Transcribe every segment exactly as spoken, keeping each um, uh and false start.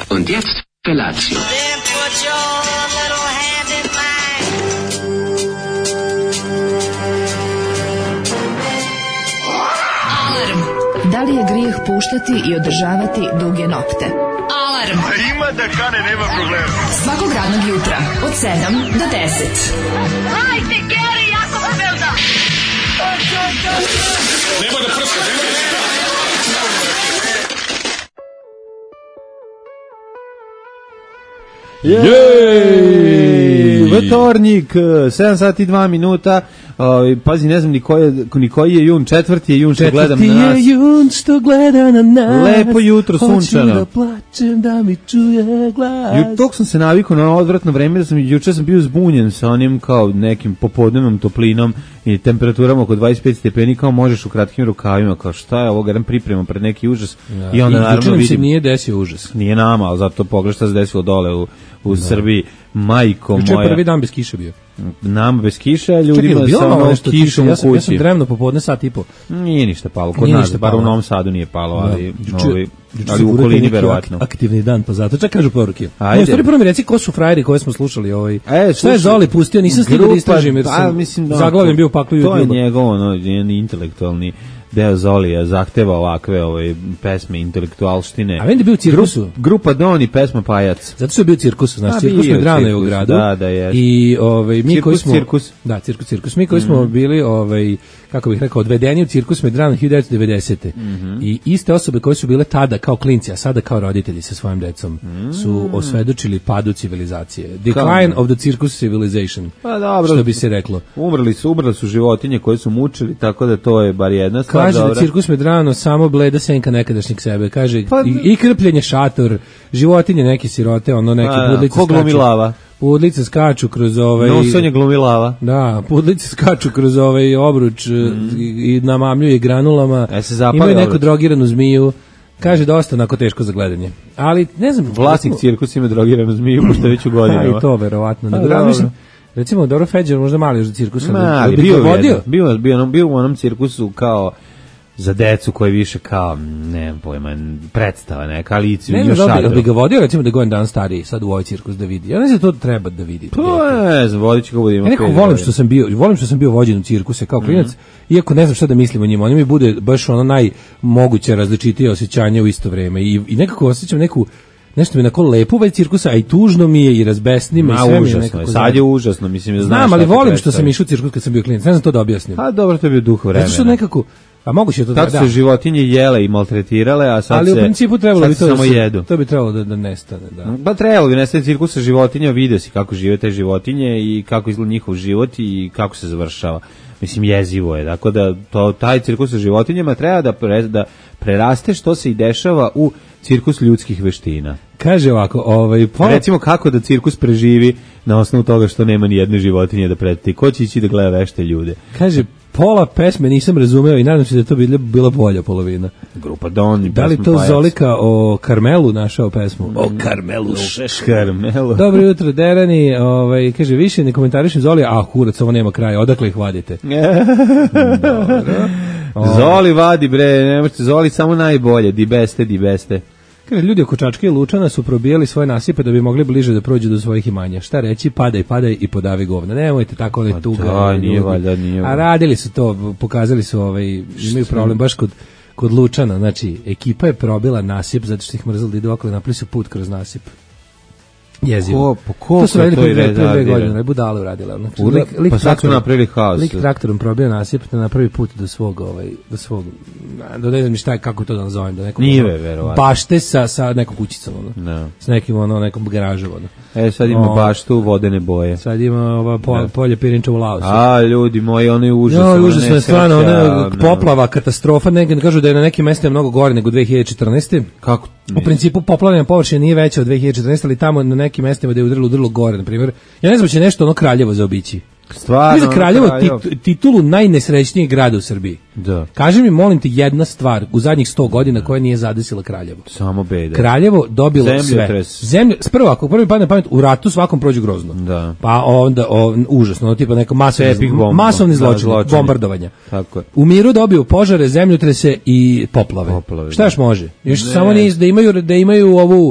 Und jetzt Felatio. Then put your little hand in mine. Alarm. Da li je grijeh puštati i održavati duge nokte? Alarm. A ima da kane, nema problema. Svakog radnog jutra od sedam do deset. Hajde, Geri, jako se velda. Nema da prska, nema da prska. Jej! Vetornik, sedam sati i dva minuta. Uh, pazi, ne znam ni koji je, ni koji je jun, četvrti je jun što gledam na nas. Četvrti je jun što gleda na nas. Lepo jutro, sunčano. Hoću da plačem, da mi čuje glas. Ju, tog sam se navikao na odvratno vreme, da sam, juče sam bio zbunjen sa onim kao nekim popodnevnom toplinom i temperaturama oko dvadeset pet stepeni, kao možeš u kratkim rukavima, kao šta je ovo, garam pripremam pred neki užas. Ja. I onda I naravno vidim. vidim. se nije desio užas. Nije nama, ali zato pogledaj šta se desilo dole u, u Srbiji. Majko Juče je moja. prvi dan bez kiše bio. Nama bez kiše, ljudima Čekaj, bilo sa malo ono nešto kišom kiše. u Ja sam, ja sam kući. drevno popodne sat i po. Nije ništa palo, kod Nije nas, ništa bar palo. u Novom Sadu nije palo, ali, Juče- ovi, juče ali se u gurate okolini neki verovatno. ak- aktivni dan, pa zato čak kažu poruke. Ajde. No, stvari prvo mi reci ko su frajeri koje smo slušali ovaj. E, Šta je slušaj, Zoli pustio, nisam stigao da grupa- istražim jer pa, sam mislim, da, zaglavljen bio u paklu To je YouTube. njegov ono, jedan intelektualni deo Zolija, zahteva ovakve ove pesme intelektualštine. A vidim da je bio u cirkusu. Grup, grupa Don i pesma Pajac. Zato što je bio cirkus, A, znači cirkus bio je Medrano je u cirkus, gradu. da, da, jest. I ovaj mi Cirkus, koji smo cirkus. Da, cirkus cirkus. Mi koji smo bili ovaj kako bih rekao odvedeni u cirkus Medrano hiljadu devetsto devedesete. I iste osobe koje su bile tada kao klinci, a sada kao roditelji sa svojim decom su osvedočili padu civilizacije. Decline of the circus civilization. Pa dobro. Što bi se reklo. Umrli su, umrli su životinje koje su mučili, tako da to je bar jedna stvar. Kaže da dobra. cirkus Medrano samo bleda senka nekadašnjeg sebe. Kaže Pa- i, i krpljenje šator, životinje neke sirote, ono neke A, pudlice ko glumi skaču. lava? Pudlice skaču kroz ovaj Nosonje glumi lava. Da, pudlice skaču kroz ovaj obruč mm. i, i namamljuje granulama. E, se zapali Imaju neku obruč. drogiranu zmiju. Kaže dosta onako teško za gledanje. Ali ne znam, Vlasnik recimo- cirkusa ima drogiranu zmiju, pošto je već u godinama. A, i to verovatno. Pa, Nego, dobro. mislim, recimo Dobro Feđer možda mali još za cirkusa. Mali, bi bio, ga je vodio. jedan, bio, bio, bio, bio u onom cirkusu kao za decu koji više kao, ne znam pojma, predstava neka, ali i Ne još znam, da li bi- šatro. da bi ga vodio recimo da je godin dan stariji sad u ovaj cirkus da vidi. Ja ne znam da to treba da vidi. Pa ne znam, vodit će ga bude ima Ja nekako pet volim godina. što sam bio, volim što sam bio vođen u cirkuse kao klinac, iako ne znam šta da mislim o njima. Oni mi bude baš ono najmoguće različitije osjećanje u isto vrijeme i, i nekako osjećam neku nešto mi je onako lepo ovaj cirkusa, a i tužno mi je i razbesni me i Ma, sve mi je užasno je, nekako. sad je užasno, mislim, da znaš Znam, ali šta ti volim što predstavi. sam išao u cirkus kad sam bio klinac. Ne znam to da objasnim. A dobro, to je bio duh vremena. Zato što nekako, a moguće je to da, Tad su da. se životinje jele i maltretirale, a sad Ali se, u principu trebalo sad bi se to da samo se- jedu. To bi trebalo da, da nestane, da. Pa trebalo bi nestati cirkusa životinja, vidio si kako žive te životinje i kako izgleda njihov život i kako se završava. Mislim, jezivo je. Dakle, da to, taj cirkus sa životinjama treba da, pre, da preraste što se i dešava u cirkus ljudskih veština. Kaže ovako, ovaj pola, Recimo kako da cirkus preživi na osnovu toga što nema ni jedne životinje da preti. Ko će ići da gleda vešte ljude? kaže pola pesme nisam razumeo i nadam se da je to bila, bila bolja polovina. Grupa Don i Da li pesma to Pajac. Zolika o Karmelu našao pesmu? O Karmelu. Karmelo. Dobro jutro, Derani, ovaj, kaže, više ne komentarišem Zoli, a kurac, ovo nema kraja, odakle ih vadite? Zoli vadi bre, ne možete Zoli samo najbolje, di beste, di beste. Kaže, ljudi oko Čačke i Lučana su probijali svoje nasipe da bi mogli bliže da prođu do svojih imanja. Šta reći, padaj, padaj i podavi govna. Nemojte tako ove tuga. da, nije ljudi. valjda, nije A valjda. radili su to, pokazali su, ovaj, imaju problem baš kod, kod Lučana. Znači, ekipa je probila nasip zato što ih mrzali da idu okolo i napravili su put kroz nasip. Jezivo. Ko- po ko to su to radili to pre i dve- pre dve retardira? godine, ne budale uradile. Znači, Lik- lik- lik pa sad su traktorom- napravili haos. Lik traktorom probio nasip da napravi put do svog, ovaj, do svog, do ne znam ni šta je, kako to da nazovem, do nekog Njive, ono, verovatno. bašte sa, sa nekom kućicom, ono. Da. S nekim, ono, nekom garažom, ono. E, sad ima O. baštu vodene boje. Sad ima ova po, Da. polje Pirinča u Laosu. A, ljudi moji, ono je užasno. Jo, ono užasno je nesreća, stvarno, ona ono. poplava, katastrofa, negdje kažu da je na nekim mestima mnogo gore nego dve hiljade četrnaeste. Kako? U principu poplavljena površina nije veća od dve hiljade četrnaeste, ali tamo na nekim mestima da je udarilo udarilo gore, na primjer. Ja ne znam će nešto ono Kraljevo zaobići. Stvarno, Mi za ono, Kraljevo Kraljevo. tit- titulu najnesrećnijeg grada u Srbiji. Da. Kaži mi, molim te, jedna stvar u zadnjih sto godina koja nije zadesila Kraljevo. Samo beda. Kraljevo dobilo sve. Zemljotres. Zemlje, prvo, ako prvi padne na pamet, u ratu svakom prođe grozno. Da. Pa onda, o, užasno, ono, tipa neko masovni, Epik bomba. masovni Da, zločin, zločini. bombardovanja. Tako je. U miru dobiju požare, zemljotrese i poplave. Poplave, Šta da. još može? Još Ne. samo niz, da imaju, da imaju ovu,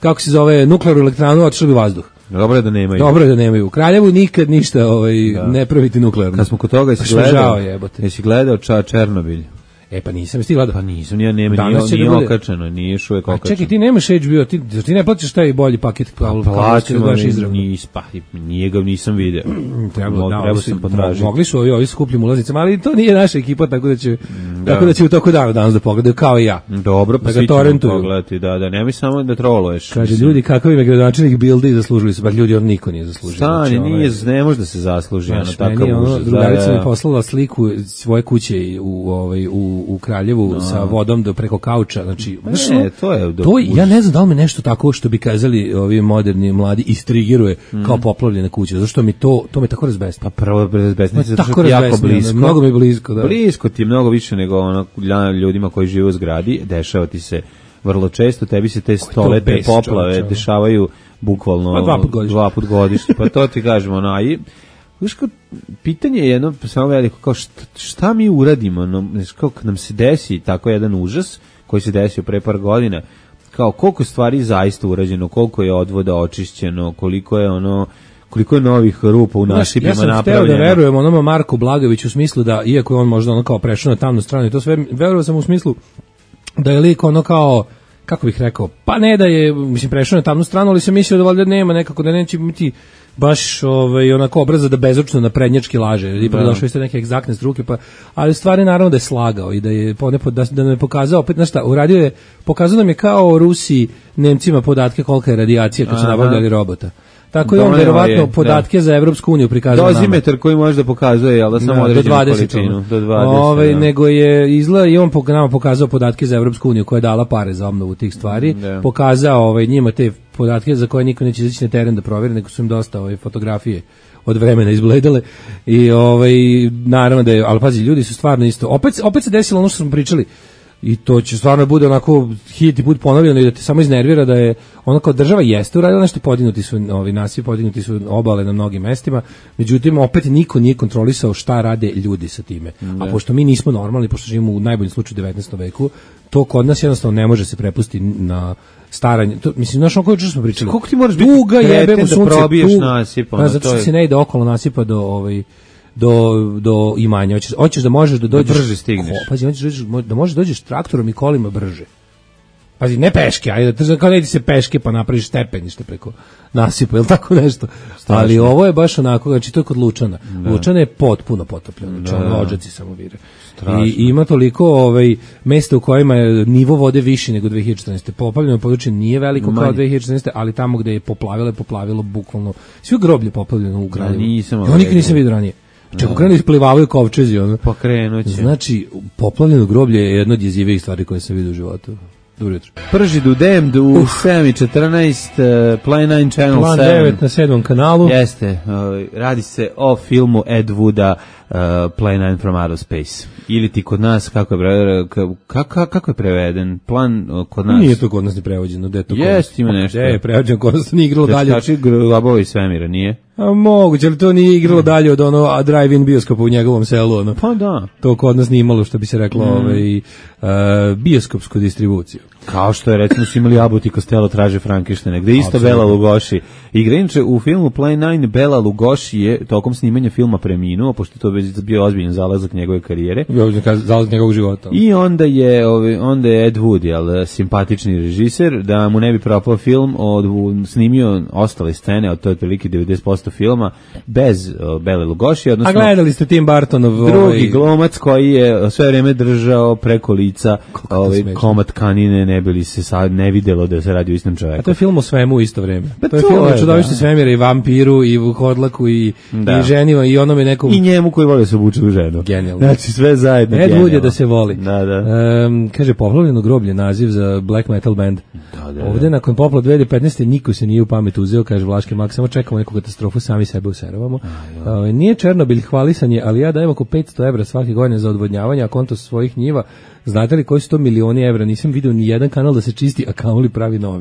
kako se zove, nuklearnu elektranu, otišli bi vazduh. Dobro je da nemaju. Dobro je da nemaju. U Kraljevu nikad ništa ovaj, ne praviti nuklearno. Kad smo kod toga, jesi gledao, jesi gledao ča Černobilj? E pa nisam ti gledao. Pa nisam, ja nema, nije, nije da okačeno, nije još uvijek okačeno. Čekaj, ti nemaš H B O, ti, ti ne plaćaš taj bolji paket kao plaćamo, nis, pa, nije ga nisam video. Trebalo, da, treba sam potražiti. Mogli su ovi, ovi skupljim ulaznicama, ali to nije naša ekipa, tako da će, da. Tako da će u toku dana danas da pogledaju, kao i ja. Dobro, pa da svi ćemo pogledati, da, da, nemoj samo da troluješ. Kaže, mislim. Ljudi, kakav im je gradonačelnik bildi i zaslužili su, ba ljudi, on niko nije zaslužio. Stani, znači, nije, ne može da se zasluži, ono, takav užas. Drugarica mi poslala sliku svoje kuće u, ovaj, u, u Kraljevu, sa vodom do preko kauča, znači, ne, to je do, to ja ne znam da li me nešto tako što bi kazali ovi moderni mladi istrigiruje mm. kao poplavljena kuća, zato što mi to to me tako razbesni. Pa prvo razbesni zato što je jako blisko. Mnogo mi je blisko, da. Blisko ti je mnogo više nego ono ljudima koji žive u zgradi, dešava ti se vrlo često, tebi se te stoletne poplave čovječ, dešavaju bukvalno pa dva put godišnje. Dva put godišnje. Pa to ti kažemo, no, i viš kao, pitanje je jedno samo veliko, kao šta, šta mi uradimo, no, kao kad nam se desi tako jedan užas koji se desio pre par godina, kao koliko stvari zaista urađeno, koliko je odvoda očišćeno, koliko je ono, koliko je novih rupa u nasipima napravljeno. Ja sam hteo da verujem onoma Marku Blagoviću u smislu da, iako je on možda ono kao prešao na tamnu stranu i to sve, verujem sam u smislu da je lik ono kao, kako bih rekao, pa ne da je, mislim, prešao na tamnu stranu, ali sam mislio da valjda nema nekako, da neće biti baš ovaj onako obraza da bezočno na prednjački laže. I došao ste neke egzaktne struke, pa ali stvari naravno da je slagao i da je ponekad da, da nam je pokazao opet na šta uradio je, pokazao nam je kao Rusi Nemcima podatke kolika je radijacija kad su nabavljali robota. Tako je on verovatno podatke da. Za Evropsku uniju prikazao nama. Dozimetar koji može da pokazuje, jel da samo da, određenu količinu. Do dvadeset. Ove, da. Nego je izgleda i on nama pokazao podatke za Evropsku uniju koja je dala pare za obnovu tih stvari. Da. Pokazao ovaj, njima te podatke za koje niko neće izaći na teren da proveri, nego su im dosta ove, fotografije od vremena izbledale. I ovaj, naravno da je, ali pazi, ljudi su stvarno isto. Opet, opet se desilo ono što smo pričali. I to će stvarno bude onako hit i put ponovljeno i da te samo iznervira da je ono kao država jeste uradila nešto, podignuti su ovi nasipi, podignuti su obale na mnogim mestima, međutim opet niko nije kontrolisao šta rade ljudi sa time. Ne. A pošto mi nismo normalni, pošto živimo u najboljem slučaju devetnaestom veku, to kod nas jednostavno ne može se prepustiti na staranje. To, mislim, znaš ono koje smo pričali. Koliko ti moraš biti tuga jebe mu sunce, da probiješ tu, nasip? Ono, zato što je... se ne ide okolo nasipa do ovaj do do imanja. Hoćeš hoćeš da možeš da dođeš da brže stigneš. Pazi, hoćeš da možeš da dođeš traktorom i kolima brže. Pazi, ne peške, ajde da kao da ide se peške pa napraviš stepenište preko nasipa ili tako nešto. Strašno. Ali ovo je baš onako, znači to je kod Lučana. Da. Lučana je potpuno potopljeno, znači odžaci samo vire. I, I ima toliko ovaj mesta u kojima je nivo vode viši nego dve hiljade četrnaeste. Poplavljeno područje nije veliko Manje. Kao dve hiljade četrnaeste, ali tamo gde je poplavilo, je poplavilo bukvalno. Sve groblje poplavljeno u Kraljevu. Ja, ja nikad nisam vidio ranije. Čeko krenu isplivavaju kovčezi, ono. Pa krenuće. Znači, poplavljeno groblje je jedno od jezivijih stvari koje sam vidio u životu. Dobro jutro. Prži do Damned u uh. sedam i četrnaest, uh, Plan devet Channel Plan sedam. devet na sedmom kanalu. Jeste, uh, radi se o filmu Ed Wooda, uh, Plan devet from Outer Space. Ili ti kod nas, kako je preveden, kako, kako je preveden? Plan uh, kod nas? Nije to kod nas ni prevođeno, gde je to kod nas? Jeste, ima nešto. Gde je prevođeno kod nas, nije igralo dalje. Dečkači Glabova iz svemira, nije? A moguće, ali to nije igralo mm. dalje od ono drive-in bioskopa u njegovom selu, ono. Pa da. To kod nas nije imalo, što bi se reklo, mm. ovaj, uh, bioskopsku distribuciju. Kao što je, recimo, su imali Abbott i Costello traže Frankensteina, gde isto Bela Lugoši igra. Inače, u filmu Plan devet Bela Lugoši je tokom snimanja filma preminuo, pošto to je bio ozbiljan zalazak njegove karijere. Zalazak njegovog života. I onda je, onda je Ed Wood, jel, simpatični režiser, da mu ne bi propao film, od, snimio ostale scene, od to je otprilike devedeset posto filma, bez uh, Bele Lugoši. Odnosno, a gledali ste Tim Burtonov drugi ovaj... glumac koji je sve vreme držao preko lica ovaj, komad kanine, ne bili se sad ne videlo da se radi o istom čoveku. A to je film o svemu u isto vreme. Pa to je film o čudovištu svemira i vampiru i Vukodlaku i, i ženima i onome nekom... I njemu koji voli se obuče u ženu. Genijalno. Znači sve zajedno. Ed Wood je da se voli. Da, da. Um, kaže, poplavljeno groblje, naziv za black metal band. Da, da, da. Ovde nakon poplava dve hiljade petnaeste niko se nije u pamet uzeo, kaže Vlaški Mak, samo čekamo neku katastrofu, sami sebe useravamo. A, uh, nije Černobilj hvalisanje, ali ja dajem oko petsto evra svake godine za odvodnjavanje, a konto svojih njiva. Znate li koji su to milioni evra? Nisam vidio ni jedan kanal da se čisti, a kamoli pravi novi.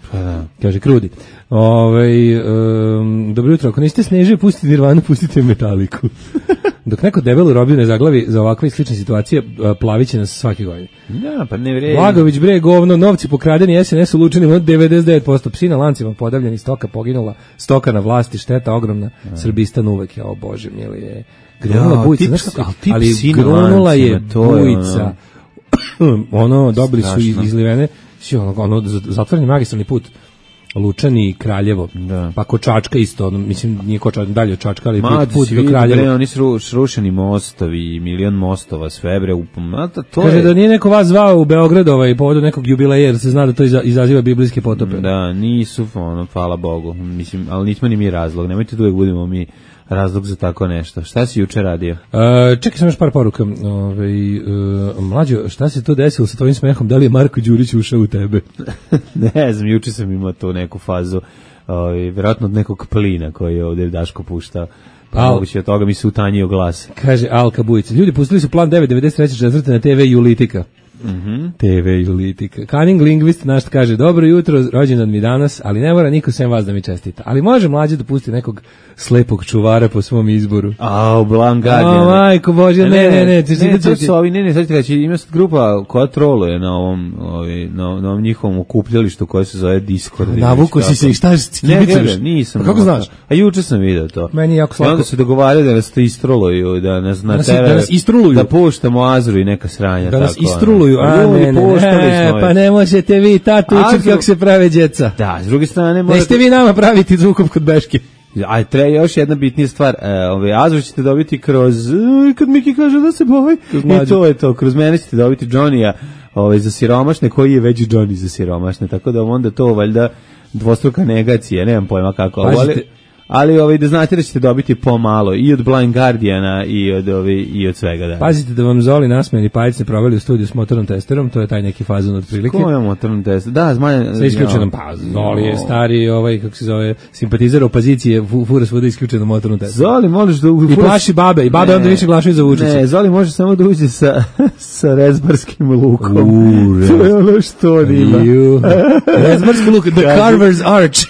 Pa da. Kaže Krudi. Ovaj um, dobro jutro, ako niste Snežije, pustite Nirvanu, pustite Metaliku. Dok neko debelu robiju ne zaglavi za ovakve i slične situacije, plaviće nas svake godine. Ja, pa ne vredi. Blagović bre, govno, novci pokradeni, S N S ulučeni od devedeset devet posto, psi na lancima podavljeni, stoka poginula, stoka na vlasti, šteta ogromna, ja. Srbistan uvek, ja, o Bože, mili je. Grunula ja, bujica, znaš kako, ali, ali grunula je bujica. Ono, dobili su izlivene, ono, ono zatvoreni magistralni put Lučani, Kraljevo, da. Pa kod Čačka isto, ono, mislim, nije kod Čačka, dalje od Čačka, ali Ma, put do Kraljeva. Bre, oni su srušeni mostovi, milion mostova, sve bre, upomata, to Kaže je... da nije neko vas zvao u Beograd ovaj, povodom nekog jubileja, jer se zna da to izaziva biblijske potope. Da, nisu, ono, hvala Bogu, mislim, ali nismo ni mi razlog, nemojte da uvijek budemo mi razlog za tako nešto. Šta si juče radio? Uh, čekaj sam još par poruka. Ove, uh, mlađo, šta se to desilo sa tvojim smehom? Da li je Marko Đurić ušao u tebe? Ne znam, juče sam imao tu neku fazu, ovaj, vjerojatno od nekog plina koji je ovdje Daško puštao. Pa Al, moguće od toga mi se utanjio glas. Kaže Alka Bujica. Ljudi pustili su plan devet devedeset treće četvrte na te ve Julitika. Mm-hmm. te ve Julitika. Cunning Linguist naš kaže, dobro jutro, rođendan mi danas, ali ne mora niko sem vas da mi čestita. Ali može mlađe da pusti nekog slepog čuvara po svom izboru. A, u Blangardijan. A, majko Bože, ne, ne, ne. Ne, ne, to su ovi, ne, ne, sad ti reći, ima sad grupa koja troluje na ovom, ovi, na, na ovom njihovom okupljalištu koje se zove Discord. Navuko si se i šta si ne, ne, nisam. A kako znaš? A juče sam vidio to. Meni jako slatko. Onda se dogovaraju da nas to istroluju, da nas na tebe, da nas istruluju. Da puštamo Azru i neka sranja. Da nas tako, istruluju, a ne, ne, ne, pa ne možete vi tatu učiti kako se prave djeca. Da, s druge strane... Ne ste vi nama praviti zvukom kod Beške. A treba još jedna bitnija stvar, e, ove Azru ćete dobiti kroz, e, kad Miki kaže da se boji, i to je to, kroz mene ćete dobiti Johnny-a ove, za siromašne, koji je već Johnny za siromašne, tako da onda to valjda dvostruka negacija, nemam pojma kako, ali, ali ove, da znate da ćete dobiti pomalo i od Blind Guardiana i od, ove, i od svega. Da. Pazite da vam Zoli nasmejani Pajić ne proveli u studiju s motornom testerom, to je taj neki fazon od prilike. Ko je motornom testerom? Da, zmanje... Sa isključenom, pa Zoli je stari, ovaj, kako se zove, simpatizer opozicije, fura svuda isključenom motornom testerom. Zoli možeš da... I plaši babe, i babe ne, onda više glašaju za vučice. Ne, Zoli može samo da uđe sa, sa rezbarskim lukom. Uuu, to je ono što nima. Rezbarski luk, the Carver's Arch.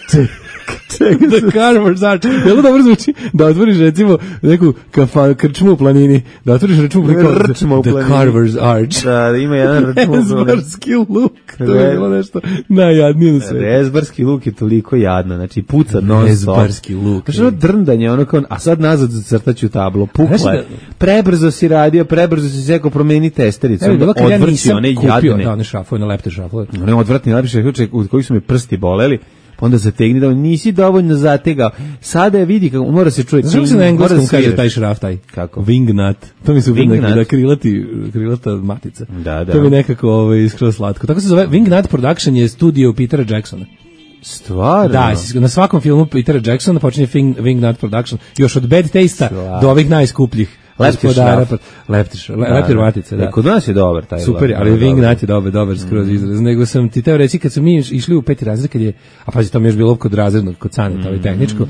The Carver's Arch. Jel' dobro zvuči? Da otvoriš recimo neku kafa, krčmu u planini. Da otvoriš rečmu u planini. The Carver's Arch. Da, ima jedan rečmu u planini. Rezbarski luk. To je bilo nešto najjadnije na svetu. Rezbarski luk je toliko jadno. Znači puca non stop. Rezbarski luk. Znači ono drndanje, ono kao, a sad nazad zacrtaću tablo. Pukla je. Prebrzo si radio, prebrzo si sekao, promeni testericu. Odvrći one jadne. Da, one šrafove, one lepte šrafove. One odvratni lepte šrafove u kojih su mi prsti boleli. Onda zategni da nisi dovoljno zategao. Sada je vidi kako mora se čuje. Znaš se na engleskom kaže taj šraf taj? Kako? Wingnut. To mi se uvijek da krilati, krilata matica. Da, da. To mi nekako ovaj, skroz slatko. Tako se zove, Wingnut Production je studio Petera Jacksona. Stvarno? Da, na svakom filmu Petera Jacksona počinje Wingnut Production. Još od Bad Taste-a do ovih najskupljih. Leptir šraf. Leptir šraf. Leptir matica, da. Kod nas je dobar taj. Super, ali Wingnut je dobar, dobar skroz mm. izraz. Nego sam ti teo reći, kad smo mi išli u peti razred, kad je, a pazi, to mi je još bilo kod razrednog, kod Caneta, ovaj tehničko,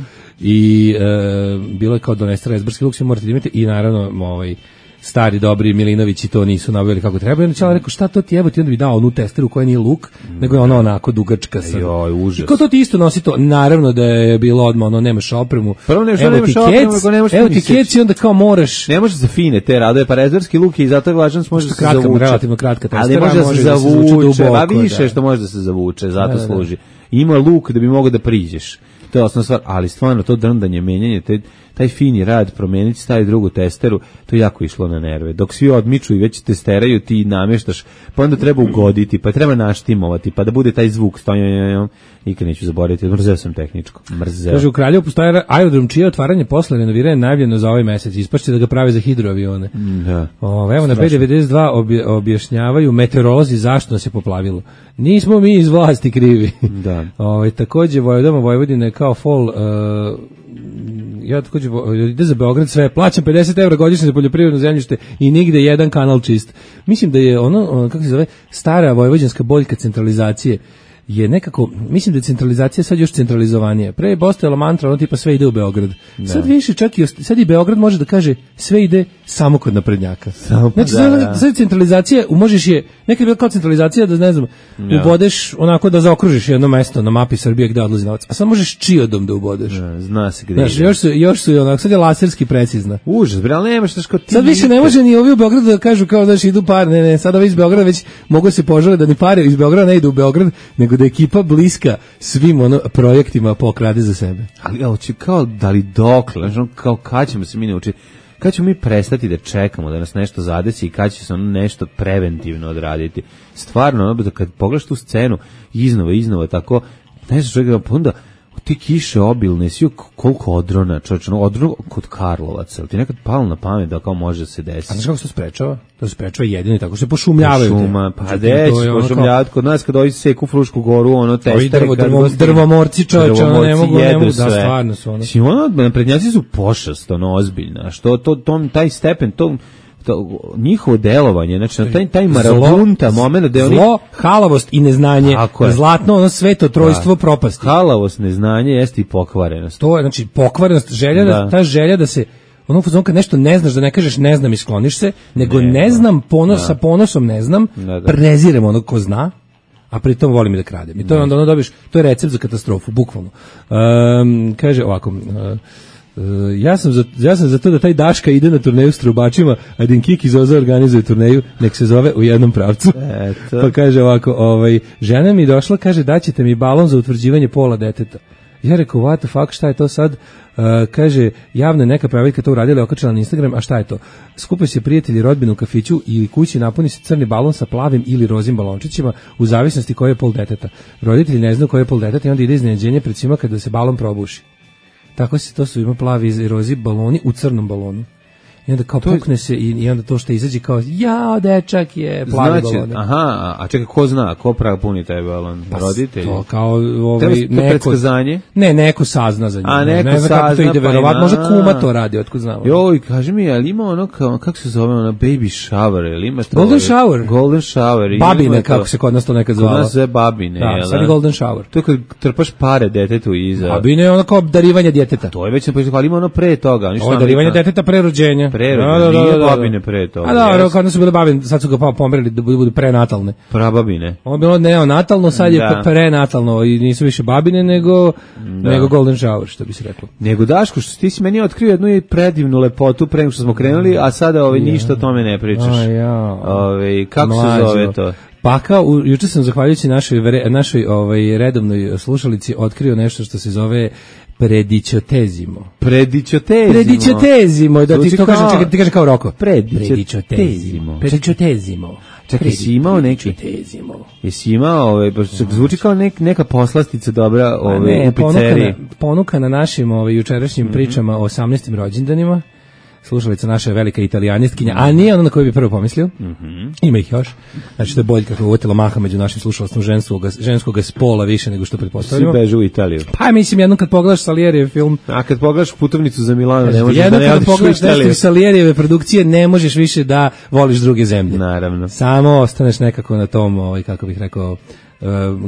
i e, bilo je kao donesti rezbarski luk, svi morate da imate, i naravno, ovaj, stari, dobri Milinović i to nisu nabavili kako treba. I onda čala rekao, šta to ti evo ti, onda bi dao onu testeru koja nije luk, mm. nego je ona onako dugačka. Sa... Joj, užas. I kao to ti isto nosi to. Naravno da je bilo odmah, ono, nemaš opremu. Prvo nešto evo nemaš opremu, nego nemaš evo ti kec i onda kao moraš. Ne može za fine te radove, pa rezervski luk je i zato je važan, može da se kratka, zavuče. Relativno kratka testera, ali može da se zavuče, a više da. Što može da se zavuče, zato da, da, služi. Ima luk da bi mogao da priđeš. To je osnovna stvar, ali stvarno to drndanje, menjanje, taj, taj fini rad, promeniti, stavi drugu testeru, to je jako išlo na nerve. Dok svi odmiču i već testeraju, ti namještaš, pa onda treba ugoditi, pa treba naštimovati, pa da bude taj zvuk, stojno, nikad neću zaboraviti, mrzeo sam tehničko, mrzeo. Kaže, u Kraljevu postoje aerodrom čije otvaranje posle renoviranja najavljeno za ovaj mesec, ispašće da ga prave za hidroavione. Da. O, evo na B devedeset dva obje, objašnjavaju meteorolozi zašto nas je poplavilo. Nismo mi iz vlasti krivi. Da. O, takođe, Vojvodoma Vojvodine kao fol, uh, ja takođe ide za Beograd sve, plaćam pedeset evra godišnje za poljoprivredno zemljište i nigde jedan kanal čist. Mislim da je ono, ono kako se zove, stara vojvođanska boljka centralizacije je nekako, mislim da je centralizacija sad još centralizovanija. Pre je postojala mantra, ono tipa sve ide u Beograd. Da. Sad više čak i, sad i Beograd može da kaže sve ide samo kod naprednjaka. Samo, Znači, da, sad, da. sad centralizacija, možeš je, nekad je bila kao centralizacija da, ne znam, Ja. ubodeš onako da zaokružiš jedno mesto na mapi Srbije gde odlazi novac, a sad možeš čiodom da ubodeš. Da, zna se gde Znaš, ide. još su, još su i onako, sad je laserski precizna. Užas, bre, ali nemaš što ti... Sad više ne može ni ovi u Beogradu da kažu kao da idu par, ne, ne, sada ovi iz Beograda već mogu se požale da ni pare iz Beograda ne idu u Beograd, nego da ekipa bliska svim ono projektima pokrade za sebe. Ali, evo, će kao, da li dokle, znači, ono, kao, kad ćemo se mi naučiti, kad ćemo mi prestati da čekamo da nas nešto zadesi i kad će se ono nešto preventivno odraditi. Stvarno, ono, da kad pogledaš tu scenu, iznova, iznova, tako, ne znaš čega, pa onda, ti kiše obilne, svi koliko odrona, čovječ, ono, odron kod Karlovaca, ali ti nekad palo na pamet da kao može se desiti. A znaš kako se to sprečava? To se sprečava jedino i tako se pošumljavaju. Šuma, pa Znači, deć, to je ono pošumljavati, kod nas kad ovi seku Frušku goru, ono, Ovi testere, drvo, kad drvo, gosti- drvomorci, čovječe, ono, ne drvomorci mogu, ne jedu mogu, da, sve. stvarno su ono. Mislim, ono, naprednjaci su pošast, ono, ozbiljna, što to, to, taj stepen, to, to, njihovo delovanje, znači, na taj, taj marabunta moment da oni... Zlo, halavost i neznanje, Tako je. zlatno, ono sveto trojstvo propasti. Halavost, neznanje, jeste i pokvarenost. To je, znači, pokvarenost, želja, da. Da. ta želja da se, ono fazon kad nešto ne znaš, da ne kažeš ne znam i skloniš se, nego ne, Ne, znam, ponos, sa ponosom ne znam, Da, da. prezirem onog ko zna, a pritom volim i da kradem. I to je onda ono dobiš, to je recept za katastrofu, bukvalno. Um, kaže ovako, uh, Uh, ja sam za ja sam za to da taj Daška ide na turneju s trubačima, a da im Kiki Zoza organizuje turneju, nek se zove U jednom pravcu. Eto. Pa kaže ovako, ovaj žena mi došla, kaže daćete mi balon za utvrđivanje pola deteta. Ja rekao, what the fuck, šta je to sad? Uh, kaže, javno je neka pravilka to uradila, okačila na Instagram, a šta je to? Skupe se prijatelji, rodbina u kafiću ili kući, napuni se crni balon sa plavim ili rozim balončićima, u zavisnosti koji je pol deteta. Roditelji ne znaju koji je pol deteta i onda ide iznenađenje pred svima kada se balon probuši. Tako se to su ima plavi i rozi baloni u crnom balonu. I onda kao pukne se i, i onda to što izađe kao jao, dečak je plavi Znači, balon. aha, a, a čekaj, ko zna, ko pravi puni taj balon? Roditelji? To kao Treba ovaj se to neko predskazanje? Ne, neko sazna za njega. A, neko ne znam kako to sazna, ide, pa verovatno i možda na- kuma to radi, otkud znamo. Joj, kaži mi, ali ima ono, kao, kako se zove ono, baby shower, ili ima to? Golden shower. Golden shower. ima Babine, to. kako se kod nas to nekad Kod zvalo. nas zove babine, Da, jel sad je golden shower. To je kad trpaš pare detetu iza. Babine je ono kao darivanje djeteta. To je već na početku, ali ima ono pre toga. oni Ovo je šta darivanje mi- djeteta pre rođenja. Pre Da, rođenja, da, da, nije da, da. babine pre toga. A dobro, jes. kad su bile babine, sad su ga pa pomerili da budu, budu prenatalne. Prababine. Ovo je bilo neonatalno, sad je Da. prenatalno i nisu više babine nego, nego golden shower, što bi se reklo. Nego Daško, što ti si meni otkrio jednu predivnu lepotu pre nego što smo krenuli, a sada ovaj, ništa o tome ne pričaš. A, ja. Ovaj, kako Mlađo. se zove to? Pa kao, u- juče sam zahvaljujući našoj, vere- našoj ovaj, redovnoj slušalici otkrio nešto što se zove predićotezimo. Predićotezimo. Predićotezimo, da ti Zvuči to kao- kažem, čekaj, ti kaže kao Roko. Predićotezimo. Predićotezimo. Čekaj, si imao neki- Predićotezimo. Jesi imao, ovaj, baš zvuči kao nek, neka poslastica dobra Pa ovaj, ne, u pizzeriji. ponuka na, ponuka na našim ovaj, jučerašnjim Mhm. pričama o osamnaestim rođendanima. Slušalica naša je velika italijanistkinja, a nije ona na koju bi prvo pomislio. Ima ih još. Znači, to je bolje kako je uvotila maha među našim slušalstvom ženskog, ženskog spola više nego što Svi pretpostavljamo. bežu u Italiju. Pa mislim, jednom kad pogledaš Salierijev film, A kad pogledaš putovnicu za Milano, ne možeš da jednom ne kad odiš u pogledaš nešto Italiju. iz Salijerijeve produkcije, ne možeš više da voliš druge zemlje. Naravno. Samo ostaneš nekako na tom, ovaj, kako bih rekao, e,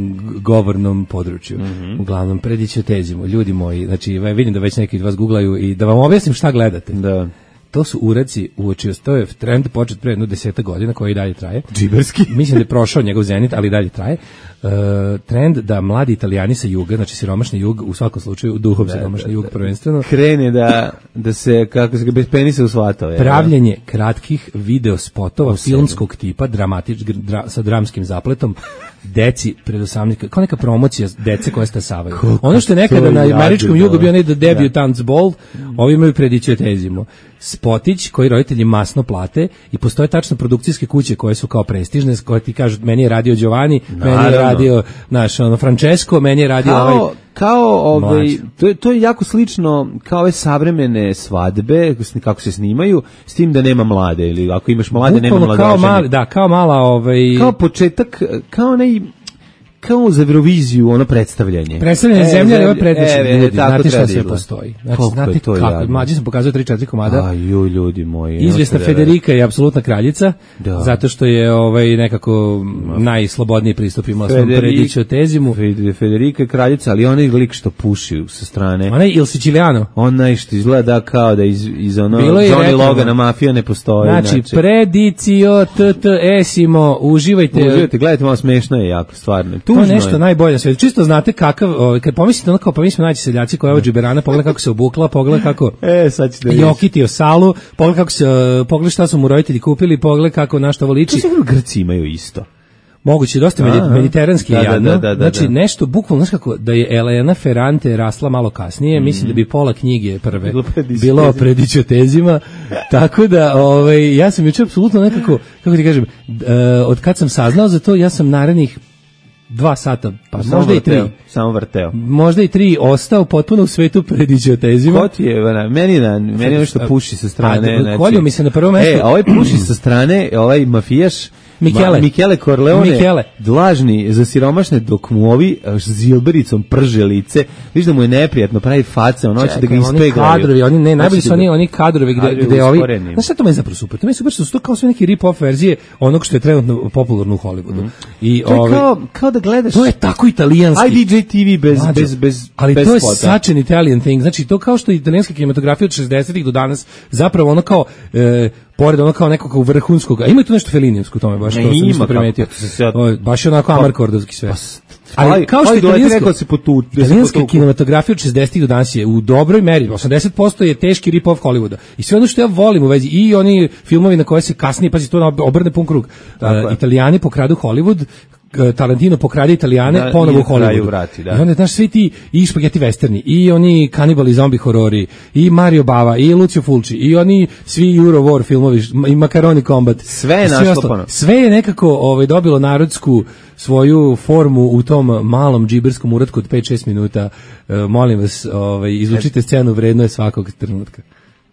govornom području. Mhm. Uglavnom, predićotezimo, ljudi moji, znači, vidim da već neki od vas googlaju i da vam objasnim šta gledate. Da. To su uradci uočio, to je trend počet pre jedno deseta godina koji i dalje traje. Džiberski. Mislim da je prošao njegov zenit, ali i dalje traje. Uh, trend da mladi Italijani sa juga, znači siromašni jug, u svakom slučaju duhom siromašni jug prvenstveno, Krene da, da se, kako se ga bez penisa usvatao. pravljenje kratkih video spotova filmskog tipa, dramatič, dra, sa dramskim zapletom, deci pred osamnaest, kao neka promocija dece koje stasavaju. Ono što je nekada to na je američkom jadno. jugu bio onaj The Debutant's Ball, ovi imaju predićotezimo. Spotić koji roditelji masno plate i postoje tačno produkcijske kuće koje su kao prestižne, koje ti kažu, meni je radio Giovanni, meni je Naravno. radio naš, ono, Francesco, meni je radio ovaj... Kao, kao ovaj, Mlađe. to, je, to je jako slično kao ove savremene svadbe, kako se snimaju, s tim da nema mlade, ili ako imaš mlade, nema Bukvalno kao mladoženje. mali, da, kao mala ovaj Kao početak, kao onaj, kao za Euroviziju, ono predstavljanje. Predstavljanje zemlje, ali ovo predstavljanje e, ljudi, tako znate šta treba sve da izgleda. postoji. Znači, Koliko je znate to kako, jadno. mlađi sam pokazao tri četiri komada. Aj, ju, ljudi moji. Izvjesna nemojte da- Federika je apsolutna kraljica, Da. zato što je ovaj nekako najslobodniji pristup imala svom Federik- prediću tezimu. Fed- Federika je kraljica, ali onaj lik što puši sa strane. Onaj Il Siciliano. Onaj što izgleda kao da iz, iz ono Bilo je Johnny rekao- Logana mafija ne postoji. Znači, predicio tt esimo, uživajte. Uživajte, gledajte, malo smešno je jako, stvarno. To Tužno je nešto je. najbolje na svijetu. Čisto znate kakav, ovaj, kad pomislite ono kao, pa mi smo naći seljaci koja je ovo džiberana, pogleda kako se obukla, pogleda kako E, sad ćete je vidjeti. okitio salu, pogleda kako se, uh, pogleda šta su mu roditelji kupili, pogleda kako na što ovo To liči. sigurno Grci imaju isto. Moguće, dosta medi- Aha. mediteranski je Da, da, jadno. da, da, da, znači, da. nešto, bukvalno, znaš kako, da je Elena Ferrante rasla malo kasnije, mislim da bi pola knjige prve Bilo pred bilo idiotezima. pred idiotezima. Tako da, ovaj, ja sam juče apsolutno nekako, kako ti kažem, e, od kad sam saznao za to, ja sam narednih dva sata, pa Samo možda i tri, vrteo, Samo vrteo. možda i tri ostao potpuno u svetu pred idiotezima. Ko ti je, ona, meni je, meni je ono što puši sa strane. A, znači- kolju mi se na prvo mesto. E, ovaj puši sa strane, ovaj mafijaš, Michele. Ma, Michele Corleone, Michele. dlažni za siromašne, dok mu ovi eh, zilbericom prže lice, viš da mu je neprijatno, pravi face, ono hoće da ga Čekaj, oni ispeglaju. kadrovi, oni ne, najbolji Hoće su da oni, ga- oni kadrovi gde, kadrovi gde ovi, usporeni. znaš šta to meni zapravo super, to meni super što su to kao sve neki rip-off verzije onog što je trenutno popularno u Hollywoodu. I To je ovaj, kao, kao da gledaš to je tako italijanski. I D J T V bez, Mlađo, bez, bez, ali bez to je spota. such an Italian thing. Znači, to kao što je italijanska kinematografija od šezdesetih do danas, zapravo ono kao, e, pored ono kao nekog vrhunskog, a ima i tu nešto felinijevsko u tome, baš Ne, to sam ima, isto kako, primetio. to se sad- O, baš je onako amarkordovski sve. Ali kao što je italijanska- rekao da se potu, da se italijanska potuku. kinematografija od šezdesetih do danas je u dobroj meri, osamdeset posto je teški rip-off Hollywooda. I sve ono što ja volim u vezi, i oni filmovi na koje se kasnije, pazi, to na obrne pun krug. Tako Uh, je. Italijani pokradu Hollywood, k- Tarantino pokrade Italijane, Da, ponovo i u na kraju Hollywoodu. vrati, da. I onda, znaš, svi ti, i špageti westerni, i oni kanibali zombi horori, i Mario Bava, i Lucio Fulci, i oni svi Euro War filmovi, i Macaroni Combat. Sve je I našlo ostalo. ponovo. Sve je nekako ovaj, dobilo narodsku svoju formu u tom malom džiberskom uratku od pet šest minuta. E, molim vas, ovaj, izvučite scenu, vredno je svakog trenutka.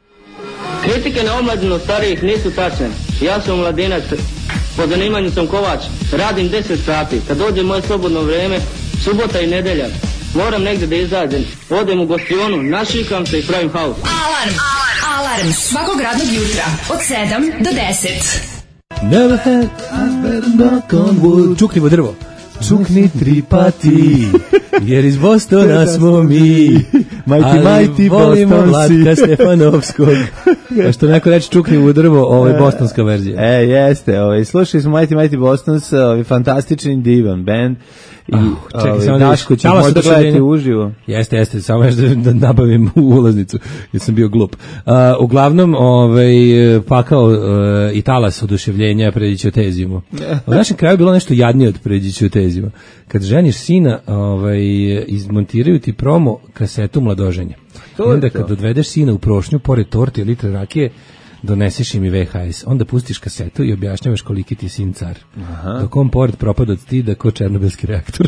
Kritike na omladinu starijih nisu tačne. Ja sam mladinac, po zanimanju sam kovač, radim deset sati. Kad dođe moje slobodno vrijeme, subota i nedelja, moram negdje da izađem. Odem u gostionu, našikam se i pravim haos. Alarm. Alarm svakog radnog jutra od sedam do deset. Never had I better knock on wood. Čuknivo drvo. Čukni tri pati, jer iz Bostona smo mi. Mighty, ali mighty volimo Bostonci. Vlatka Stefanovskog. A što neko reče čuknivo drvo, ovo je bostonska verzija. E, jeste, ovaj, slušali smo Mighty Mighty Bostons, ovaj, fantastični divan band. I, Ah, čekaj, ovaj, samo da Daško će Talas možda oduševljenja. gledati uživo. Jeste, jeste, samo još da, da nabavim ulaznicu, jer sam bio glup. Uh, uglavnom, ovaj, pakao uh, i talas oduševljenja pred idiotezijom. U našem kraju je bilo nešto jadnije od pred idiotezijom. Kad ženiš sina, ovaj, izmontiraju ti promo kasetu mladoženja. To I je onda to. kad odvedeš sina u prošnju, pored torte i litre rakije, doneseš im i V H S. Onda pustiš kasetu i objašnjavaš koliki ti je sin car. Dok on pored propada od stida ko černobylski reaktor.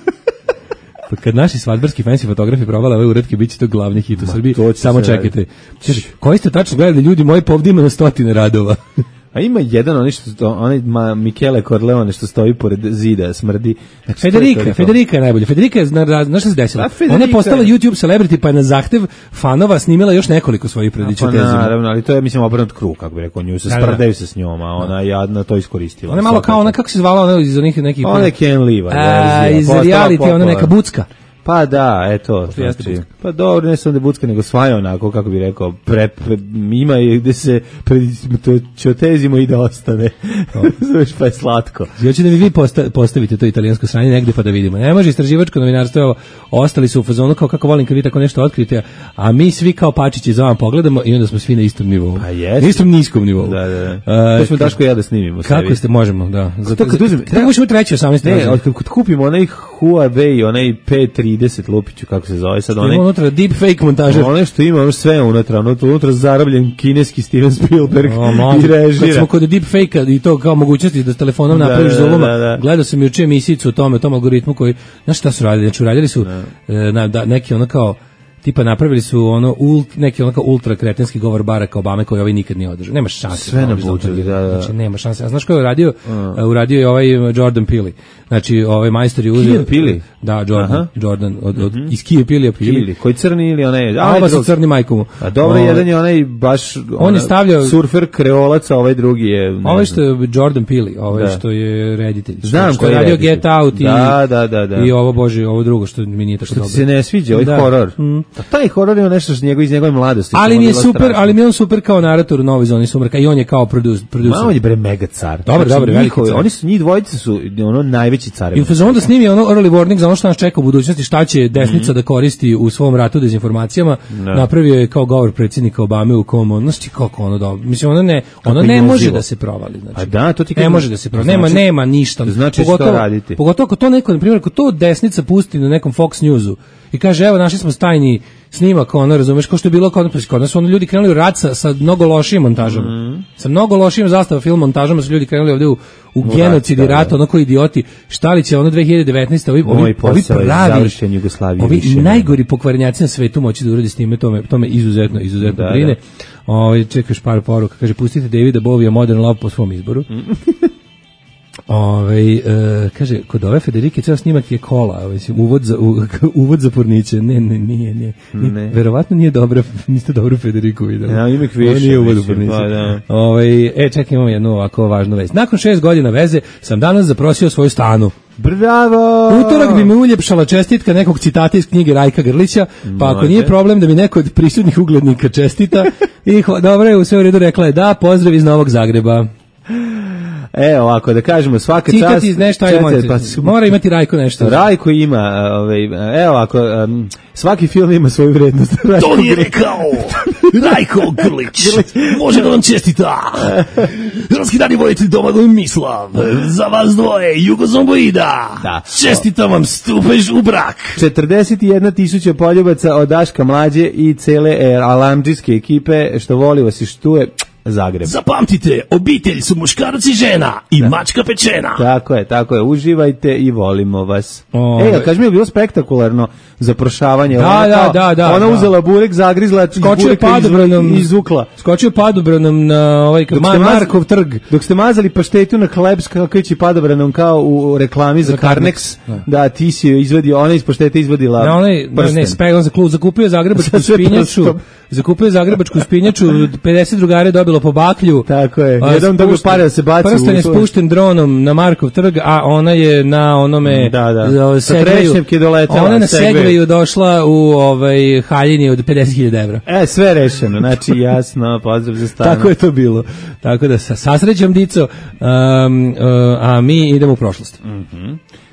Pa kad naši svadbarski fancy fotografi provale ove uretke, bit će to glavni hit u Srbiji. to će Samo se čekajte. Kaže, koji ste tačno gledali ljudi moji, pa ovdje ima na stotine radova. A ima jedan onaj što onaj ma, Michele Corleone što stoji pored zida, smrdi. Znači, to je Federika, toliko. Federika je najbolje. Federika je, zna, znaš šta se desilo? A, Federika Ona je postala je- YouTube celebrity, pa je na zahtev fanova snimila još nekoliko svojih Pa predičotezima. naravno, ali to je, mislim, obrnut krug, kako bi rekao, nju se Da, da. sprdaju se s njom, a ona je jadna to iskoristila. Ona je malo kao ona, kako se zvala ona iz onih nekih... Ona je Ken Levi. A, iz reality, ona neka bucka. Pa da, eto, jeste znači, bucka. pa dobro, ne samo da je bucka, nego svaja onako, kako bi rekao, pre, pre, ima je gde se čotezimo i da ostane. Zoveš, pa je slatko. Ja ću da mi vi posta, postavite to italijansko sranje negde pa da vidimo. Ne može istraživačko novinarstvo, evo, ostali su u fazonu kao kako volim kad vi tako nešto otkrite, a mi svi kao pačići za vam pogledamo i onda smo svi na istom nivou. Pa jeste. Na istom niskom nivou. Da, da, da. A, To smo Daško i ja da snimimo. Kako sebi. ste, možemo, da. Zato, kad uzmem- Kako možemo treći osamnaesti Ne, rođendan? od kad kupimo onaj Huawei, onaj P trideset lupiću, kako se zove sad, onaj... Imamo unutra deepfake montažer. Ono što ima, ono sve unutra, unutra, unutra zarobljen kineski Steven Spielberg O, i može. Kad režira. smo kod deepfake-a i to kao mogućnosti da s telefonom Da, napraviš da, zuluma, da, da. gledao sam juče emisijicu o tome, o tom algoritmu koji, znaš šta su radili? Znači, uradili su e, na, da, neki ono kao tipa napravili su ono ult, neki onako ultra kretenski govor Baracka Obame koji ovaj nikad nije održao. Nema šanse. Sve nabuđili, da, da. Znači, nema šanse. A znaš ko je uradio? Uh. Uradio je ovaj Jordan Peele. Znači, ovaj majstor je uzeo... Kije Peele? Da, Jordan. Aha. Jordan, od, od, uh-huh. iz Kije Peele. Peele. Koji crni ili onaj... A oba su crni majkomu. A dobro, o, jedan je onaj baš... On ona, je stavljao... surfer kreolac, a ovaj drugi je... Ovaj što je Jordan Peele, ovaj da. Što je reditelj. Znam što je radio reditelj. Get Out i... Da, da, da, da. I ovo, bože, ovo drugo što mi nije tako što dobro. Što ti se ne sviđa, ovaj da. horor. Mm. A taj horor je nešto što njegov, iz njegove mladosti. Ali mi je super, strašno. Ali mi je on super kao narator u Novoj zoni sumraka i on je kao producer. Ma on je bre mega car. Dobar, dobar, veliki car. Oni su njih dvojice su ono najveći carevi. I u fazonu da snimi ono early warning za ono što nas čeka u budućnosti, šta će desnica mm-hmm. da koristi u svom ratu dezinformacijama. No. Napravio je kao govor predsjednika Obame u kom on, znači kako ono dobro. Mislim ono ne, ono ne može da se provali, znači. A da, to ti ne može da se provali. Nema, nema ništa. Znači pogotovo, što raditi. Pogotovo ako to neko, na primjer, ako to desnica pusti na nekom Fox Newsu i kaže evo našli smo tajni snimak, ono, razumeš, kao što je bilo kod nas, kod nas su ono ljudi krenuli u rat sa, sa mnogo lošijim montažama. Mm. Sa mnogo lošijim zastava film montažama su ljudi krenuli ovdje u, u, u genocid i rat, ono koji idioti. Šta li će ono dve hiljade devetnaeste ovi, ovi, ovi pravi, ovi najgori pokvarenjaci na svetu moći da uradi s time, to me, to me izuzetno, izuzetno da, brine. O, čekaš par poruka, kaže, pustite Davida Bovija Modern Love po svom izboru. Mm. Ove, e, kaže, kod ove Federike ceo snimak je kola, ove, uvod za, u, uvod za porniće, ne, ne, nije, nije, ne. Verovatno nije dobra, niste dobro Federiku videli. Ja, ima više. Nije uvod u porniće. Pa, da. Ove, e, čekaj, imamo jednu ovako važnu vest. Nakon šest godina veze sam danas zaprosio svoju stanu. Bravo! Utorak bi me uljepšala čestitka nekog citata iz knjige Rajka Grlića, pa ako nije problem da mi neko od prisutnih uglednika čestita, i dobro je, u sve u redu, rekla je da, pozdrav iz Novog Zagreba. E, ovako, da kažemo, svaka čast... Citat iz nešto, ajde, pa, mora imati Rajko nešto. Rajko ima, ovaj, evo ovako, um, svaki film ima svoju vrednost. To nije rekao Rajko Grlić. Može da vam čestita. Hrvatski dani vojitelj Domagoj Mislav. Za vas dvoje, Jugozomboida. Da. Čestitam vam, stupež u brak. četrdeset jedna tisuća poljubaca od Daška Mlađe i cele e, alamdžijske ekipe, što voli vas i štuje... Zagreb. Zapamtite, obitelj su muškarac i žena i da. Mačka pečena. Tako je, tako je. Uživajte i volimo vas. O, Ej, kaži mi, je bilo spektakularno zaprošavanje. Da, ona, da, da, da. Ona da. uzela burek, zagrizla, skočio padobranom, izvukla. Skočio padobranom na ovaj Ma, Markov trg. Dok ste mazali paštetu na hleb, kakvići padobranom kao u reklami za, za Carnex, da. Da, ti si joj izvadio, ona iz paštete izvadila. Ne, onaj, ne, spegla za klub, zakupio zagrebačku spinjaču, zakupio zagrebačku spinjaču, pedeset drugare dobilo po baklju. Tako je. Jedan dobio pare da se baci. Prsten je spušten dronom na Markov trg, a ona je na onome da, da. Segveju. Ona na Segveju došla u ovaj haljini od pedeset hiljada evra. E, sve rešeno. Znači, jasno, pozdrav za stanu. Tako je to bilo. Tako da sa, sa srećom, Dico, um, uh, a mi idemo u prošlost. Mhm.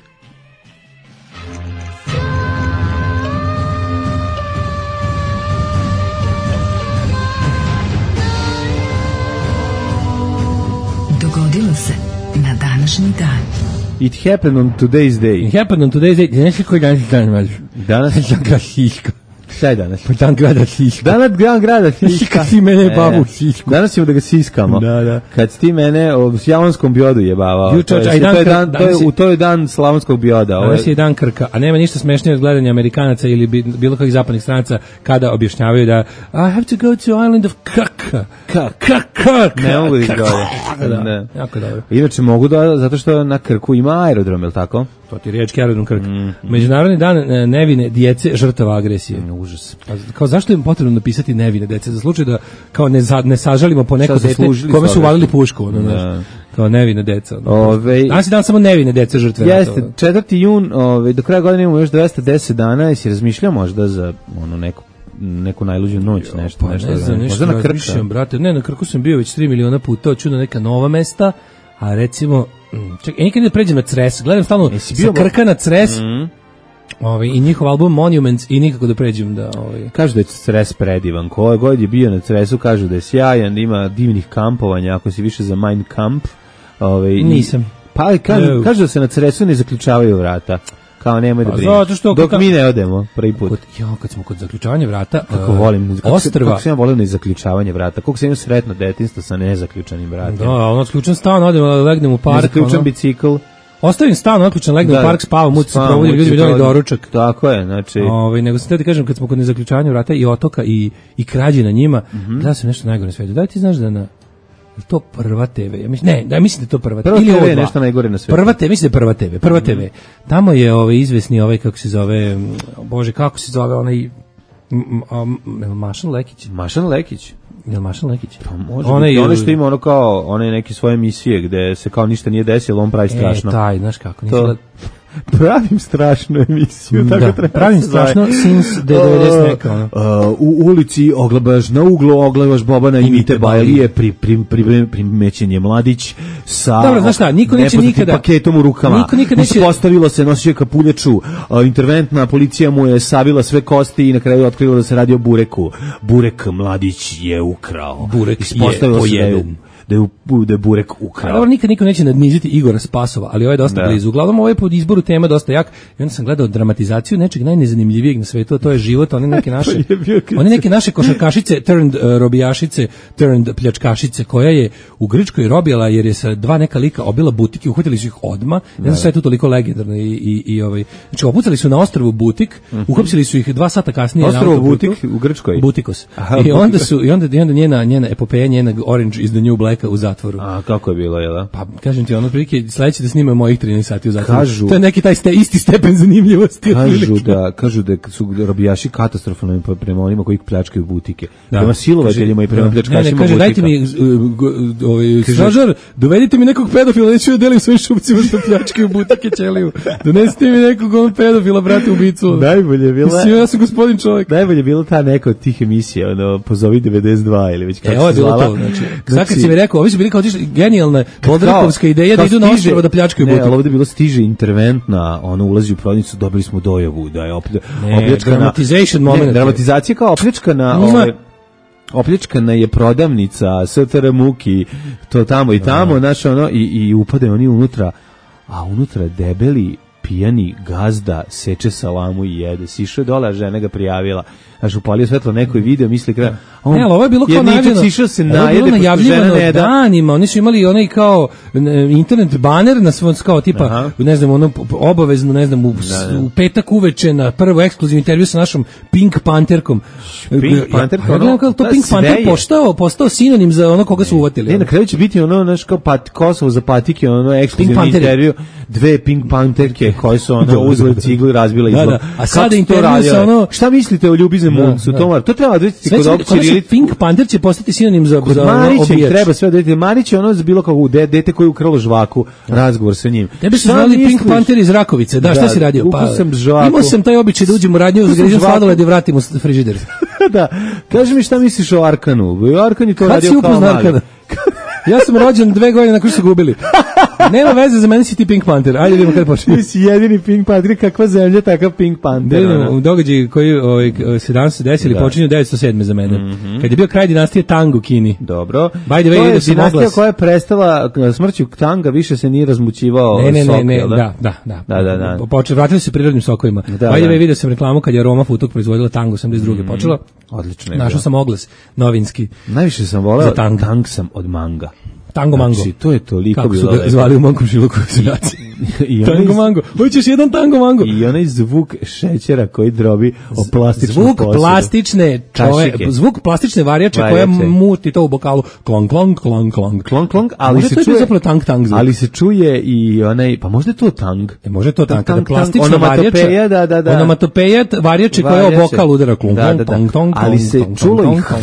Dogodilo se na današnji dan. It happened on today's day. It happened on today's day. Znaš koji danas dan imaš? Danas? Danas Siška. Šta je danas? Pa dan grada Siška. Danas dan grada Siška. Kad ti mene babu Sišku. Danas ćemo da ga siskamo. Da, da. Kad ti mene u Slavonskom biodu jebavao. Jučer, to je, dan, to je dan, to je, u to je dan Slavonskog bioda. Danas je dan Krka, a nema ništa smešnije od gledanja Amerikanaca ili bilo kakvih zapadnih stranaca kada objašnjavaju da I have to go to island of Krka. Krka. Krka. Ne mogu da izgledaju. Da, jako dobro. Inače mogu da, zato što na Krku ima aerodrom, je li tako? To ti riječki aerodrom Krk. Mm. Međunarodni dan nevine djece žrtava agresije. Mm, užas. A, kao zašto je potrebno napisati nevine djece? Za slučaj da kao ne, za, ne sažalimo po neko dete kome su uvalili pušku. Ono, da. Kao nevine deca. Ove, danas je dan samo nevine dece žrtve. Jeste, četvrti jun, ove, do kraja godine imamo još dvesta deset dana, jesi razmišljao možda za ono neku neku najluđu noć, nešto, pa, nešto. Ne znam, nešto možda na Krka. Brate, ne, na Krku sam bio već tri miliona puta, hoću na neka nova mesta, a recimo, čekaj, nikad ne pređem na Cres, gledam stalno sa Krka na Cres, mm. ovaj, i njihov album Monuments i nikako da pređem da... Ovaj. Kažu da je Cres predivan, ko god je bio na Cresu, kažu da je sjajan, ima divnih kampovanja, ako si više za Mein Kamp. Ovaj, nisam. Pa kažu, kažu da se na Cresu ne zaključavaju vrata. Kao nemoj da brineš. Dok kad, mi ne odemo prvi put. Kod, jo, kad smo kod zaključavanja vrata, kako uh, volim, kako ostrva. Kako sam ja volio na zaključavanje vrata. Kako sam imao sretno detinjstvo sa nezaključanim vratima. Da, ono ključan stan, odemo, legnem u park. Nezaključan ono, bicikl. Ostavim stan otključan, legnem u park, spavam, muci se probudim, ljudi mi doneli doručak. Tako je, znači. Ovaj nego sam te da kažem kad smo kod nezaključavanja vrata i otoka i i krađe na njima, mm-hmm. da se nešto najgore na svetu. Da li ti znaš da na to prva te ve? Ja mislim ne, da mislim da je to prva, prva ili te ve je nešto najgore na svetu. Prva te ve, mislim da je prva te ve, prva mm-hmm. te ve. Tamo je ovaj izvesni ovaj kako se zove, bože kako se zove onaj Mašan Lekić. Mašan Lekić. Jel Mašan Lekić? Pa može biti, ono što ima ono kao, one neke svoje emisije gde se kao ništa nije desilo, on pravi strašno. E, taj, znaš kako, to, gled... pravim strašnu emisiju, tako da, treba pravim strašno, since devedeset neka, ono. Uh, u ulici oglebaš, na uglu oglebaš Bobana i Mite Bajlije, pri, pri, pri, primećen je mladić sa Dobro, znaš šta, niko neće nikada paketom u rukama. Niko nikada neće... Uspostavilo se, nosio kapuljaču, uh, interventna policija mu je savila sve kosti i na kraju otkrila da se radi o bureku. Burek mladić je ukrao. Burek je pojeden. Da je, da je burek ukrao. Dobro, nikad niko neće nadniziti Igora Spasova, ali ovo je dosta da. blizu. Uglavnom, ovo je pod izboru tema dosta jak. I onda sam gledao dramatizaciju nečeg najnezanimljivijeg na svetu, a to je život, one neke naše, one neke naše košarkašice, turned uh, robijašice, turned pljačkašice, koja je u Grčkoj robila jer je sa dva neka lika obila butike, uhvatili su ih odma. Ne znam šta je tu toliko legendarno i, i, i ovaj. Znači, opucali su na ostrvu Butik, uh-huh. uhapsili su ih dva sata kasnije. Ostrvo Butik u Grčkoj? Butikos. Aha, I onda su, i onda, i onda njena, njena epopeja, njena Orange is the New Black u zatvoru. A kako je bilo, je da? Pa kažem ti, ono prilike sledeće da snimaju mojih trinaest sati u zatvoru. Kažu, to je neki taj ste, isti stepen zanimljivosti. Kažu da, kažu da su robijaši katastrofalni prema onima koji pljačkaju butike. Da. Prema silovateljima i prema da. pljačkašima butika. Ne, ne, kaže, dajte mi, uh, ovaj, stražar, dovedite mi nekog pedofila, neću da delim svojim šupcima što pljačkaju butike ćeliju. Donesite mi nekog on pedofila, brate, ubicu. Najbolje je bila... Mislim, ja sam gospodin čovjek. Najbolje je bila ta neka od tih emisija, ono, pozovi devedeset dva ili već kako e, ovo je bilo to, znači. Sad kad si mi rekao, ovi su bili kao otišli, genijalna Bodrikovska ideja da idu na ostrvo da pljačkaju butike. Ne, ali ovdje je bilo stiže interventna, ono ulazi u prodavnicu, dobili smo dojavu da je oplja, opljačkana. Dramatization moment. Ne, dramatizacija kao opljačkana, ovaj, opljačkana je prodavnica, S T R Muki, to tamo i tamo, znaš, ono, i, i upade oni unutra, a unutra debeli pijani gazda seče salamu i jede. Sišao je dole, a žena ga prijavila. Znaš, upalio svetlo, neko je video, misli kraja. On, ne, ali ovo je bilo kao najavljeno. Sišao se najede, pošto žena ne da. Danima, oni su imali onaj kao internet baner na svom, kao tipa, aha. ne znam, ono obavezno, ne znam, u, da, da. u petak uveče na prvo ekskluzivni intervju sa našom Pink Pantherkom. Pink Pantherkom? Ja, ja, ono, to Pink Panther postao, postao sinonim za ono koga su uvatili. Ne, na kraju će biti ono, znaš, kao pat, Kosovo za patike, ono ekskluzivni intervju, dve Pink Pantherke koje su ono uzeli ciglu i razbila izlog. Da, da. A sada intervju sa ono... Šta mislite o ljubizne Muncu? To, to treba odrediti kod ovog Ćirilice. Pink Panther će postati sinonim za kod Marića i treba sve odrediti. Marić je ono bilo kao dete koje ukralo žvaku, razgovor sa njim. Tebi su znali Pink Panther iz Rakovice. Da, šta si radio? Pa, imao sam taj običaj da uđem u radnju, zgrižem sladoled i vratim u frižider. Da, kaži mi šta misliš o Arkanu? Arkan je to radio kao mali. Ja sam rođen dve godine nakon što su gubili. Nema veze, za mene si ti Pink Panther. Ajde vidimo kada počne. Ti si jedini Pink Panther, kakva zemlja, takav Pink Panther. Da, u događaju koji ovaj, se danas desili počinju devetsto sedme za mene. Mm-hmm. Kad je bio kraj dinastije Tang u Kini. Dobro. By the way, to je da dinastija koja je prestala smrću Tanga, više se nije razmućivao ne, ne, sok. Ne, ne, da? Da, da, da. da, da, da. Počeli, vratili se prirodnim sokovima. Da, By the way, vidio sam reklamu kad je Roma Futok proizvodila Tang osamdeset druge. Mm-hmm. Počela. Odlično je. Našao sam oglas novinski. Najviše sam voleo Tang. Tang sam od manga. Tango Mango. Znači, to je toliko kako bilo. Kako su zvali u mom komšiluku seljaci. Tango Mango. Hoćeš jedan Tango Mango? I onaj zvuk šećera koji drobi o plastičnom zvuk posudu. plastične čove, zvuk plastične varijače koja muti to u bokalu. Klong, klong, klong, klong. Klong, klong, ali možda se to čuje... zapravo tang, tang zvuk. Ali se čuje i onaj, pa možda je to tang. E, možda je to tang, tang, plastična varijača. Da, da, da. Onomatopeja varijače koja o bokal udara. Klong, klong, klong, klong. Ali se čulo i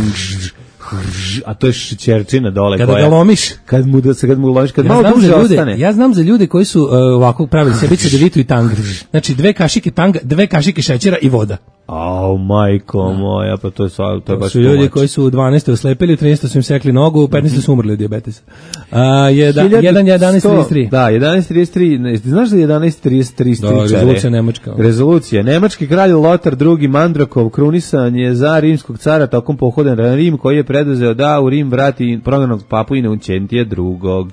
a to je šećerčina dole kada koja, ga lomiš kad mu da se kad mu lomiš kad ja malo duže ljude, ostane. Ja znam za ljude koji su uh, ovako pravili sebice devitu i tang. Znači dve kašike tanga, dve kašike šećera i voda. Au majko moja, pa to je sva, to je baš su ljudi tumač. Koji su u dvanaestoj oslepili, u trinaestoj su im sekli nogu, u petnaestoj su umrli od dijabetesa. A jedan jedanaest trideset tri. Da, jedanaest trideset tri. Znaš da je jedanaest trideset tri da, rezolucija nemačka. Rezolucija. Nemački kralj Lotar drugi Mandrakov krunisan je za rimskog cara tokom pohoda na Rim koji je preduzeo da u Rim vrati prognanog papu Inokentija drugog.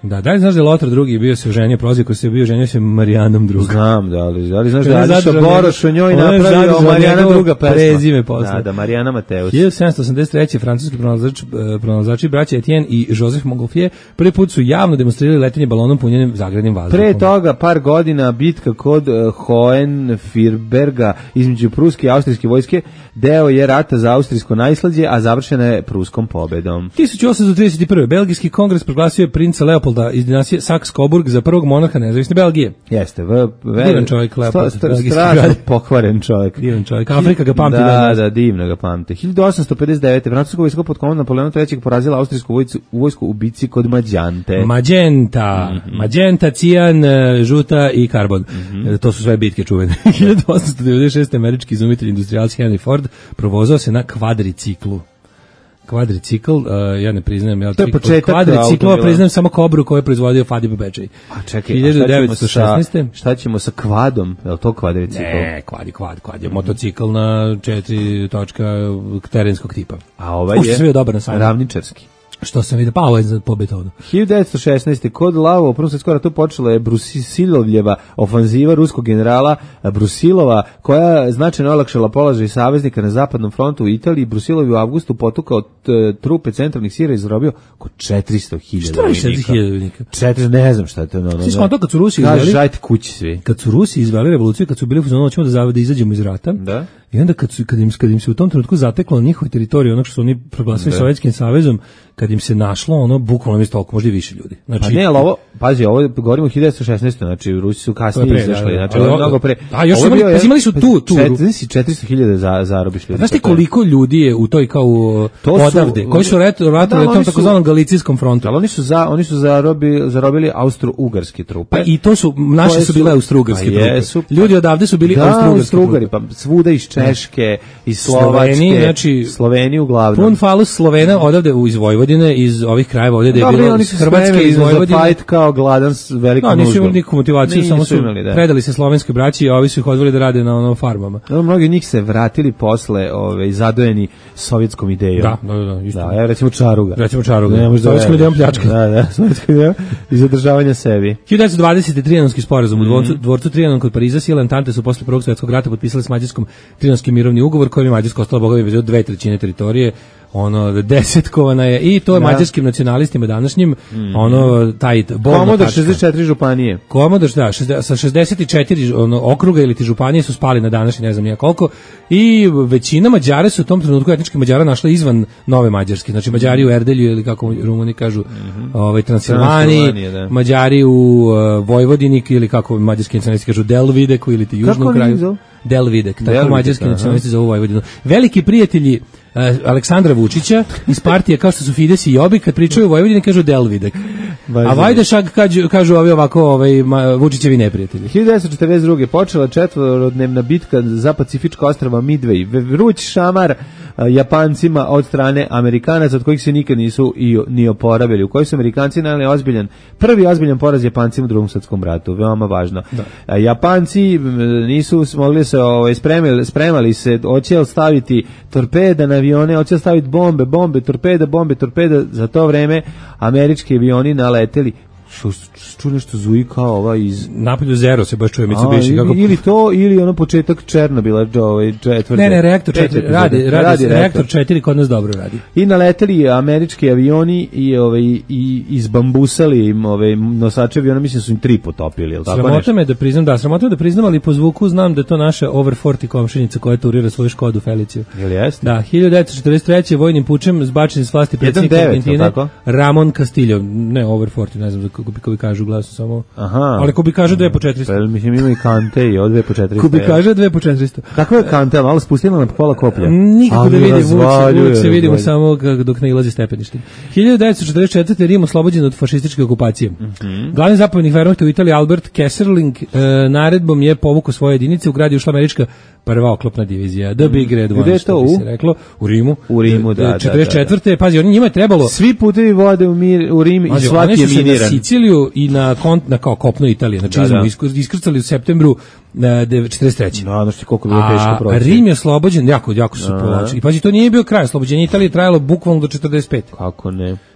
Da, da li znaš da je Lothar drugi bio se oženio, prozivko se bio oženio se Marijanom drugom. Znam, da li, da li znaš To da je Ališa zadržao Boroš o njoj njegov- on je napravio zadržao Marijana njegovo druga pesma. prezime posle. Da, da, Marijana Mateus. hiljadu sedamsto osamdeset treće francuski pronalazač, eh, pronalazači braća Etienne i Joseph Montgolfier prvi put su javno demonstrirali letenje balonom punjenim zagradnim vazduhom. Pre toga par godina bitka kod uh, Hohenfirberga između pruske i austrijske vojske deo je rata za austrijsko najslađe, a završena je pruskom pobedom. hiljadu osamsto trideset prve. Belgijski kongres proglasio je princa Leopolda iz dinastije Saxe-Coburg za prvog monarha nezavisne Belgije. Jeste, v, v, Divan čovjek, Leopold, sta- sta- belgijski strašno kralj. pokvaren čovjek. Divan čovjek. Afrika ga pamti Da, danas. da, divno ga pamte. hiljadu osamsto pedeset devete. Francuska vojska pod komandom Napoleona trećeg porazila austrijsku vojsku, vojsku u bici kod Mađante. Magenta, Mhm. Magenta, cijan, e, žuta i karbon. Mhm. E, To su sve bitke čuvene. hiljadu osamsto devedeset šeste. američki izumitelj industrijalci Henry Ford provozao se na kvadriciklu. Kvadricikl, uh, ja ne priznajem, ja To je početak kvadriciklova automobila. priznajem samo Kobru koju je proizvodio Fadime Bečej. A čekaj, a šta ćemo hiljadu devetsto šesnaeste. sa, šta ćemo sa kvadom? Je li to kvadricikl? Ne, kvad je kvad, kvad je motocikl na četiri točka terenskog tipa. A ovaj Ušto je sam bio dobar na sajmu. ravničarski. Što sam vidio, pa ovo je za po betonu. hiljadu devetsto šesnaeste. Kod Lavo u Prvom svjetskom ratu počela je Brusilovljeva ofanziva ruskog generala Brusilova, koja značajno olakšala položaj saveznika na zapadnom frontu u Italiji. Brusilov je u avgustu potukao t- trupe centralnih sila i zarobio oko četiristo hiljada Šta je četiristo hiljada vojnika? četiristo, ne znam šta je to. No, no, Svi smo to kad su Rusi Kaže, izveli, žajte kući svi. kad su Rusi izveli revoluciju, kad su bili u fazonu hoćemo da zavade izađemo iz rata. Da. I onda kad, su, kad, im, kad im se u tom trenutku zateklo na njihovoj teritoriji, ono što su oni proglasili Da. Sovjetskim savezom, kad im se našlo, ono, bukvalno mi toliko, možda i više ljudi. Znači, Pa ne, ali ovo, pazi, ovo govorimo o hiljadu devetsto šesnaeste. Znači, Rusi su To je kasnije pre, izašli, da, da. znači, Ali ovo je ovo- mnogo pre. A, još Ovo je imali- bio pa imali su tu- tu- čet- Znači, četiristo hiljada za, zarobiš ljudi. znaš ti To je- koliko ljudi je u toj kao To su- odavde, koji su ret, Da, ratovali na oni tom su- takozvanom galicijskom frontu. Ali oni su za oni su zarobi, zarobili austro-ugarske trupe. Pa i to su, naše Koje su bile austrougarske pa trupe. jesu, pa- Ljudi odavde su bili da, austrougarske Austro-Ugari, trupe. pa svuda iz Češke, iz Slovačke, Sloveniji, znači, Sloveniji uglavnom. Pun falus Slovena odavde u- iz Vojvodine, iz ovih krajeva ovdje da je Dobro, bilo oni su Hrvatske spremili iz za Vojvodine. fight kao gladan s velikom Da, nisu nuždom. imali nikakvu motivaciju, Nisu samo su imali, da. predali se slovenskoj braći, a ovi su ih odveli da rade na ono farmama. Dobro, mnogi od njih se vratili posle ove, zadojeni sovjetskom idejom. Da, da, da, isto. Da, evo recimo Čaruga. Recimo Čaruga. Ne, možda Sovjetskom veruješ. idejom pljačka. Da, da, sovjetskom idejom i zadržavanja sebi. hiljadu devetsto dvadesete. Trijanonski sporazum Mhm. u dvorcu, dvorcu Trijanon kod Pariza sile Entente su posle Prvog svjetskog rata potpisali s Mađarskom Trijanonski mirovni ugovor kojim je Mađarska ostala bogovi bez dve trećine teritorije, ono desetkovana je i to je Da. mađarskim nacionalistima današnjim, ono taj bolna Komodor tačka. šezdeset četiri županije. Komodor, da, šezde- sa šezdeset četiri ono, okruga ili ti županije su spali na današnji, ne znam nija koliko, i većina Mađara su u tom trenutku etnički Mađara našla izvan Nove Mađarske, znači Mađari u Erdelju ili kako Rumuni kažu, ovaj, Transilvaniji, Transilvanije, da. Mađari u uh, Vojvodini ili kako mađarski nacionalisti kažu Delvideku ili ti južnom Kako oni kraju. zovu? Delvidek, tako Delvidek, mađarski aha. nacionalisti zovu Vojvodinu. Veliki prijatelji uh, Aleksandra Vučića iz partije kao što su Fides i Jobbik, kad pričaju o Vojvodini kažu Delvidek. Baš A Vajdašak kažu, kažu ovi ovako ovaj, ma, Vučićevi neprijatelji. hiljadu devetsto četrdeset druge. počela četvorodnevna bitka za Pacifička ostrava Midway. V- Vruć šamar a, Japancima od strane Amerikanaca, od kojih se nikad nisu i, ni oporavili. U kojoj su Amerikanci naneli ozbiljan, prvi ozbiljan poraz Japancima u Drugom svjetskom ratu. Veoma važno. A, Japanci m, nisu mogli se ovaj, spremili, spremali se, hoće staviti torpeda na avione, hoće staviti bombe, bombe, torpeda, bombe, torpeda. Za to vreme američki avioni naleteli. Što ču nešto zuji kao ova iz Napolju Zero se baš čuje Mitsubishi. A, Kako... ili to, ili ono početak Černobila, ovaj četvrte. Ne, ne, reaktor Pete četiri, epizode. radi, radi, reaktor četiri kod nas dobro radi. I naleteli američki avioni i ovaj i izbambusali im ovaj nosače aviona, mislim su im tri potopili, el tako Sramota nešto. me da priznam, da, sramota me da priznam, ali po zvuku znam da je to naša over forty komšinica koja turira svoju Škodu Feliciju. Jel jeste? Da, hiljadu devetsto četrdeset treće. vojnim pučem zbačen s vlasti predsjednik jedan devet, Argentine tako? Ramon Castillo. Ne over forty, ne znam za kako bi, kako bi kažu glasno samo. Aha. Ali ko bi kaže dve po četiristo. Pa, mislim ima i Kante i od dve po četiristo. Ko bi kaže dve po četiristo. Kako je Kante, malo spustila na pola koplja. Nikako Ali da vidimo, razvaljuje, uvijek se vidimo razvaljuje. samo kako- dok ne ilazi stepeništem. hiljadu devetsto četrdeset četvrte. Rim oslobođen od fašističke okupacije. Mhm. Glavni zapovjednik Wehrmachta u Italiji Albert Kesselring e, naredbom je povukao svoje jedinice, u grad je ušla američka prva oklopna divizija, The Big Red One, Gde je što to, bi u? se reklo, u Rimu. U Rimu, da, da, da, da. četrdeset četvrte. Pazi, oni njima je trebalo Svi putevi vode u, mir, u Rim i Pazi, svaki oni je su se na miniran. Siciliju i na, kont, na kao kopno Italije, znači Da, izmu, da. iskr- iskrcali u septembru na četrdeset treće. Da, znaš ti koliko je bilo teško A proći. Rim je oslobođen, jako, jako su povlačili. I pazi, to nije bio kraj, oslobođenje Italije je trajalo bukvalno do četrdeset pete. Kako ne?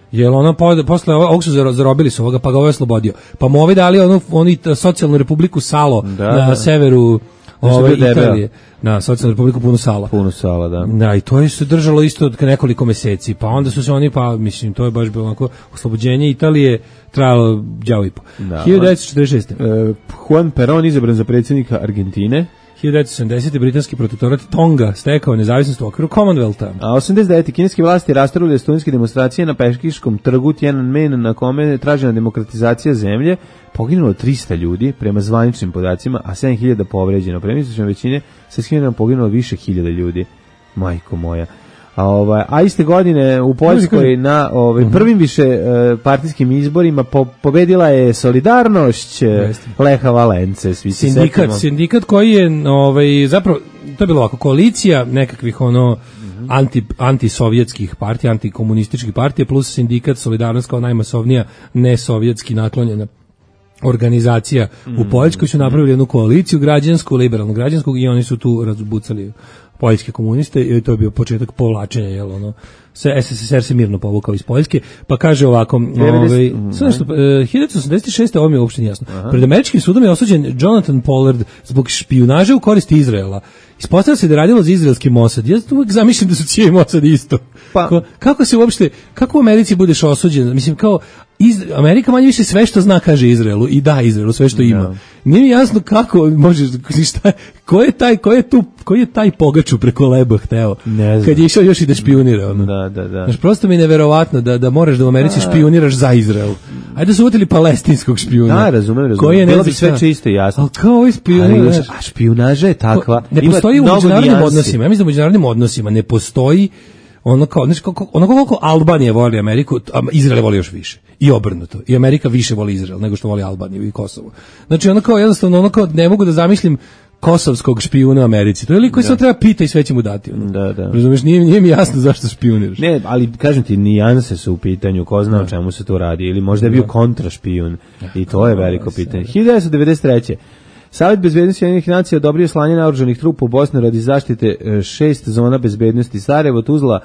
Jel ono po, posle ovog su zaro- zarobili su ovoga, pa ga ovaj oslobodio. Pa mu ovi dali onu, onu it- socijalnu republiku Salo Da, na da. severu Znaš ove da je debeo? Italije. Na socijalnu republiku puno sala. Puno sala, da. Da, i to je se držalo isto od nekoliko meseci, pa onda su se oni, pa mislim, to je baš bilo onako, oslobođenje Italije trajalo đavo i po. Da. hiljadu devetsto četrdeset šeste. E, Juan Perón izabran za predsjednika Argentine, hiljadu devetsto sedamdesete. britanski protektorat Tonga stekao nezavisnost u okviru Commonwealtha. a osamdeset devete. kineske vlasti rasturile studentske demonstracije na Pekiškom trgu Tiananmen na kome je tražena demokratizacija zemlje, poginulo trista ljudi prema zvaničnim podacima, a sedam hiljada povređeno. Prema istočnoj većine sa skidom poginulo više hiljada ljudi. Majko moja. A, ovaj, a iste godine u Poljskoj na ovaj, prvim više e, partijskim izborima po, pobedila je Solidarnošć e, Leha Valence. Svi se Sindikat, setimo. sindikat koji je ovaj, zapravo, to je bilo ovako, koalicija nekakvih ono anti, antisovjetskih partija, antikomunističkih partija plus sindikat Solidarnost kao najmasovnija nesovjetski naklonjena organizacija u Poljskoj su napravili jednu koaliciju građansku, liberalnu građansku i oni su tu razbucali poljske komuniste i to je bio početak povlačenja, jel ono, se S S S R se mirno povukao iz Poljske, pa kaže ovako, ovaj, sve nešto, e, hiljadu devetsto osamdeset šeste. ovo mi je uopšte nije jasno. Pred američkim sudom je osuđen Jonathan Pollard zbog špijunaže u korist Izraela. Ispostavlja se da je radilo za izraelski Mossad. Ja uvijek zamišljam da su C I A i Mossad isto. Pa- Ko- kako se uopšte, kako u Americi budeš osuđen? Mislim, kao, iz, Amerika manje više sve što zna kaže Izraelu i da Izraelu sve što ima. Nije mi jasno kako možeš, šta, ko je taj, ko je tu, koji je taj pogaču preko leba hteo? Ne znam. Kad je išao još i da špijunira. Ono. Da, da, da. Znaš, prosto mi je neverovatno da, da moraš da u Americi špijuniraš za Izrael. Ajde da su uvotili palestinskog špijuna. Da, razumem, razumem. Koji je Bilo ne bi znam sve šta. čisto i jasno. Ali kao ovaj špijun, Ali, znaš, a špijunaža je takva. ne Ima postoji u mnogo međunarodnim nijansi. odnosima. Ja mislim da u međunarodnim odnosima ne postoji ono kao, znači, kako, onako koliko Albanija voli Ameriku, a Izrael voli još više. I obrnuto. I Amerika više voli Izrael nego što voli Albaniju i Kosovo. Znači, ono kao, jednostavno, ono kao, ne mogu da zamislim kosovskog špijuna u Americi. To je lik koji se treba pita i sve će mu dati. Ono. Da, da. Razumeš, nije, nije mi jasno zašto špijuniraš. Ne, ali kažem ti, nijanse su u pitanju, ko zna o čemu se to radi, ili možda je bio kontrašpijun, i to je veliko pitanje. hiljadu devetsto devedeset treće. Savjet bezbednosti Ujedinjenih nacija odobrio slanje naoružanih trupa u Bosnu radi zaštite e, šest zona bezbednosti: Sarajevo, Tuzla,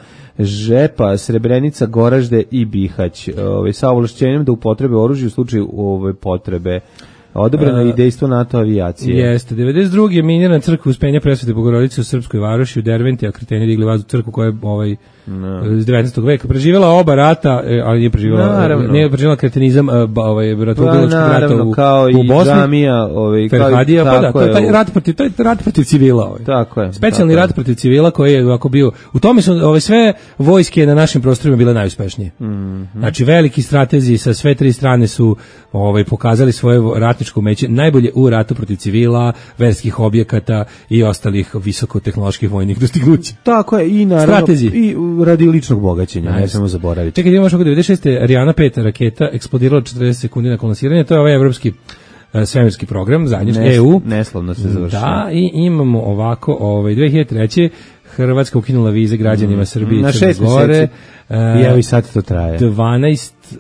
Žepa, Srebrenica, Goražde i Bihać. Ove, sa ovlašćenjem da upotrebe oružje u slučaju ove potrebe. Odobreno je i dejstvo NATO avijacije. Jeste. devedeset druge minirana crkva Uspenja Presvete Bogorodice u Srpskoj Varoši u Derventi, a Kreteni digli vazdu crkvu koja je ovaj iz devetnaestog veka preživjela oba rata, e, ali nije preživjela, Naravno. nije preživjela kretenizam, e, ba, ovaj ratoubilačkog Pa, rata naravno, u, kao u i Bosni. džamija, ovaj, kao i- Ferhadija, pa da, tako to je je taj u- rat protiv, taj rat protiv civila. Ovaj. Tako je, Specijalni tako je. rat protiv civila koji je ovako bio, u tome su ove sve vojske na našim prostorima bile najuspešnije. Mhm. Znači veliki stratezi sa sve tri strane su ovaj pokazali svoje ratničko umeće najbolje u ratu protiv civila, verskih objekata i ostalih visokotehnoloških vojnih dostignuća. Tako je, i naravno, Stratezi. i u- radi ličnog bogaćenja, ne Nice. smemo zaboraviti. Čekaj, imamo još oko devedeset šeste. Ariana pet raketa eksplodirala četrdeset sekundi nakon lansiranja. To je ovaj evropski e, svemirski program, zajednički Nes- E U. Neslavno se završilo. Da, i imamo ovako, ovaj dve hiljade treće. Hrvatska ukinula vize građanima Srbije Na i Crne šest Gore. meseci. E, I evo i sad to traje. dvanaest e,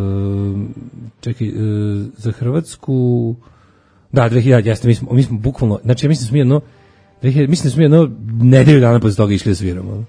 čekaj, e, za Hrvatsku da, dve hiljade, jeste, mi smo, mi smo bukvalno, znači ja mislim da smo mi jedno dve hiljade, mislim da smo mi jedno nedelju dana posle toga išli da sviramo.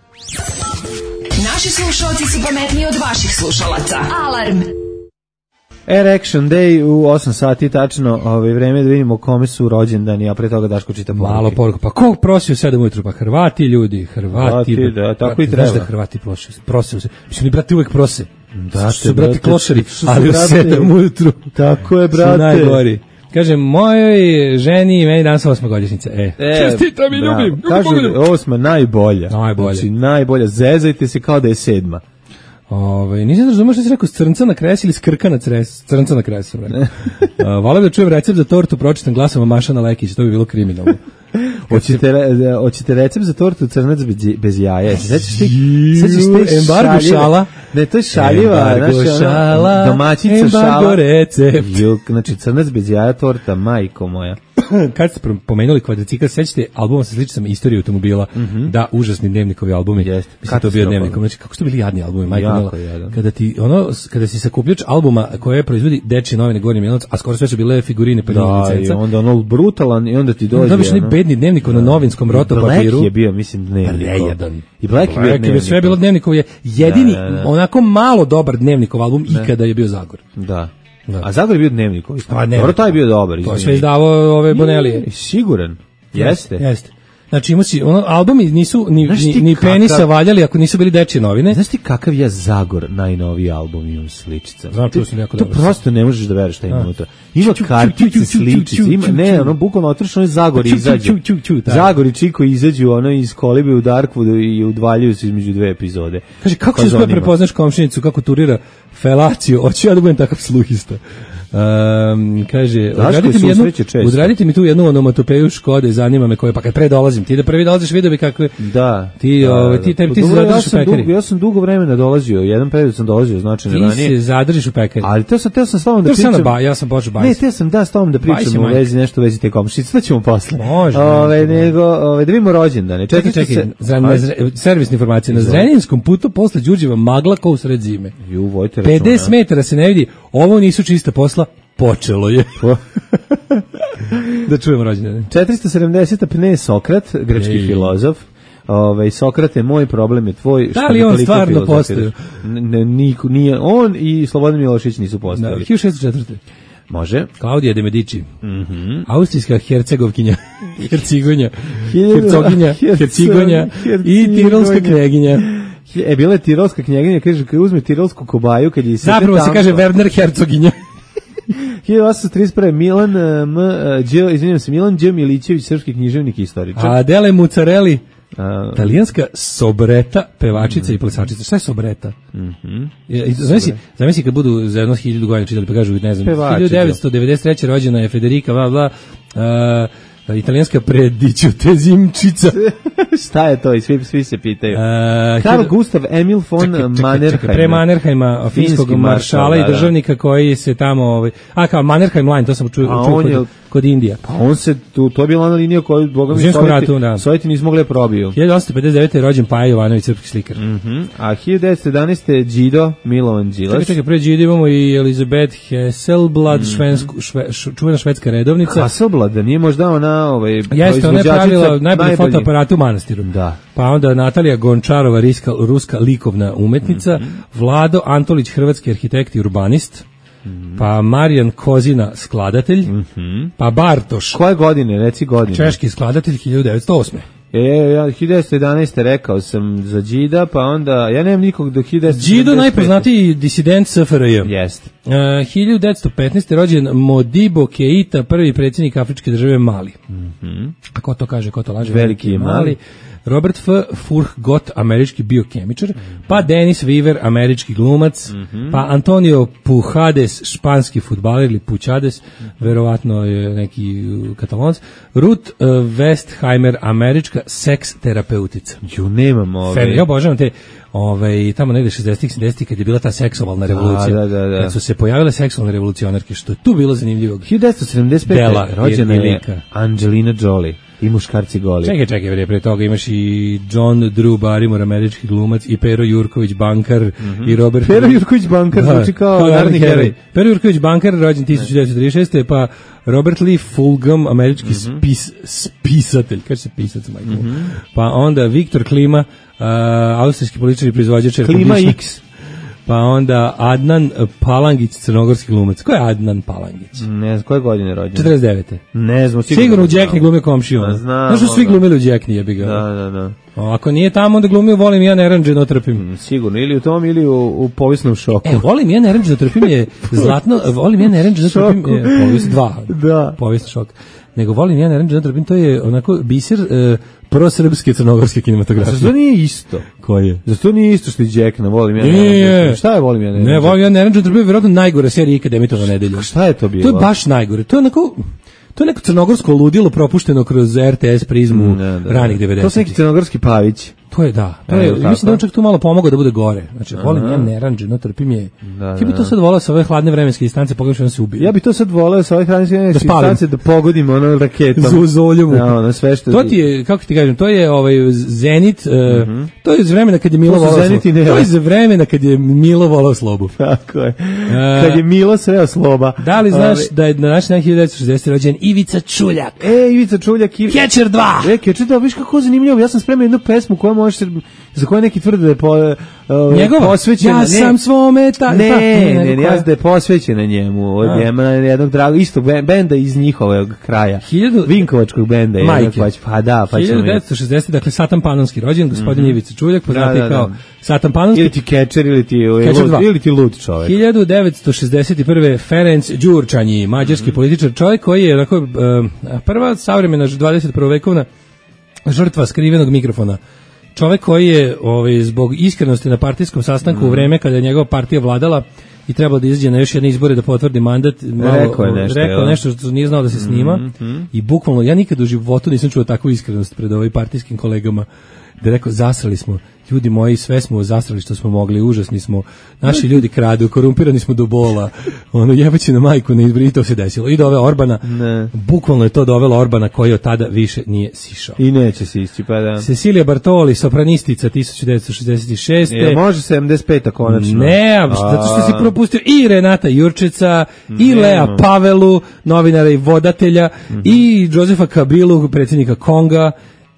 Naši slušalci su pametniji od vaših slušalaca. Alarm! Erection Day u osam sati tačno, ovaj vreme da vidimo kome su rođendani, a pre toga Daško čita poruke. Malo poruka, pa ko prosio sedam ujutru? Pa Hrvati, ljudi, Hrvati. Hrvati, da, tako i Znaš treba. da Hrvati prosio, prosio se. Mislim, mi brati uvek prose. Da, su brati brate, klošari, su ali u brate. sedam ujutru. Tako je, Su brate. najgori. Kažem, mojoj ženi i meni danas osmogodišnjica. E, E, čestitam i bravo. ljubim. Kažu, osma najbolja. Najbolja. Znači, najbolja. Zezajte se kao da je sedma. Ove, nisam razumio što si rekao, s crnca na kres ili s krka na cres, s crnca na kres. Uh, Voleo da čujem recept za tortu pročitan glasom Mašana Lekić, to bi bilo kriminalno. Hoćete re- hoćete recept za tortu crnac bez, bez jaja? Sećaš ti? Sećaš ti Embargo šaljive- šala. Ne, to je šaljiva, Embargo znaš, ono, šala, domaćica embargo šala. recept. Juk, znači crnac bez jaja torta, majko moja. Kad ste pomenuli kvadricikl, sećate albuma sa sličicama istorije automobila, da, užasni dnevnikovi albumi. Jeste, Mislim, to je bio katastrofa. dnevnikom. Znači, kako su to bili jadni albumi, majko Jako mila. jadan. Kada ti, ono, kada si sakupljač albuma koje proizvodi Dečije novine Gornji Milanac, a skoro sve su bile figurine pa nije Da, i licenca. onda ono brutalan i onda ti dođe. Dobiš onaj ono. bedni dnevnik dnevnikom na novinskom rotopapiru. Black je bio, mislim, dnevnikov. Rejadan. I Black je bio Black je sve bilo dnevnikov, je jedini, Da, da, da. onako malo dobar dnevnikov album ikada je bio Zagor. Da. Da. A Zagor je bio dnevnikov. Pa, ne, Dobro, taj je bio dobar. To je izvini. sve izdavao ove Bonelije. Je, Siguran. Jeste. Jeste. Znači ima si, ono, albumi nisu ni, Znaš ni, ti ni kakav- penisa valjali ako nisu bili dečije novine. Znaš ti kakav ja Zagor najnoviji album imam sličica? Znam, Ti- to sam jako to dobro. prosto ne možeš da veruješ šta ima A. unutra. Ima Ču, ču, ču, kartice, ču, ču, sličice, ču, ima, ču, ne, ču. ono, bukvalno otvoriš ono Zagor i Ču, ču, izađu. ču, ču, ču, taj. Zagor i Čiko izađu ono iz kolibe u Darkwoodu i udvaljuju se između dve epizode. Kaže, kako Pa se uspio zanima. prepoznaš komšinicu, kako turira felaciju, hoću ja da budem takav sluhista. Um, kaže, odradite mi, jednu, susreće često. odradite mi tu jednu onomatopeju Škode, zanima me koje, pa kad pre dolazim, ti da prvi dolaziš vidio bi kakve, Da. Ti, da, ovaj, da. ti- tebi- ti Pa se dobro, zadržiš ja u sam pekari. dugo- Ja sam dugo vremena dolazio, jedan period sam dolazio značajno ti ranije. se zadržiš u pekari. Ali teo sam, teo sam s tobom da To sam na pričam. ba, ja sam počeo Ne, bajs. te sam da s tobom da Bajs je pričam u majka. vezi nešto u vezi te komšice, to ćemo posle. Može, Ove, može, nego, ove, da vidimo rođendane. Čekaj, četiristo čekaj, se- za, na, zre- servisne informacije. Na Zrenjaninskom putu posle Đurđeva magla ko u sred zime. Ju, vojte računa. pedeset metara se ne vidi, ovo nisu čista posla, počelo je. Da čujemo rođendane. četiristo sedamdeseta pne Sokrat, grčki Ej. filozof. Ove, Sokrate, moj problem je tvoj. Da li me on toliko stvarno filozofiraš. postoji? Ne, ne, niko, nije, on i Slobodan Milošević nisu Da, postojali. hiljadu šeststo četvrte. Može. Klaudija de Medici. Mhm. Austrijska hercegovkinja, hercigonja, Hiljadu- hercoginja, Herceg- hercigonja i hercigonja. tirolska knjeginja. E, bila je tirolska knjeginja, kaže, kad uzme tirolsku kobaju, kad je sve Zapravo se tanko- kaže Werner hercoginja. hiljadu osamsto trideset prve. Milan eh, M. eh, Đ, izvinjam se, Milan Đ. Milićević, srpski književnik i istoričar. A Adele Mucarelli, A, italijanska sobreta, pevačica i plesačica. Šta je sobreta? mhm. Je, zamisli, zamisli kad budu za jedno hiljadu godina čitali pa kažu, ne znam, Pevačica. hiljadu devetsto devedeset treće rođena je Federica, bla, bla, uh, italijanska predićutezimčica. Šta je to? I svi, svi se pitaju. Uh, Karl Gustav Emil von Čekaj, čekaj, Mannerheim. čekaj, pre Mannerheima, finskog Finski maršala maršal, i da, da. državnika koji se tamo, ovaj, a kao Mannerheim line, to sam čuo, A čuo on kod, je- kod Indija. Pa on se, tu, to je bila ona linija koju, boga U mi, Zimskom Sovjeti, ratu, da. Sovjeti nisu mogli da probiju. hiljadu osamsto pedeset devete je rođen Paja Jovanović, srpski slikar. Mhm. A hiljadu devetsto jedanaeste. Đido Milovan Đilas. Čekaj, čekaj, pre Đide imamo i Elizabeth Hesselblad, švensku, šve, š, čuvena švedska redovnica. Hasselblad, da nije možda ona ovaj, Jeste, ona je proizvođačica pravila najbolje najbolji- fotoaparate u manastiru. Da. Pa onda Natalija Gončarova, riska, ruska likovna umetnica, Mhm. Vlado Antolić, hrvatski arhitekt i urbanist, Mhm. pa Marijan Kozina, skladatelj, pa Bartoš, Koje godine, reci godine? češki skladatelj, hiljadu devetsto osme. E, ja hiljadu devetsto jedanaeste. rekao sam za Đida, pa onda, ja nemam nikog do hiljadu devetsto Đido, sedamdeset pete. najpoznatiji disident S F R J. Jeste. Uh, hiljadu devetsto petnaeste. rođen Modibo Keita, prvi predsjednik afričke države Mali. A ko to kaže, ko to laže? Veliki je Mali. Robert F. Furhgott, američki biokemičar, pa Denis Weaver, američki glumac, pa Antonio Puchades, španski fudbaler ili Puchades, verovatno je neki uh, katalonc, Ruth uh, Westheimer, američka seks terapeutica. Ju, nemam ove. Fem, ja obožavam te, ovaj, tamo negde šezdesetih sedamdesetih kad je bila ta seksualna revolucija. da, da, da. Kad su se pojavile seksualne revolucionarke, što je tu bilo zanimljivo. hiljadu devetsto sedamdeset pete. Dela rođena i je lika. Angelina Jolie i muškarci goli. Čekaj, čekaj, bre, pre toga imaš i John Drew Barrymore, američki glumac, i Pero Jurković, bankar, i Robert... Pero Jurković bankar, Da, zvuči kao narodni heroj. Pero Jurković, bankar, rođen hiljadu devetsto trideset šeste. Pa Robert Lee Fulgham, američki spis, spisatelj, kaže se pisac, majko. Pa onda Viktor Klima, uh, austrijski političar i proizvođač. Klima republične- X. Pa onda Adnan Palangić, crnogorski glumac. Ko je Adnan Palangić? Ne znam, koje godine je rođen? četrdeset devete. Ne znam, sigurno. Sigurno u znam. Đekni glumio komšiju. Ma, znam, Znaš što svi ono. glumili u Đekni, jebi ga. Da, da, da. A ako nije tamo, onda glumio Volim ja neranđeno trpim. Mm, Sigurno, ili u tom, ili u, u povisnom šoku. E, Volim ja neranđeno trpim je zlatno, Volim ja neranđeno trpim je povis dva. Da. Povisni šok. Nego Volim ja neranđeno trpim, to je onako biser e, prosrpske crnogorske kinematografije. Zašto nije isto? Koji je? Zašto nije isto što i Đekna, volim ja. Nije. Šta je volim ja? Ne, Volim ja neranđeno trpim je vjerojatno najgore serija ikada emitovana na nedelju. Šta je to bilo? To je baš najgore. To je onako... To je neko crnogorsko ludilo propušteno kroz R T S prizmu Da, da, da. ranih To su neki devedesetih. crnogorski Pavić. To je da. To E, je, tako? mislim da on čak tu malo pomogao da bude gore. Znači, volim njen neranđe, no trpim je. Da, Ja bi da. to sad volao sa ove hladne vremenske distance, pogledam što on se ubije. Ja bi to sad voleo sa ovih hranjskih Da spalim. distance da pogodim ono raketom. Zuzoljevu. Da, ono sve što... To ti je, kako ti kažem, to je ovaj Zenit, uh, to je iz vremena kad je Milo To su volao Zenit i slobu. Neva. To je iz vremena kad je Milo volao slobu. Tako je. E, Kad je Milo sreo sloba. Da li znaš Ove- da je na naš dan hiljadu devetsto šezdesete rođen Ivica Čuljak? E, Ivica Čuljak i... Catcher dva! E, Catcher dva, viš kako zanimljivo, ja sam spremio jednu pesmu koja može se, za koju neki tvrde da je po, uh, Njegova? posvećena. Ja ne, sam svome ta... Ne, ta- ne, ne, nego ja koja? znam da je posvećena njemu, od A. njema, jednog dragog, istog ben- benda iz njihovog kraja. Hiljadu- Vinkovačkog benda. jednog, Majke. Pa, će- pa da, pa ćemo hiljadu devetsto šezdesete dakle Satan Panonski rođen, gospodin Ivica Čuljak, poznati Da, da, da. kao Satan Panonski. Ili ti Catcher, ili ti, Catcher dva. lud, ili ti lud čovek. hiljadu devetsto šezdeset prve Ferenc Đurčanji, mađarski političar, čovjek koji je onako, e, prva savremena dvadeset prve vekovna žrtva skrivenog mikrofona. Čovjek koji je ovaj, zbog iskrenosti na partijskom sastanku u vreme kada je njegova partija vladala i trebalo da izađe na još jedne izbore da potvrdi mandat, malo, Rekao je nešto, rekao jel? nešto što nije znao da se snima i bukvalno, ja nikad u životu nisam čuo takvu iskrenost pred ovim partijskim kolegama, da je rekao, zasrali smo, ljudi moji, sve smo zasrali što smo mogli, užasni smo, naši ljudi kradu, korumpirani smo do bola, ono, jebaće na majku na izbori, i to se desilo. I doveo Orbana, Ne. bukvalno je to dovelo Orbana koji od tada više nije sišao. I neće se ići, pa da. Cecilija Bartoli, sopranistica hiljadu devetsto šezdeset šeste. Je, može sedamdeset peta konačno. Ne, a zato što si propustio i Renata Jurčica, i Nema. Lea Pavelu, novinara i vodatelja, i Jozefa Kabilu, predsjednika Konga,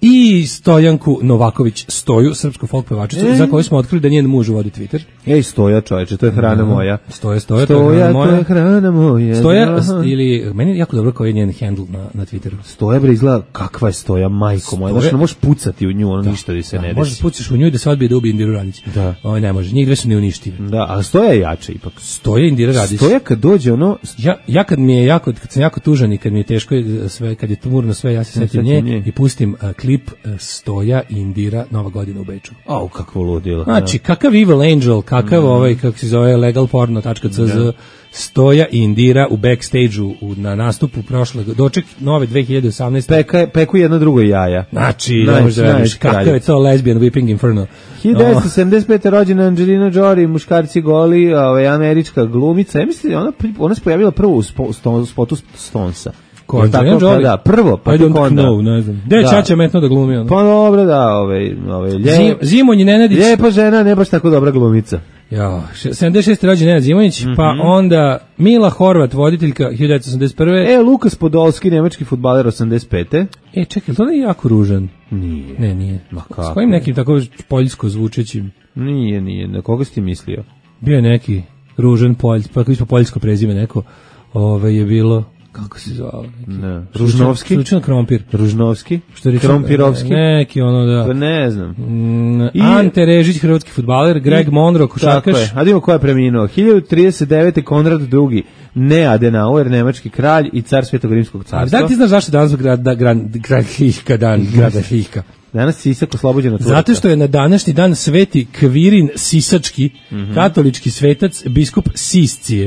i Stojanku Novaković Stoju, srpsku folk pevačicu, E. za koju smo otkrili da njen muž vodi Twitter. Ej, Stoja, čoveče, to je hrana moja. Stoja, Stoja, to je Stoja, hrana to moja. je hrana moja. Stoja, Aha. ili, meni je jako dobro koji je njen handle na, na Twitteru. Stoja, bre, izgleda kakva je Stoja, majko moja. Stoja- Znaš, ne možeš pucati u nju, ono ništa da se ne Možeš desi. pucaš u nju i da se odbije da ubije Indiru Radić. Da. Ovo ne može, njih dve su neuništive. Da, a Stoja je jače ipak. Stoja Indira Radić. Stoja kad dođe, ono, Ja, ja kad mi je jako, kad sam jako tužan i kad mi je teško e, sve, kad je tumurno sve, ja se setim setim nje nje. i pustim uh, klip uh, Stoja i Indira Nova godina u Beču. au, kakvo ludilo. Znači, kakav Evil Angel, kakav ovaj, kako se zove, legalporno tačka c z, Stoja i Indira u backstage-u u, na nastupu prošle, doček nove dve hiljade osamnaeste. Peka, peku jedno drugo jaja. Znači, Naj- ne možeš da veruješ, najveći kakav je kraljica. to lesbian whipping inferno. hiljadu devetsto sedamdeset pete rođena Angelina Jolie, muškarci goli, ovaj, američka glumica. Ja mislim, ona, ona se pojavila prvo u spo, sto, spotu Stonesa. Ko, Jel tako? Angelina Jolie? Pa da, prvo, pa I tek don't onda. know, ne znam. Gde je Da. Čača metno da glumi ono? Pa dobro, da, ovaj, ovaj, lje, Zim, Zimonji Nenadić. lijepa žena, ne baš tako dobra glumica. Ja, še- sedamdeset šeste rođen Nenad Zimonjić, pa onda Mila Horvat, voditeljka hiljadu devetsto osamdeset prve. E, Lukas Podolski, nemački fudbaler osamdeset pete. E, čekaj, to je jako ružan. Nije. Ne, nije. Ma S kako? kojim nekim tako poljsko zvučećim? Nije, nije. Na koga si ti mislio? Bio je neki ružan polj, pa isto poljsko prezime neko, ove je bilo, kako se zvao? Neki, Ne. Ružnovski? Slučajno krompir. Ružnovski? Što je rečeno- Krompirovski? Neki ono da. Pa ne znam. Mm, I- Ante Režić, hrvatski fudbaler, Greg Monroe, Tako košarkaš. je. A da imamo ko je preminuo. hiljadu trideset devete Konrad drugi. Ne Adenauer, nemački kralj i car Svetog rimskog A carstva. da ti znaš zašto je danas grad, da, grad, grad Hihka dan, grada Hihka? Danas si Isak oslobođen od Turaka. Zato što je na današnji dan sveti Kvirin Sisački, katolički svetac, biskup Siscije.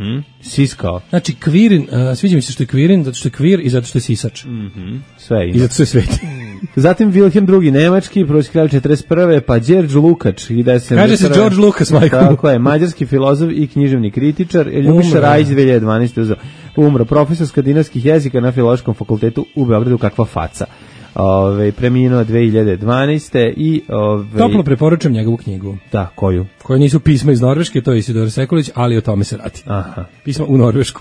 Siskao. Znači Kvirin, uh, sviđa mi se što je Kvirin, zato što je kvir i zato što je Sisač. Sve I ima. zato što je sveti. Zatim Wilhelm drugi nemački, proći kralj četrdeset prve, pa Đerđ Lukač. hiljadu sedamsto sedamdeset prve. Kaže se George Lucas, majko. Tako je, mađarski filozof i književni kritičar. Ljubiša Umro. Rajić dve hiljade dvanaeste. uzeo. Umro. Profesor skandinavskih jezika na Filološkom fakultetu u Beogradu, kakva faca. Ove, preminuo dve hiljade dvanaeste. i ove, Toplo preporučujem njegovu knjigu, da, koju? koje nisu pisma iz Norveške, to je Isidor Sekulić, ali o tome se radi. Aha. Pisma u Norvešku.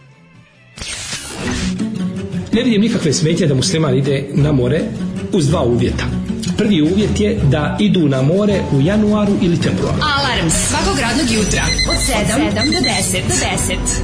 Ne vidim nikakve smetnje da musliman ide na more uz dva uvjeta. Prvi uvjet je da idu na more u januaru ili februaru. Alarm svakog radnog jutra od sedam do deset. Do deset.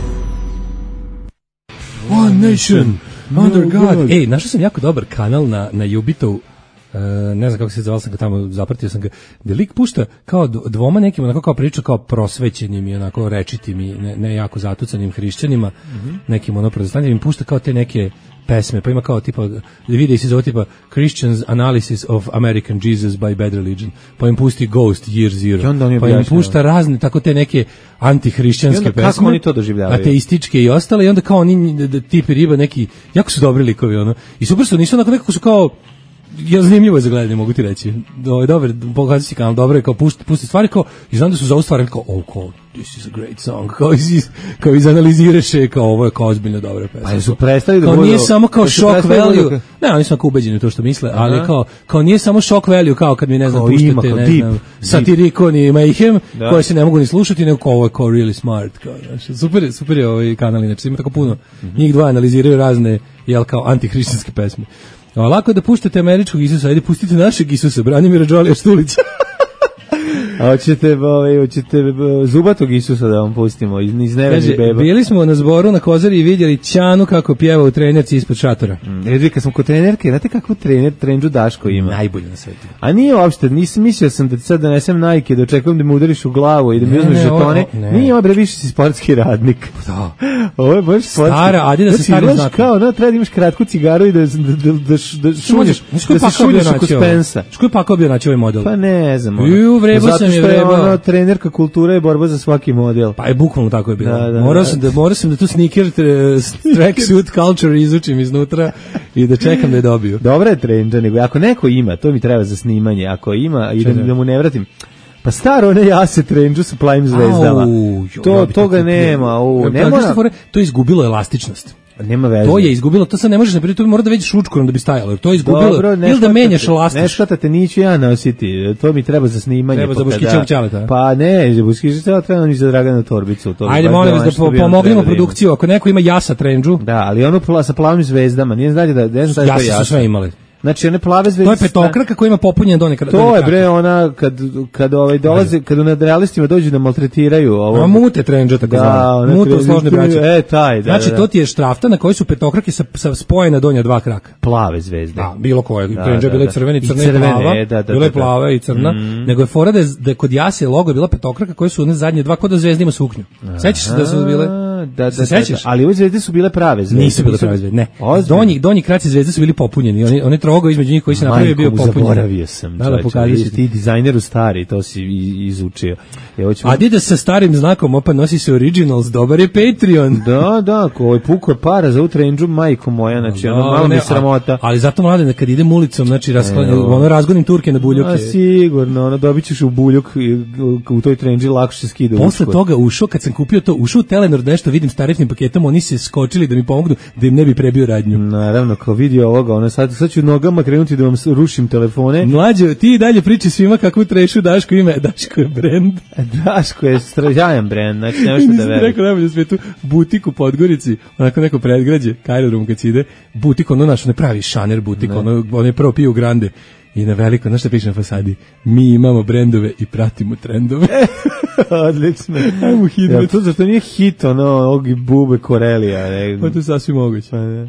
One nation, under God. Ej, našao sam jako dobar kanal na, na Jubitovu. Uh, ne znam kako se zvao, sam ga tamo, zapratio sam ga, gde lik pušta kao d- dvoma nekim, onako kao priča kao prosvećenim i onako rečitim i ne, ne jako zatucanim hrišćanima, nekim ono protestantima, im pušta kao te neke pesme, pa ima kao tipa, videi se zove tipa Christians Analysis of American Jesus by Bad Religion, pa im pusti Ghost Year Zero, I onda oni pa im objašnjavaju. pušta razne tako te neke antihrišćanske I onda pesme. kako oni to doživljavaju? Ateističke i ostale, i onda kao oni d- d- tipi riba neki, jako su dobri likovi ono, i super su, nisu onako nekako su kao je zanimljivo za gledanje, mogu ti reći. Ovo je dobar, pokazati si kanal, dobro je kao pušti, pusti stvari kao, i znam da su za ovu stvar kao, oh, kao, this is a great song, kao, iz, kao izanaliziraše, kao ovo je kao ozbiljno dobra pesma. Pa su prestali da kao, budu... Nije samo kao shock value, da... ne, oni su ako ubeđeni u to što misle, aha, ali kao, kao nije samo shock value, kao kad mi ne znam, kao puštate, ima, kao ne deep, znam, Satirikon i Mayhem, da. koje se ne mogu ni slušati, nego kao ovo je kao really smart, kao, znaš, super, super je ovaj kanal, inače ima tako puno, mm-hmm. njih dva analiziraju razne, jel, kao antihrišćanske pesme. A lako je da puštate američkog Isusa, ajde pustite našeg Isusa, Branimira Đolija Štulića. A hoćete, ovaj, hoćete zubatog Isusa da vam pustimo iz, iz Nevenih beba. Bili smo na zboru na Kozari i vidjeli Ćanu kako pjeva u trenerci ispod šatora. Mm, jer kad smo kod trenerke, znate kakvu trener, trendžu Daško ima? Najbolje na svetu. A nije uopšte, nisam mislio sam da ti sad donesem Nike, da očekujem da me udariš u glavu i da mi uzmeš žetone. Nije ovo bre, više si sportski radnik. Da. Ovo je baš sportski. Stara, ajde da se stari znak. Kao, no, treba da imaš kratku cigaru i da, da, da, da, da šulješ, da se šulješ oko Spensa. Ško je pakao bio naći ovaj model? Pa ne znam. Ju, vrebo sam je vrebo. Ono, trenerka kultura je borba za svaki model. Pa je bukvalno tako je bilo. Da, da, morao da. sam da morao sam da tu sneaker tracksuit culture izučim iznutra i da čekam da je dobiju. Dobra je trendža, nego ako neko ima, to mi treba za snimanje. Ako ima i da, da mu ne vratim. Pa staro ne ja se trendžu sa plavim zvezdama. Au, to ja toga nema, u, ne mora. To je izgubilo elastičnost. Nema veze. To je izgubilo, to sad ne možeš napraviti, to mora da već ručkom da bi stajalo. Jer to je izgubilo. Dobro, ili da menjaš elastič. Ne škatate, niću ja nositi. To mi treba za snimanje. Treba za Buškićev Ćaleta. Pa ne, za Buškićev Ćaleta treba ni za Dragana Torbicu. To ajde, molim vas da po, pomognemo produkciju. Ako neko ima jasa trendžu. Da, ali ono pla, sa plavim zvezdama. Nije znači da ne znam da je jasa. Su sve imali. Znači one plave zvezde. To je petokraka koja ima popunjen donje kraj. To je bre ona kad kad ovaj dolaze kad u nadrealistima dođu da maltretiraju ovo. A mute trendža tako zvano. Mute složne braće. E taj, da. Znači da. To ti je štrafta na kojoj su petokrake sa, sa spojena donja dva kraka. Plave zvezde. Da, bilo koje. Da, trendža da, bile da. crvene, crne i crvene, plava. E, da, da, bile da, da. plava i crna, mm. nego je fora da, da kod jase logo je bila petokraka koje su one zadnje dva kod da zvezda ima suknju. Sećaš se da su bile? Da, da, se sećaš? Ali ove zvezde su bile prave zvezde. Nisu bile prave zvezde. Ne. Donji donji kraci zvezde su bili popunjeni. Oni oni trogo između njih koji se napravio bio popunjen. Zaboravio sam. Da, da pokažeš ti dizajneru stari, to si izučio. Ja hoću. Adidas sa starim znakom opa nosi se Originals, dobar je Patreon. Da, da, koji puko je para za utrendžu majko moja, znači ono malo mi sramota. Ali zato mlade kad idem ulicom, znači ono razgonim Turke na buljuke. A sigurno, ono dobićeš u buljuk u toj trendži lakše se skida. Posle toga ušao kad sam kupio to, ušao u Telenor nešto vidim s tarifnim paketom, oni se skočili da mi pomognu da im ne bi prebio radnju. Naravno, kao vidio ovoga, ono sad sad ću nogama krenuti da vam rušim telefone. Mlađo, ti i dalje priči svima kakvu trešu Daško ime, Daško je brend. Daško je stražajan brend, znači nema što da veruješ. Rekao najbolje svetu, butik u Podgorici, onako neko predgrađe, Kajlerum kad si ide, butik, ono naš, ne pravi šaner butik, ne. ono, ono je prvo piju grande. I na veliko, znaš šta piše na fasadi? Mi imamo brendove i pratimo trendove. Odlično. Ajmo hit. Ja, to zašto nije hit, ono, ogi bube Korelija. Ne? Pa to je sasvim moguće. Pa ne.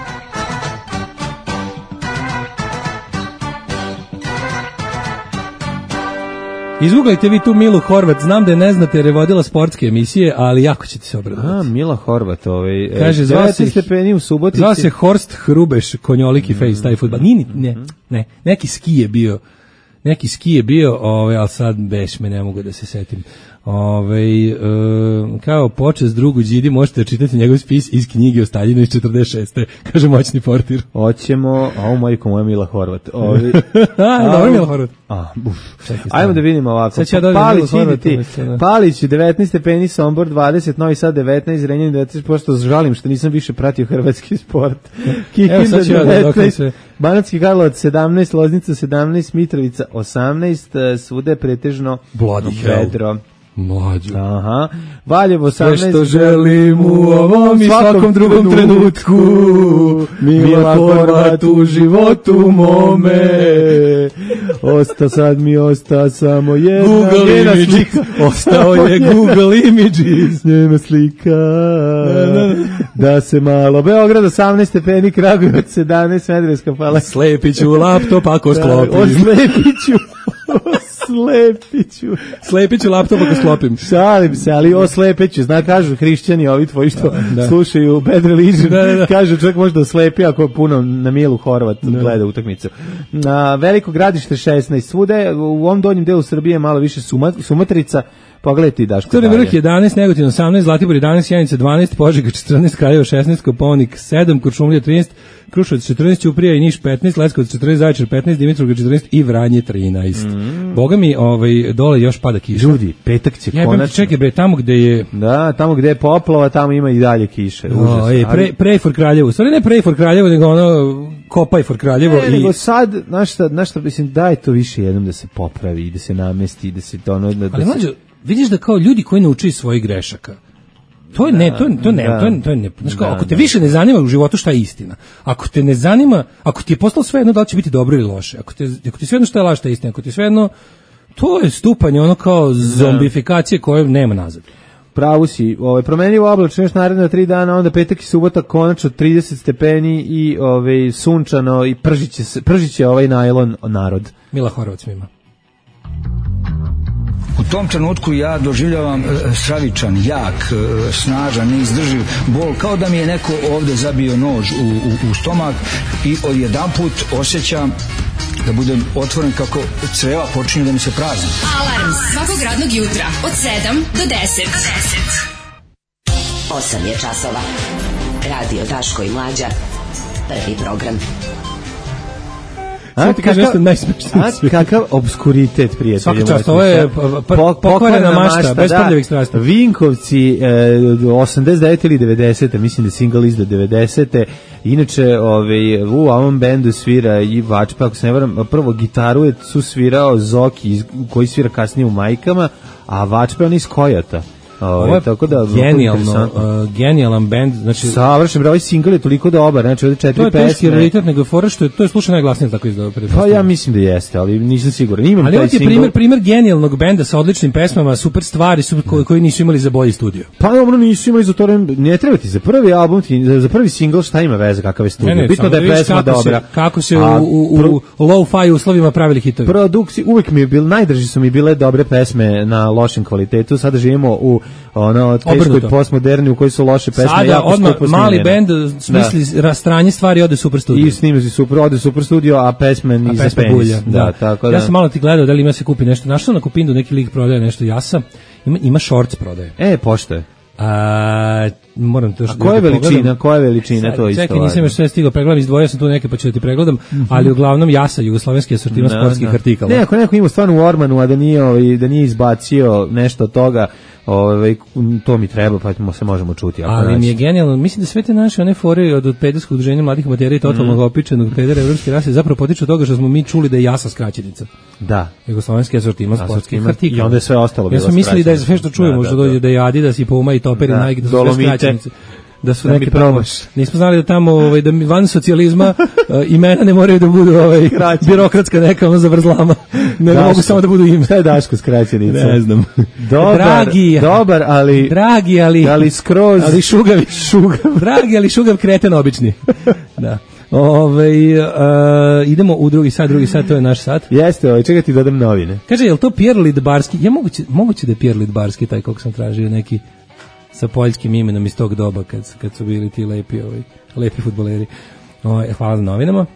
Izguglajte vi tu Milu Horvat, znam da je ne znate jer je vodila sportske emisije, ali jako ćete se obradovati. A, Mila Horvat, ovaj. Kaže, zvao se stepeni u Subotici. Zvao se Horst Hrubeš, konjoliki mm. face, taj fudbal. Nije, ne, ne, neki ski je bio, neki ski je bio, ovaj, ali sad beš me ne mogu da se setim. Ove, e, kao počest drugu Đidi možete čitati njegov spis iz knjige o Staljinu iz četrdeset šeste kaže moćni portir. Hoćemo, a u majko moja Mila Horvat. Ove, a, dobro Mila Horvat. A, uf. Ajmo da vidimo ovako. Sad ću ja dođem Palić, Mila ide ti. Palić, devetnaest stepeni, Sombor dvadeset, Novi Sad devetnaest, Renjanin devetnaest, pošto žalim što nisam više pratio hrvatski sport. Kikinda devetnaest, Banatski Karlovac sedamnaest, Loznica sedamnaest, Mitrovica osamnaest, svude pretežno vedro. Mlađo. Aha. Valjevo osamnaest. Sve što želim u ovom i svakom drugom trenutku. Mila Horvat u životu mome. Osta sad mi osta samo jedna. Google Images. Ostao je Google Images. Njena slika. Da se malo. Beograd osamnaest stepeni, Kragujevac sedamnaest, Smederevska Palanka. Slepiću laptop ako sklopim. Oslepiću. Slepiću. Slepiću laptop ako sklopim. Šalim se, ali oslepeću. Zna, kažu hrišćani, ovi tvoji što da, da. slušaju Bad Religion, da, da, da. kažu čovjek može da oslepi ako puno na Milu Horvat da. gleda utakmicu. A, Veliko Gradište šesnaest, svude, u ovom donjem delu Srbije malo više Suma, Sumatrica, Pogledaj ti Daško. Crni dalje. vrh jedanaest, Negotin osamnaest, Zlatibor jedanaest, Sjenica dvanaest, Požega četrnaest, Kraljevo šesnaest, Kopaonik sedam, Kuršumlija trinaest, Kruševac četrnaest, Ćuprija i Niš petnaest, Leskovac četrnaest, Zaječar petnaest, Dimitrovgrad četrnaest i Vranje trinaest. Mm. Boga mi, ovaj, dole još pada kiša. Ljudi, petak će Ja, konačno. čekaj bre, tamo gde je... Da, tamo gde je poplava, tamo ima i dalje kiše. Užas. O, je, pre, pray for Kraljevo. Stvari ne pray for Kraljevo, nego ono, kopaj for Kraljevo. Ne, i... nego sad, znaš šta, znaš šta, mislim, daj to više jednom da se popravi, da se namesti, da se to ono... Da, Ali da mlađo, vidiš da kao ljudi koji nauče iz svojih grešaka, to je ne, to, to ne, da. to je, to je ne, znaš kao, Da, ako te da. više ne zanima u životu šta je istina, ako te ne zanima, ako ti je postalo sve jedno da li će biti dobro ili loše, ako, te, ako ti sve jedno šta je laž, šta je istina, ako ti sve jedno, to je stupanje ono kao zombifikacije koje nema nazad. Pravu si, ovaj, promenljivo oblačno još naredno tri dana, onda petak i subota konačno trideset stepeni i ovaj, sunčano i pržiće, se, pržiće ovaj najlon narod. Mila Horvac mima. U tom trenutku ja doživljavam e, stravičan, jak, e, snažan, neizdrživ bol, kao da mi je neko ovde zabio nož u, u, u stomak i odjedanput osjećam da budem otvoren kako creva počinju da mi se prazni. Alarm svakog radnog jutra od sedam do deset. osam je časova. Radio Daško i Mlađa. Prvi program. Sad ti kažem nešto najsmešnije. A kakav obskuritet, prijatelji. Svaka čast, ovo je pokvarena mašta, bez prljavih strasti. Vinkovci, e, osamdeset devete ili devedesete, mislim da je single izda devedesete. Inače, ovaj, u ovom bendu svira i Vačpa, ako se ne varam, prvo gitaru je su svirao Zoki, koji svira kasnije u Majkama, a Vačpa je on iz Kojata. Ovo je tako da genijalno, uh, genijalan bend, znači savršen, bre, ovaj singl je toliko dobar, znači ovde četiri pesme. To je teški raritet, nego fora što je to je slušano najglasnije tako izdao pred. Pa ja mislim da jeste, ali nisam siguran. Imam ali taj ovo je primer primer genijalnog benda sa odličnim pesmama, super stvari su koji, koji nisu imali za bolji studio. Pa dobro, nisu imali za to, ne treba ti za prvi album, za, za prvi singl šta ima veze kakav je studio. Ne, ne, bitno da je pesma kako dobra. Se, kako se a, u, u, u low-fi uslovima pravili hitovi. Produkcija uvek mi je bil najdraži su mi bile dobre pesme na lošem kvalitetu. Sada živimo u ono teškoj postmoderni u kojoj su loše pesme. Sada jako odmah skupo mali bend smisli rastranje stvari ode super studio. I snima se super, ode super studio, a pesme ni za penis. Da, da, tako da. Ja sam malo ti gledao da li ima se kupi nešto. Našao na Kupindu neki lik prodaje nešto Jasa. Ima ima shorts prodaje. E, pošto je. A moram to što. A koja je veličina, koja je veličina sad, to isto. Čekaj, nisam još sve stigao pregledam, izdvojio sam tu neke pa ću da ti pregledam, mm-hmm. ali uglavnom Jasa jugoslovenski asortiman no, sportskih no. artikala. Ne, ako neko ima stvarno u Ormanu, a da nije ovaj da nije izbacio nešto od toga, ovaj to mi treba, pa se možemo čuti. Ako ali naći. Mi je genijalno, mislim da sve te naše one fore od pederskog udruženja mladih materijala i totalnog mm. opičenog pedera evropske rase zapravo potiču od toga što smo mi čuli da je Jasa skraćenica. Da. Jugoslovenski asortiman sportskih artikala. I onda je sve ostalo bilo. Ja sam mislili da je sve što čujemo, da, što dođe da je Adidas i Puma i Topper i Nike, da su sve skraćenice. Da su da neke tamo, nismo znali da tamo ovaj, da van socijalizma uh, imena ne moraju da budu ovaj, birokratska neka ono zavrzlama, nego mogu samo da budu ime. Šta je Daško skraćenica? Ne znam. Dobar, dragi, dobar, ali dragi, ali ali skroz, ali šugavi, šugav, dragi, ali šugav kreten obični. Da. Ove, uh, idemo u drugi sat, drugi sat, to je naš sat. Jeste, ovaj, čekaj ti dodam novine. Kaže, je li to Pierre Lidbarski? Ja moguće, moguće da je Pierre Lidbarski taj kog sam tražio, neki sa poljskim imenom iz tog doba kad, kad su bili ti lepi, ovaj, lepi fudbaleri. Ovaj, hvala na novinama.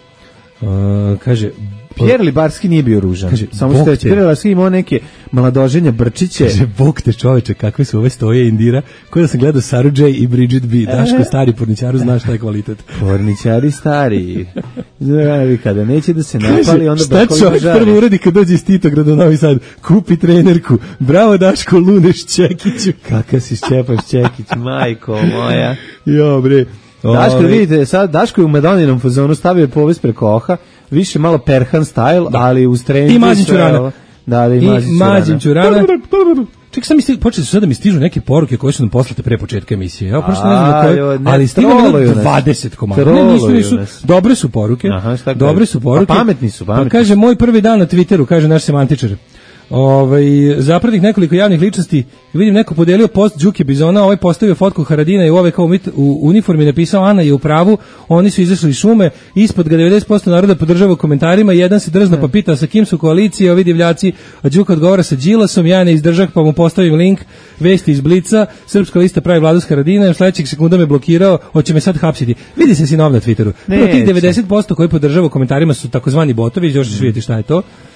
Uh, kaže, Pierre Libarski nije bio ružan. Kaže, samo što je Pierre Libarski imao neke mladoženja brčiće. Kaže, bog te čoveče, kakve su ove stoje Indira, koje da sam gledao Saru J i Bridget B. Daško, stari porničaru, znaš šta je kvalitet. Porničari stari. Znavi, kada neće da se napali, onda šta čovjek prvo uradi kad dođe iz Titograda u Novi Sad? Kupi trenerku. Bravo Daško, luneš Čekiću. Kaka si Šćepaš Čekić, majko moja. Jo, bre. Daško, vidite, sad Daško je u Madoninom fazonu stavio povest preko oha, više malo Perhan style, da. Ali uz trendu. I Mađin Ćurana. Da, da, i Mađin Ćurana. Ček, sam misli, počeli su sada da mi stižu neke poruke koje su nam poslate pre početka emisije. Ja prosto ne znam na koje, ali stiglo je dvadeset komada. Ne, nisu, nisu. Dobre su poruke. Aha, dobre su poruke. A pametni su, pametni. Pa kaže, moj prvi dan na Twitteru, kaže naš semantičar. Ovaj zapratih nekoliko javnih ličnosti, vidim neko podelio post Đuke Bizona, ovaj postavio fotku Haradina i ovaj kao u uniformi napisao Ana je u pravu, oni su izašli iz šume, ispod ga devedeset posto naroda podržava u komentarima, jedan se drzno pa pita sa kim su koalicije, ovi divljaci, a Đuka odgovara sa Đilasom, ja ne izdržah pa mu postavim link, vesti iz Blica, Srpska lista pravi vladu s Haradinom, sledećeg sekunda me blokirao, hoće me sad hapsiti. Vidi se sinov na Twitteru. Prvo tih devedeset posto koji podržava u komentarima su takozvani botovi, još ćeš vidjeti šta je to.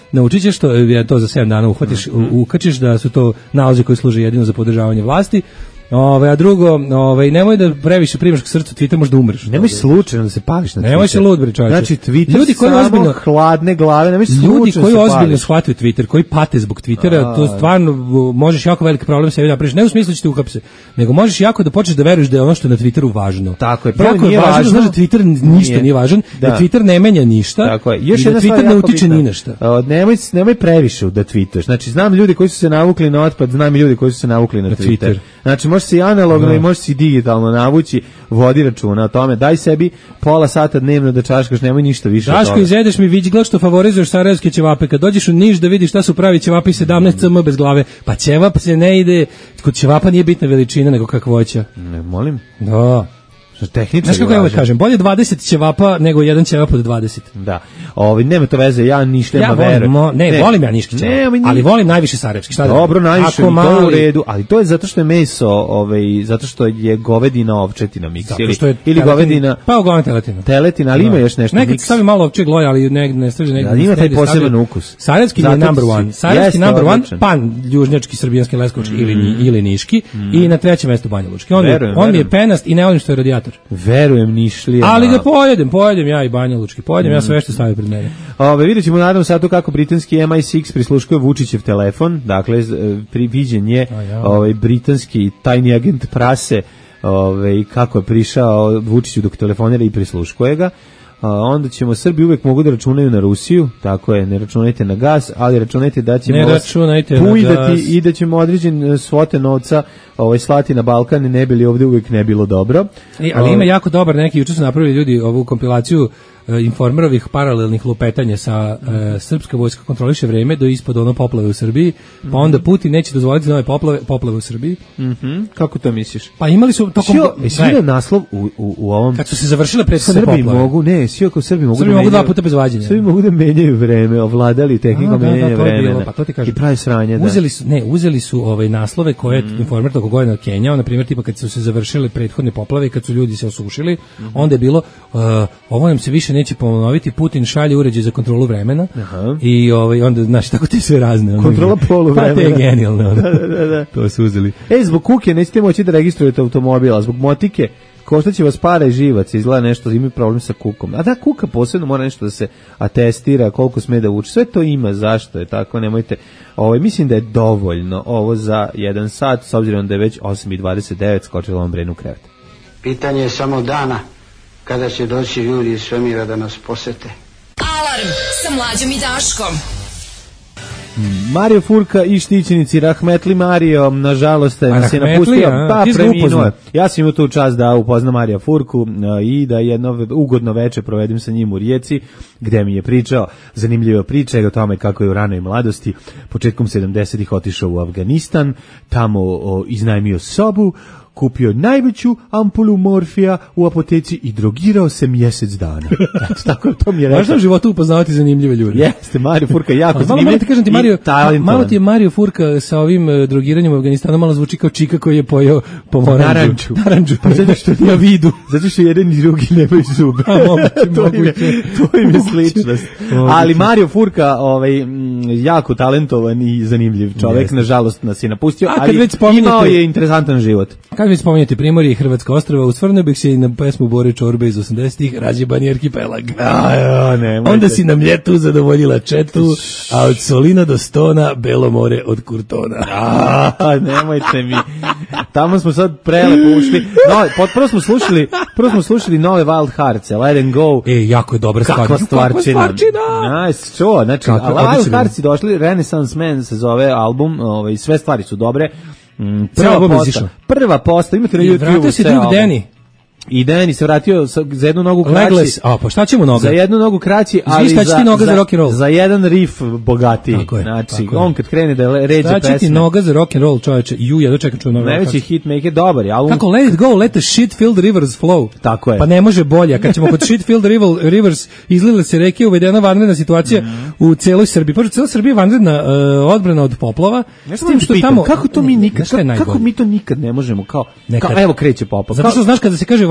naučit ćeš to, ja to za sedam dana uhvatiš, mm-hmm. ukačiš da su to nalazi koji služe jedino za podržavanje vlasti. Ove, a drugo, ove, nemoj da previše primaš k srcu Twitter, možda umreš. Nemoj slučajno da se pališ na Twitter. Nemoj se lud, bre, čovječe. Znači, Twitter ljudi koji samo ozbiljno, hladne glave, nemoj slučajno ljudi koji se ozbiljno pališ. shvataju Twitter, koji pate zbog Twittera, a, to stvarno možeš jako veliki problem sebi napraviš. Ne u smislu da će te uhapse, nego možeš jako da počneš da veruješ da je ono što je na Twitteru važno. Tako je, prvo jako nije je važno, važno, znaš da Twitter ništa nije, nije važan, da. da Twitter ne menja ništa. Tako je. Još i da Twitter ne utiče ni na šta. Nemoj, nemoj previše da tweetuješ. Znači, znam ljudi koji su se navukli na otpad, znam i ljudi koji su se navukli na, na Twitter. Twitter. Znači, možeš se i analogno no. i možeš se i digitalno navući, vodi računa o tome. Daj sebi pola sata dnevno da čaškaš, nemoj ništa više. Daško, izjedeš mi viđgla što favorizuješ sarajevske ćevape. Kad dođeš u Niš da vidiš šta su pravi ćevapi sedamnaest cm bez glave, pa ćevap se ne ide, kod ćevapa nije bitna veličina nego kakvoća. Ne, molim? Da. Tehnički. Znaš kako ja uvek kažem, bolje dvadeset ćevapa nego jedan ćevap od dvadeset. Da. Ovi nema to veze, ja ništa ja verujem. Mo, ne, ne, volim ja niški ćevap, ne, ali volim najviše sarajevski. Šta dobro, da najviše, to mali... u redu, ali to je zato što je meso, ovaj, zato što je govedina ovčetina miks ili, što je ili teletin, govedina. Pa uglavnom teletina. Teletina, ali no. ima još nešto nekad miks. Stavi malo ovčeg loja, ali ne, ne stavi negdje. Da, ima taj poseban ukus. Sarajevski je number one. Sarajevski number one, pan južnjački, srbijanski, leskovački mm. ili, ili niški mm. i na trećem mestu Banja Lučki. On, verujem, on je penast i ne volim što je radijator. Verujem, Nišlija. Ali ga pojedem, pojedem ja i Banja Lučki, pojedem mm. ja sve što stavim pred mene. Ove, vidjet ćemo naravno sad kako britanski M I šest prisluškuje Vučićev telefon, dakle, priviđen je ja. ovaj, britanski tajni agent prase, ovaj, kako je prišao Vučiću dok telefonira i prisluškuje ga. A onda ćemo, Srbi uvek mogu da računaju na Rusiju, tako je, ne računajte na gas, ali računajte da ćemo vas pujdati i da ćemo određen svote novca ovaj, slati na Balkan, ne bi li ovde uvek ne bilo dobro. E, ali ima jako dobar neki, juče su napravili ljudi ovu kompilaciju e, informerovih paralelnih lupetanja sa e, srpska vojska kontroliše vreme do ispod ono poplave u Srbiji, pa onda Putin neće dozvoliti nove poplave, poplave u Srbiji. Mhm. Kako to misliš? Pa imali su tokom Jesi vidio naslov u, u, u ovom kad su se završile prethodne poplave. Srbi mogu, ne, svi oko Srbi mogu, Srbi da mogu dva puta bez vađenja. Srbi mogu da menjaju vreme, ovladali tehnikom menjanja da, vremena. Pa to ti kažem. I pravi sranje, da. Uzeli su, ne, uzeli su ovaj naslove koje mm. informer toko godina Kenjao, na primjer tipa kad su se završile prethodne poplave i kad su ljudi se osušili, mm. onda je bilo uh, ovo nam se više neće ponoviti, Putin šalje uređaj za kontrolu vremena. Aha. I ovaj onda znaš tako te sve razne. Ono, kontrola poluvremena. Pa te je genijalno. da, da, da, da. To su uzeli. Ej, zbog kuke nećete moći da registrujete automobila, zbog motike koštaće vas para i živac, izgleda nešto, ima problem sa kukom. A da, kuka posebno mora nešto da se atestira, koliko sme da vuče. Sve to ima, zašto je tako, nemojte. Ovo, mislim da je dovoljno ovo za jedan sat, s obzirom da je već osam i dvadeset devet, skočilo vam Brenu krevet. Pitanje je samo dana kada će doći ljudi iz svemira da nas posete. Alarm sa Mlađom i Daškom. Mario Furka i štićenici Rahmetli Mario, nažalost, se napustio, pa preminuo je. Ja sam imao tu čast da upoznam Marija Furku i da jedno ugodno veče provedem sa njim u Rijeci, gde mi je pričao zanimljiva priča o tome kako je u ranoj mladosti, početkom sedamdesetih otišao u Afganistan, tamo o, iznajmio sobu, kupio najveću ampulu morfija u apoteci i drogirao se mjesec dana. Eto, tako to mi je rekao. Važno u životu upoznavati zanimljive ljude. Jeste, Mario Furka jako zanimljiv. Malo ti kažem ti, Mario, malo ti je Mario Furka sa ovim uh, drogiranjem u Afganistanu malo zvuči kao čika koji je pojeo pomoranđu. Naranđu. Naranđu, pa zato što na vidu. Zato što jedan i drugi nemaju zube. A, moguće, to, im je, to im je sličnost. Ali Mario Furka, ovaj, jako talentovan i zanimljiv čovjek, Jeste. Nažalost nas je napustio, ali imao je interesantan život. Kad već spominjete Primorje i Hrvatska ostrva, usvrnuo bih se i na pesmu Bore Čorbe iz osamdesetih, Razjebani arhipelag. A, ja, ne, onda si nam ljetu zadovoljila četu, a od Solina do Stona, Belo more od Kurtona. A, nemojte mi. Tamo smo sad prelepo ušli. No, prvo smo slušali, prvo smo slušali nove Wild Hearts, Let and Go. E, jako je dobra stvar. Kakva stvarčina. Nice, čo, znači, Kako, Wild Hearts došli, Renaissance Man se zove album, ovaj, sve stvari su dobre. Mm, prva posta, prva posta, imate na YouTube. Vratio se drug Danny. I Danny se vratio sa, za jednu nogu kraći. Legless, a pa šta ćemo noga? Za jednu nogu kraći, ali za, za, noga za, rock and roll? Za jedan riff bogatiji. Tako je, znači, tako on kad krene da ređe pesme. Šta će ti noga za rock and roll, čoveče? Ju, ja dočekam čuo noga. Najveći hitmaker, dobar je. Ali... Kako, let it go, let the shit fill the rivers flow. Tako je. Pa ne može bolje. Kad ćemo kod shit fill the rivers, izlile se reke, uvedena vanredna situacija mm. u celoj Srbiji. Pošto cijela Srbija je vanredna uh, odbrana od poplava. S tim što tamo... Kako to mi nikad, kako, kako mi to nikad ne možemo? Kao, kao evo kreće poplav. Zato što znaš kada se kaže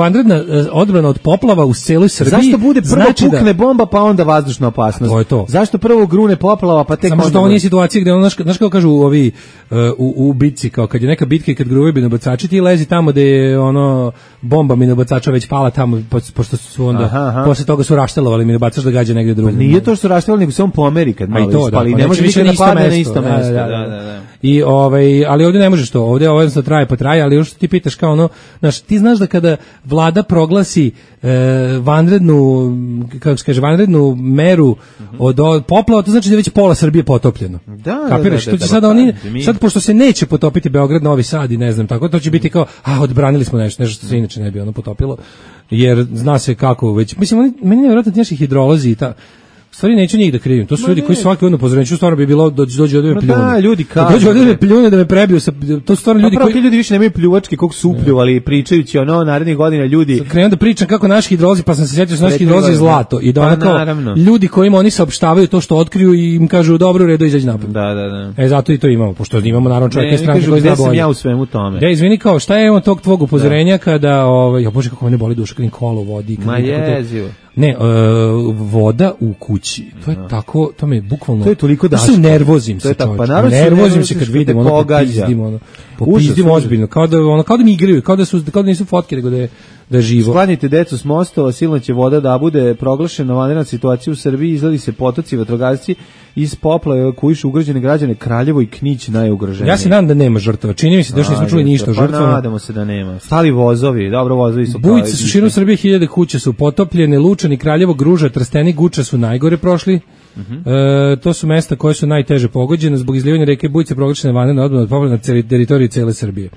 vanredna e, odbrana od poplava u celoj Srbiji. Zašto bude prvo znači pukne da, bomba pa onda vazdušna opasnost? To je to. Zašto prvo grune poplava pa tek samo onda... što ovo nije situacija gde ono, znaš, znaš kako kažu ovi uh, u, u bitci, kao kad je neka bitka i kad gruvaju minobacači, ti lezi tamo gde je ono bomba minobacača već pala tamo, po, pošto su onda, aha, aha. posle toga su raštelovali minobacač da gađa negde drugdje. Pa nije to što su raštelovali, nego se on pomeri kad malo to, ispali. Da, ne može više da padne na isto da, mesto. Da, da, da, da. I ovaj, ali ovdje ne možeš to, ovdje ovo jednostavno traje pa traje, ali još ti pitaš kao ono, znaš, ti znaš da kada vlada proglasi e, vanrednu, kako se kaže, vanrednu meru od, od poplava, to znači da je već pola Srbije potopljeno. Da, kapiraš? da, da, da, to će sada da, oni, mi... sad pošto se neće potopiti Beograd, Novi Sad i ne znam, tako, to će biti kao, a, odbranili smo nešto, nešto što se inače ne bi ono potopilo, jer zna se kako već, mislim, oni, meni nevjerojatno ti naši hidrolozi i ta, stvari neću njih da krivim. To su Ma ljudi ne. koji svaki odno pozorenju stvarno bi bilo dođe dođe od me pljune. Da, ljudi kažu. Dođe od me pljune da me prebiju sa to su stvarno ljudi pa, koji ti ljudi više nemaju pljuvačke kog su upljuvali pričajući ono narednih godina ljudi. Krenuo da pričam kako naši hidrolozi, pa sam se setio da naši hidrolozi zlato i da pa, onako ljudi kojima oni saopštavaju to što otkriju i im kažu dobro, u redu, izađi napolje. Da, da, da. E zato i to imamo, pošto imamo naravno čovjek strane koji zna bolje. Ja u svemu tome. Ja izvini, kao šta je on tog tvog upozorenja kada ovaj ja bože kako mene boli duša kad im kolo vodi, kad Ma jezivo. Ne, uh, voda u kući. To je no. tako, to me bukvalno. To je toliko daško. To se nervozim se, čovječe. Pa nervozim se kad vidim ono popizdim, ono. Popizdim ozbiljno, kao da ono kao da mi igraju, kao da su kao da nisu fotke, nego da je da je živo. Sklanjajte decu s mostova, silno će voda da bude proglašena vanredna situacija u Srbiji, izgledi se potoci, vatrogasci iz poplave koji su ugrožene građane, Kraljevo i Knić najugroženiji. Ja se nadam da nema žrtava. Čini mi se da još nismo čuli ništa o žrtvama. Pa nadamo se da nema. Stali vozovi, dobro vozovi su. Bujice su širom Srbije, hiljade kuća su potopljene, Lučani, Kraljevo, Gruža, Trstenik, Guča su najgore prošli. Uh-huh. E, to su mesta koje su najteže pogođene zbog izlivanja reke Bujice proglašene vanredna odbrana od poplava na teritoriji cele Srbije.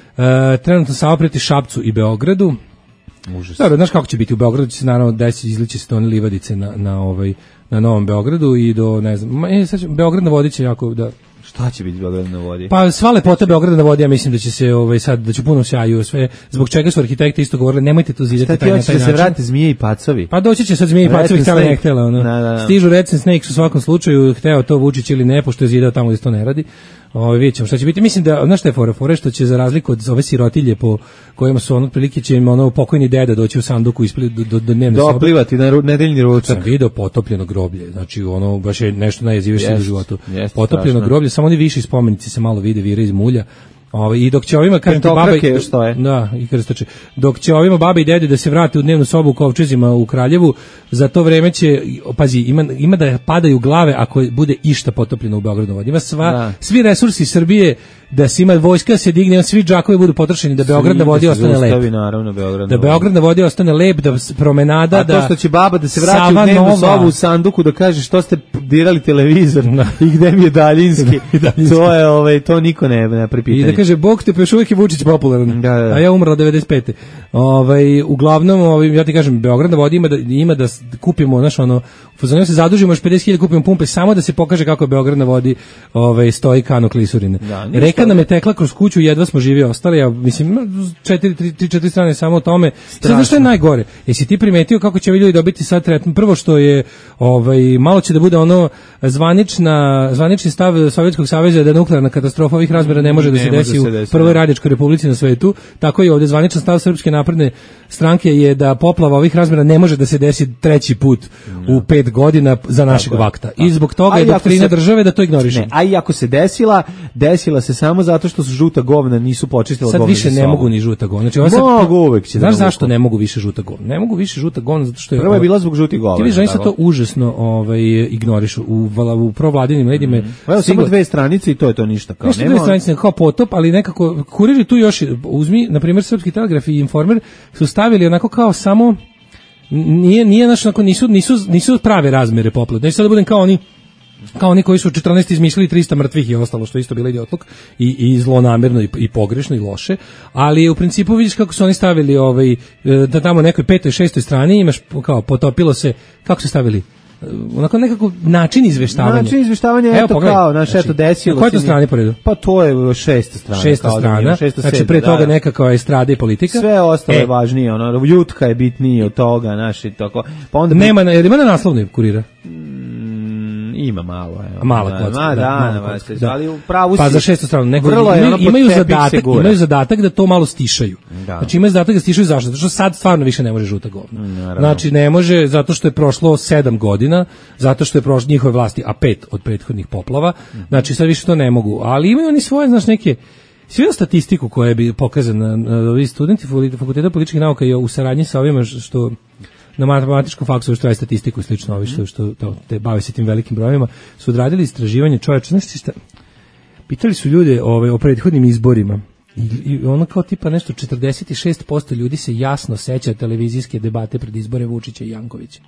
E, trenutno samo preti Šapcu i Beogradu. Užas. Dobro, znaš kako će biti u Beogradu, će se naravno desiti, izlići se to one livadice na, na, ovaj, na Novom Beogradu i do, ne znam, e, sad će, Beograd na vodi će jako, da... Šta će biti Beograd na vodi? Pa sva lepota Beograda na vodi, ja mislim da će se ovaj sad da će puno sjaju sve, zbog čega su arhitekti isto govorili nemojte tu zidati taj na taj način. Da se vrate zmije i pacovi. Pa doći će sad zmije i pacovi, htjela ne htjela, ono. Da, da, da. Stižu Red Snakes u svakom slučaju, hteo to Vučić ili ne, pošto je zidao tamo gdje to ne radi. Ovaj vidjet ćemo šta će biti. Mislim da, znaš šta je fora, fora što će za razliku od ove sirotilje po kojima su ono prilike će im ono pokojni deda doći u sanduku ispli do, do, do dnevne sobe. Doplivati na ru, nedeljni ručak. Sam video potopljeno groblje, znači ono baš je nešto najjezivije yes, u životu. Yes, potopljeno strašno. Groblje, samo oni viši spomenici se malo vide, vire iz mulja. Ovaj i dok će ovima kažem ti baba i što je? Da, i krstače. Dok će ovima baba i dede da se vrate u dnevnu sobu u Kovčezima u Kraljevu, za to vreme će pazi, ima ima da padaju glave ako bude išta potopljeno u Beogradu. Ima sva da. Svi resursi Srbije da se ima vojska se digne, svi džakovi budu potrošeni da Beograd na vodi ostane lep. Naravno, Beograd da Beograd na vodi ostane lep, da promenada, a da to što će baba da se vrati u dnevnu sobu u sanduku da kaže što ste dirali televizor da. I gde mi je daljinski. To je ovaj to niko ne ne pripitanje. I da kaže bog te još uvijek je Vučić popularan. Da, da. A ja umrla devedeset pete. Ovaj uglavnom ovaj ja ti kažem Beograd na vodi ima da ima da kupimo naš ono fazonio se zadužimo još pedeset hiljada kupimo pumpe samo da se pokaže kako je Beograd na vodi ovaj stoji kano klisurine. Da, reka nam je tekla kroz kuću, jedva smo živi ostali, ja mislim četiri tri četiri strane samo o tome. Sad znaš što je najgore? Jesi ti primetio kako će ovi ljudi dobiti sad tretman? Prvo što je ovaj malo će da bude ono zvanična zvanični stav Sovjetskog saveza da nuklearna katastrofa ovih razmera ne može da se desi u prvoj radničkoj republici na svetu. Tako i ovdje zvaničan stav Srpske napredne stranke je da poplava ovih razmera ne može da se desi treći put no. u pet godina za našeg tako vakta. Tako. I zbog toga je doktrina se, države da to ignoriše. Ne, a i ako se desila, desila se samo zato što su žuta govna nisu počistila govna. Sad više ne mogu ni žuta govna. Znači, mogu uvek će. Znaš da zašto ne mogu više žuta govna? Ne mogu više žuta govna zato što je prvo je bila zbog žutih govna. Ti vidiš da se to užasno ovaj ignorišu u u provladinim medijima. Mm. Evo samo dve stranice i to je to ništa kao. Nema dve stranice kao potop, ali nekako kuriri tu još uzmi na primjer Srpski telegraf i Informer su stavili onako kao samo nije nije naš onako nisu nisu nisu prave razmere poplave. Znači sad da budem kao oni kao oni koji su četrnaest izmislili trista mrtvih i ostalo što isto bilo idiotluk i i zlonamerno i, i pogrešno i loše, ali u principu vidiš kako su oni stavili ovaj da tamo nekoj petoj šestoj strani imaš kao potopilo se kako su stavili onako nekako način izveštavanja. Način izveštavanja je to kao, naš eto desilo. Na kojoj to strani po redu? Pa to je šesta strana. Šesta strana, šesta, znači pre toga da, nekakva estrada i politika. Sve ostalo e. je važnije, ono, jutka je bitnije od toga, naši, tako. Pa onda nema, je li ima na naslovnoj kurira? Ima malo, evo. Mala da, kocka, ma, da, da, mala da, kocka, da, da. ali u pravu Pa si. za šestu stranu, neko Vrlo je imaju, ono pod imaju tepih se zadatak, gura. imaju zadatak da to malo stišaju. Da. Znači imaju zadatak da stišaju zašto? Zato što sad stvarno više ne može žuta govna. Naravno. Znači ne može zato što je prošlo sedam godina, zato što je prošlo njihove vlasti, a pet od prethodnih poplava. Znači sad više to ne mogu, ali imaju oni svoje, znaš, neke svi statistiku koja bi pokazana, ovi studenti fakulteta političkih nauka i u saradnji sa ovima što na matematičkom faksu što je statistiku i slično, ovi što, što to, te bave se tim velikim brojevima, su odradili istraživanje čovječa, znači šta, pitali su ljude ove, o prethodnim izborima i, i ono kao tipa nešto četrdeset šest posto ljudi se jasno seća televizijske debate pred izbore Vučića i Jankovića.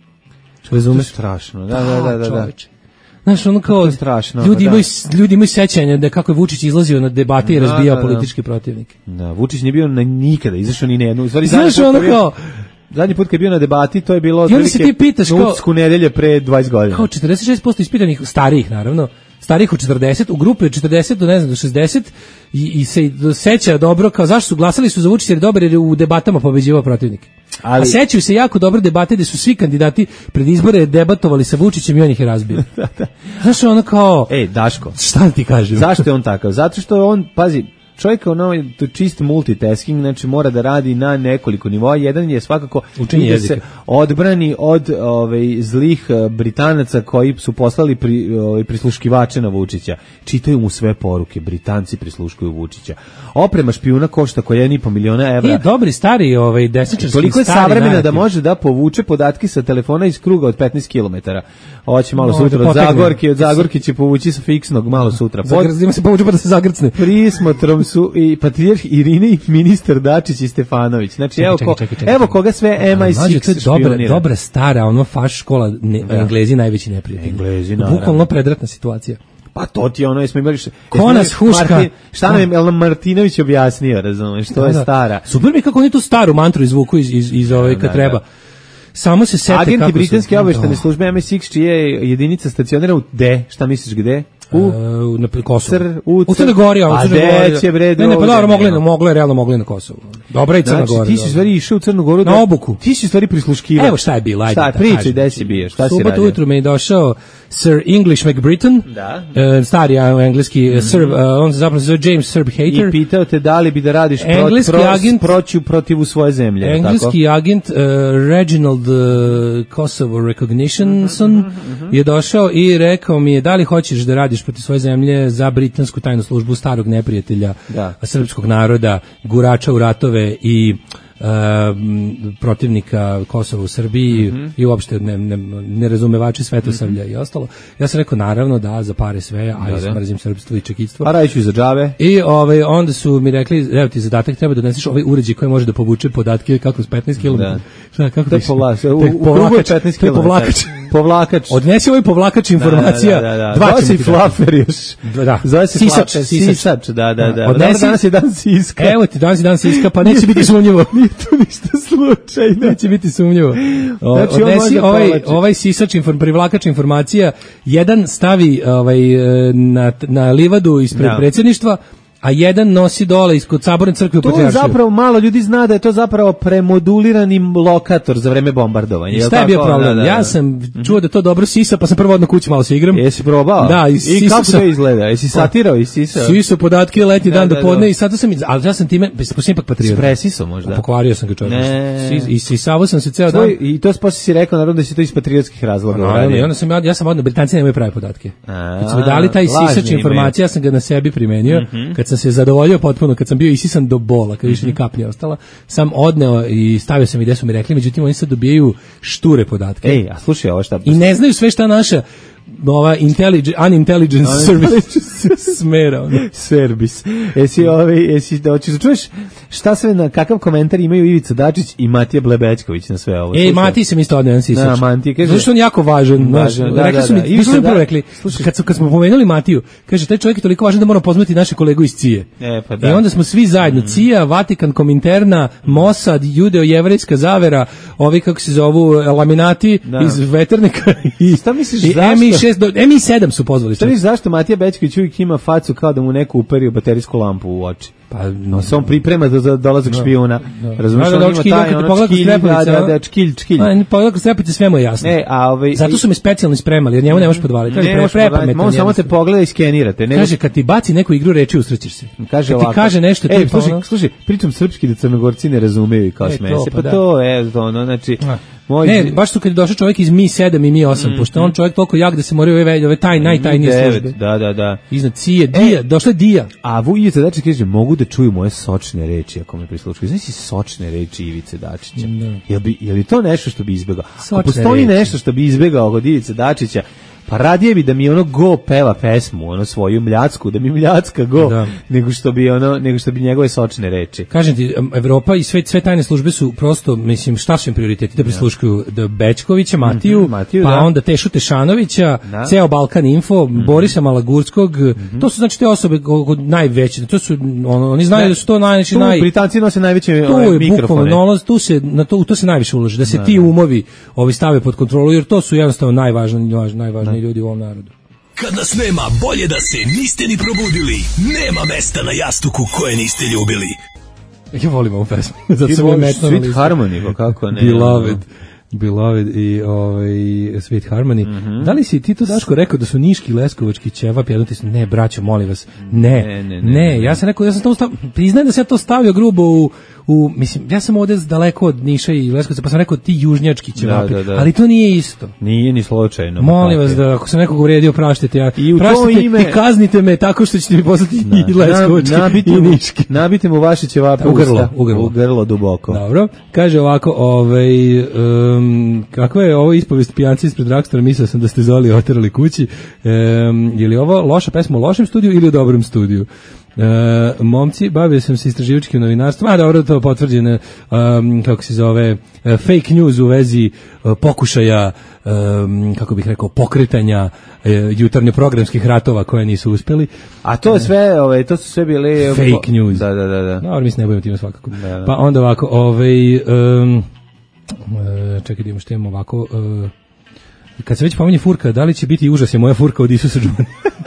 Razumeš? Strašno, da, da, da, da. da. Znaš, ono kao, strašno, ljudi, da. imaju, ljudi imaju sećanje da kako je Vučić izlazio na debate i Da, razbijao da, da. politički protivnike. Da, Vučić nije bio na nikada, izašao ni na jednu. U stvari, Znaš, zadnji put ono kad je bio- kao, Zadnji put kad je bio na debati, to je bilo I onda se otprilike ti pitaš na kao- utisku nedelje pre dvadeset godina. kao četrdeset šest posto ispitanih, starijih naravno, starijih od četrdeset, u grupi od četrdeset do ne znam do šezdeset i, i se seća dobro kao zašto su glasali su za Vučića jer je dobar jer je u debatama pobeđivao protivnike. Ali- A sećaju se jako dobro debate gde su svi kandidati pred izbore debatovali sa Vučićem i on ih je razbio. Znaš, ono kao, Ej, Daško, šta ti kažem? zašto je on takav? Zato što je on, pazi, čovjek ono je to čist multitasking, znači mora da radi na nekoliko nivoa. Jedan je svakako Učenje i da jezika. se odbrani od ovaj zlih eh, Britanaca koji su poslali pri, ovaj, prisluškivače na Vučića. Čitaju mu sve poruke, Britanci prisluškuju Vučića. Oprema špijuna košta koja je jedan i po miliona evra. I dobri stari ovaj desničarski Toliko je stari savremena da narativ. može da povuče podatke sa telefona iz kruga od petnaest kilometara. Hoće malo Može, sutra od potegne. Zagorke, od Zagorke će povući sa fiksnog malo sutra. Pod Zagrcimo se povuče pa da se zagrcne. prismotrom su i patrijarh Irine i ministar Dačić i Stefanović. Znači, Čekaj, evo, čekaj, ko, čekaj, čekaj, evo čekaj. koga sve M I Mlađe, to je šest dobra, špionira. dobra stara, ono faš škola, ne, Da. Englezi najveći neprijatelji. Englezi, naravno. Bukvalno predratna situacija. Pa to ti je ono, jesmo imali... Š... Ko jesmo nas imali huška? Martin- šta nam je El Martinović objasnio, razumeš, to je Da, da. stara. Super mi je kako oni tu staru mantru izvuku iz, iz, iz ove Da, kad da, treba. da. Samo se sete Agenti kako britanske su... obavještajne Da. službe M I šest čija je jedinica stacionira u D, šta misliš gde? U E, na Kosovu. Cr- u u Crnoj Gori, a u A Crnoj gde Gori. će, bre, Ne, ne, pa ovdje dobro, mogli, nema. mogli, realno mogli na Kosovu. Dobra i Crna Znači, Gora. ti si dobro. stvari išao u Crnu Goru Na da- obuku. Ti si stvari prisluškivao. Evo šta je bilo, ajde. Šta, da pričaj, kažem. gde si bio, šta si Subotu radio? ujutru me je došao Sir English McBriton, Da. e, stari a, engleski, mm Sir, e, on se zapravo se zove James Serb Hater. I pitao te da li bi da radiš proti, Engleski pro, agent- proću protiv u svoje zemlje. je li Engleski tako? agent uh, Reginald uh, Kosovo Recognitionson je došao i rekao mi je da li hoćeš da radiš protiv svoje zemlje za britansku tajnu službu starog neprijatelja Da. srpskog naroda, gurača u ratove i um, protivnika Kosova u Srbiji i uopšte ne, ne, nerazumevači svetosavlja i ostalo. Ja sam rekao naravno da, za pare sve, a Da, ja da. mrzim srpstvo i čekitstvo. Pa radit ću i za džabe. I ovaj onda su mi rekli, evo ti zadatak, treba da doneseš ovaj uređaj koji može da povuče podatke kako s petnaest kilometara. Da. Šta, kako To je piše? povlač, u, To je u krugu je povlakač, petnaest to je kilometara. povlakač. Povlakač. Odnesi ovaj povlakač informacija. Da, da, da. Dva Zove ćemo se ti flafer još. Da, da. Zove se Sisač, flafer, sisač. sisač, da, da, da. Odnesi- Dobro, danas je dan siska. Evo ti danas i danas iska, pa neće biti sumnjivo. Nije to ništa slučajno. Neće biti sumnjivo. O, Znači, on odnesi može ovaj, povlači. ovaj sisač, inform, privlakač informacija, jedan stavi ovaj, e, na, na livadu ispred Da. predsjedništva, a jedan nosi dole iskod saborne crkve u To je Patrijaršiju. zapravo, malo ljudi zna da je to zapravo premodulirani lokator za vreme bombardovanja. I jel šta je bio tako? problem? Da, da, Ja da. sam čuo da to dobro sisa, pa sam prvo odno kući malo se igram. Jesi probao? Da, i I sisao kako sam- to izgleda? Jesi satirao i sisao? Svi su podatke letnji Da, dan da, do podne da. i sada sam, ali ja sam time, pa sam ipak patriot. Spresiso možda. Pokvario sam ga čovjek. Ne. Si- I sisavao sam se ceo dan. Tvoj, I to poslije si rekao, naravno da si to iz patriotskih razloga Naravno, i uradio. onda sam ja, ja sam odno, Britanci nemaju prave podatke. A, Kad su mi dali taj lažni sisač imaju. informacija, ja sam ga na sebi primenio. Kad sam se zadovoljio potpuno, kad sam bio isisan do bola, kad više ni kap nije ostala, sam odneo i stavio sam i gde su mi rekli, međutim oni sad dobijaju šture podatke. Ej, a slušaj, ovo šta... I ne znaju sve šta naša ova intelligence, unintelligence service smera. ono. Serbis. Jesi, ovaj, jesi, da hoćeš da čuješ šta sve, na kakav komentar imaju Ivica Dačić i Matija Blebećković na sve ovo? Ej, Slušaj. Mati sam isto odneo jedan sisač. Da, Mati, kaže- Zato što on jako važan. Važan, znaš, da, rekli da, su mi, da. vi Isto su mi prvo da- rekli, slušaj. kad, su, kad smo pomenuli Matiju, kaže, taj čovjek je toliko važan da moramo pozvati naše kolegu iz C I E. E, pa da. I onda smo svi zajedno, C I A, Vatikan, Kominterna, Mossad, Judeo-jevrejska zavera, ovi kako se zovu, laminati Da. iz Veternika i, Šta misliš, i zašto? M I šest do M I sedam su pozvali. Šta viš zašto Matija Bećković uvijek ima facu kao da mu neko uperio baterijsku lampu u oči? Pa no, se on priprema za dolazak no, špijuna. No. Razumiješ, da, da, on ima taj ono čkilj, da, da, da, čkilj, čkilj. A, pogledaj kroz strepice, sve mu je jasno. E, a ovaj, zato su me specijalno spremali, jer njemu ne možeš podvaliti. Ne možeš podvaliti, on samo te pogleda i skenirate. Ne kaže, kad ti baci neku igru reči, usrećeš se. Kaže kad ovako, ti kaže nešto, ej, ti slušaj, slušaj, pričam srpski da Crnogorci ne razumeju kao smeje se, pa to je, ono, znači... Moj ne, baš su kad je došao čovjek iz M I sedam i M I osam, mm, pošto on čovjek toliko jak da se moraju ove, ove taj, najtajnije službe. Da, da, da. Iznad Cije, Dija, e, došla je Dija. A Ivica Dačić kaže, mogu da čuju moje sočne reči ako me prisluškuju. Znaš si sočne reči Ivice Dačića? Jel bi, jel bi to nešto što bi izbegao? Ako postoji reči. Nešto što bi izbegao od Ivice Dačića, pa radije bi da mi ono go peva pesmu, ono svoju mljacku, da mi mljacka go, da. nego što bi ono, nego što bi njegove sočne reči. Kažem ti, Evropa i sve sve tajne službe su prosto, mislim, šta su im prioriteti da prisluškuju da Bećkovića, Matiju, mm-hmm, Matiju pa da. onda Tešu Tešanovića, da. ceo Balkan Info, mm-hmm. Borisa Malagurskog, mm-hmm. to su znači te osobe najveće, to su ono, oni znaju ne. da su to najveći tu naj Britanci nose najveće tu ove, mikrofone. Bukvalno, tu se na to, to se najviše ulaže, da se da, ti umovi ovi stave pod kontrolu, jer to su jednostavno najvažniji najvažniji ljudi u ovom narodu. Kad nas nema, bolje da se niste ni probudili. Nema mesta na jastuku koje niste ljubili. Ja volim ovu pesmu. Zato sam je metno Sweet Harmony, kako ne. Beloved. Beloved i ovaj Sweet Harmony. Mm-hmm. Da li si ti to Daško rekao da su niški leskovački ćevap jedno ti su, ne braćo molim vas. Ne. Ne, ne, ne, ne. ja sam rekao ja sam to stavio, priznajem da sam ja to stavio grubo u u mislim ja sam ovde daleko od Niša i Leskovca pa sam rekao ti južnjački ćevapi, da, da, da. ali to nije isto. Nije ni slučajno. Molim vas da ako sam nekog uvredio praštite ja. I praštite ime... i kaznite me tako što ćete mi poslati da. i leskovački na, i niški. Nabite mu vaše ćevape u grlo, u grlo, u grlo duboko. Dobro. Kaže ovako, ovaj um, kakva je ovo ispovest pijanci ispred Dragstora, mislio sam da ste Zoli oterali kući. Um, je li ovo loša pesma u lošem studiju ili u dobrom studiju? Uh, momci, bavio sam se istraživačkim novinarstvom, a dobro, to potvrđeno, um, kako se zove, uh, fake news u vezi uh, pokušaja, um, kako bih rekao, pokretanja uh, jutarnje programskih ratova koje nisu uspeli. A to sve, ove, to su sve bile... Fake news. Da, da, da. da. Dobro, mislim, ne budemo time svakako. Da, da. Pa onda ovako, ovaj... Um, čekaj da imamo što imamo ovako... Uh, kad se već pominje furka, da li će biti užas je moja furka od Isusa Johnny?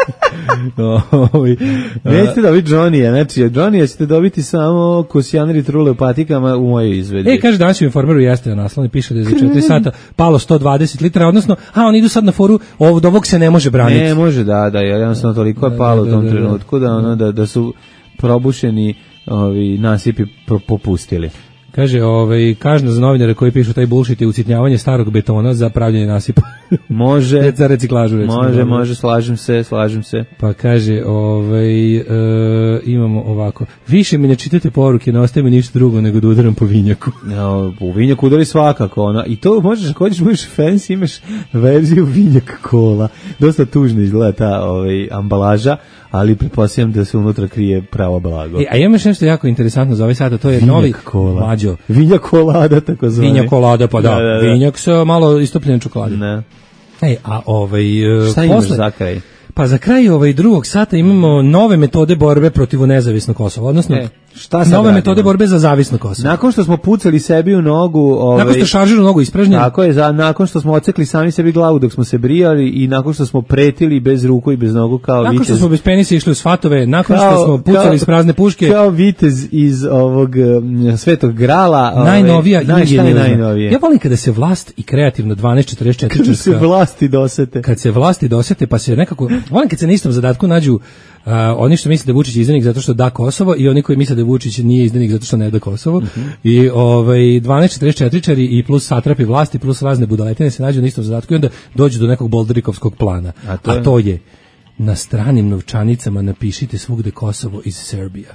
Nećete dobiti Johnny-a, znači Johnny-a ćete dobiti samo kosijaneri trule u patikama u mojoj izvedbi. E, kaže danas u Informeru jeste na naslovni, piše da je za četiri sata palo sto dvadeset litara, odnosno, a oni idu sad na foru, od ovog se ne može braniti. Ne može, da, da, jednostavno toliko je palo da, da, u tom da, trenutku da, ono, da, da su probušeni ovi nasipi popustili. Kaže, ovaj, kažno za novinare koji pišu taj bullshit je usitnjavanje starog betona za pravljenje nasipa. Može. za reciklažu, recimo. Može, može, slažem se, slažem se. Pa kaže, ovaj, e, imamo ovako. Više mi ne čitate poruke, ne ostaje mi ništa drugo nego da udaram po vinjaku. No, po vinjaku udari svakako. Ono. I to možeš, ako hoćeš budeš fancy, imaš verziju vinjak kola. Dosta tužno izgleda ta ovaj, ambalaža, ali pretpostavljam da se unutra krije pravo blago. E, a imaš nešto jako interesantno za ovaj sata, to je vinjak novi kola. Mlađo. Vinjak kolada, tako zove. Vinjak kolada, pa da. da, da, da. Vinjak sa malo istopljene čokolade. Ne. Ej, a ovaj... Šta imaš posle, za kraj? Pa za kraj ovaj drugog sata imamo nove metode borbe protiv nezavisnog Kosova, odnosno e, šta nove radimo? Metode borbe za zavisno Kosovo. Nakon što smo pucali sebi u nogu, ovaj, nakon što šaržirnu nogu ispražnjeni. Tako je, za, nakon što smo ocekli sami sebi glavu dok smo se brijali i nakon što smo pretili bez ruku i bez nogu kao nakon vitez. Nakon što smo bez penisa išli u svatove, nakon kao, što smo pucali iz prazne puške. Kao vitez iz ovog um, Svetog Grala. Najnovija ovaj, i naj, najnovije. Ja volim kada se vlast i kreativno dvanaest četrdeset četiri kada se vlasti dosete. Kad se vlasti dosete, pa se nekako, volim kad se na istom zadatku nađu uh, oni što misle da Vučić je izdanik zato što da Kosovo i oni koji misle da Vučić nije izdanik zato što ne da Kosovo. Uh-huh. I ovaj dvanaest četrdeset četiri i plus satrapi vlasti plus razne budaletine se nađu na istom zadatku i onda dođu do nekog bolderikovskog plana. A to, A to je na stranim novčanicama napišite svugde Kosovo iz Serbija.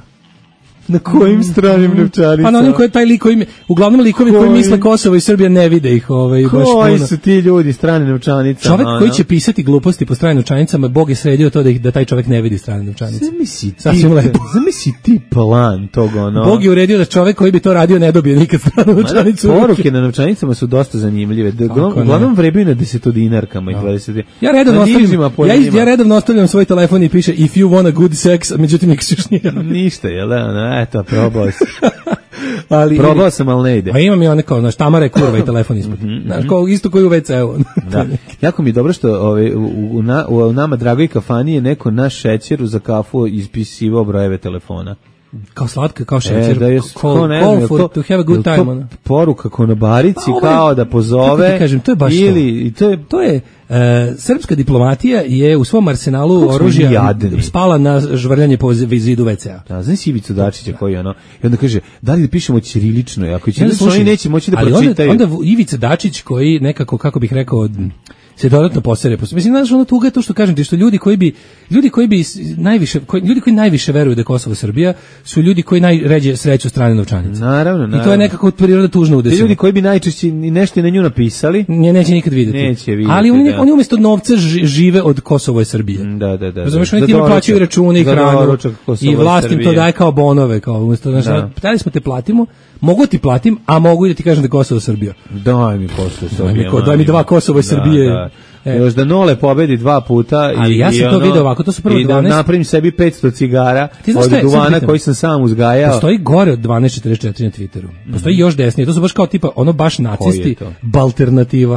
Na kojim stranim novčanicama? Pa na onim koji taj lik koji uglavnom likovi koji, koji misle Kosovo i Srbija ne vide ih, ovaj baš puno. Koji su ti ljudi strane novčanice? Čovjek koji će pisati gluposti po stranim novčanicama, Bog je sredio to da ih, da taj čovjek ne vidi strane novčanice. Zamisli ti, zamisli ti plan tog ono. Bog je uredio da čovjek koji bi to radio ne dobije nikad stranu novčanicu. Poruke na novčanicama su dosta zanimljive. Uglavnom vrebaju na desetodinarkama i dvadeset. Ja redovno ostavljam, ja, ja redovno ostavljam svoj telefon i piše if you want a good sex, međutim nikad još nije. Ništa, je da, eto, probao si. Ali, probao sam, ali ne ide. A imam i one kao, znaš, tamara je kurva i telefon ispod. Znaš, kao, isto koji u ve ce u. Da. Jako mi je dobro što ove, u, u, na, u nama dragoj kafani je neko naš šećeru za kafu ispisivao brojeve telefona. Kao slatka, kao šećer. E, da je, call, ko ne, call znam, for to, to have a good time. to Ono. poruka konobarici Pa, kao da pozove. Kako ti kažem, to je baš ili, to. I to je, to je uh, srpska diplomatija je u svom arsenalu oružja spala na žvrljanje po zidu ve ce a. Da, znaš Ivicu Dačića koji je ono, i onda kaže, da li da pišemo ćirilično, ako će Ja, oni neće moći da ali pročitaju. Onda, onda Ivica Dačić koji nekako, kako bih rekao, se dodatno posere. Mislim, znaš, ono tuga je to što kažem ti, što ljudi koji bi, ljudi koji bi najviše, koji, ljudi koji najviše veruju da je Kosovo Srbija, su ljudi koji najređe sreću strane novčanice. Naravno, naravno. I to je nekako od priroda tužno udesilo. Ti ljudi koji bi najčešće nešto na nju napisali, nje neće nikad vidjeti. Neće vidjeti. Ali oni, da. oni umjesto novca žive od Kosovo i Srbije. Da, da, da. Razumeš, oni time plaćaju račune i hranu i vlast im to daje kao bonove, kao umjesto, znaš, da. Htjeli smo te platimo, mogu ti platim, a mogu i da ti kažem da je Kosovo Srbija. Daj mi Kosovo Srbija. Daj mi, daj mi dva Kosovo i Srbije. Da, da. E. Još da Nole pobedi dva puta i, ali ja sam to ono, video ovako, to su prvo i dvanaest... da napravim sebi petsto cigara od je, duvana koji sam sam uzgajao. Postoji gore od dvanaest četrdeset četiri na Twitteru. Postoji mm-hmm. još desnije. To su baš kao tipa, ono baš nacisti, balternativa.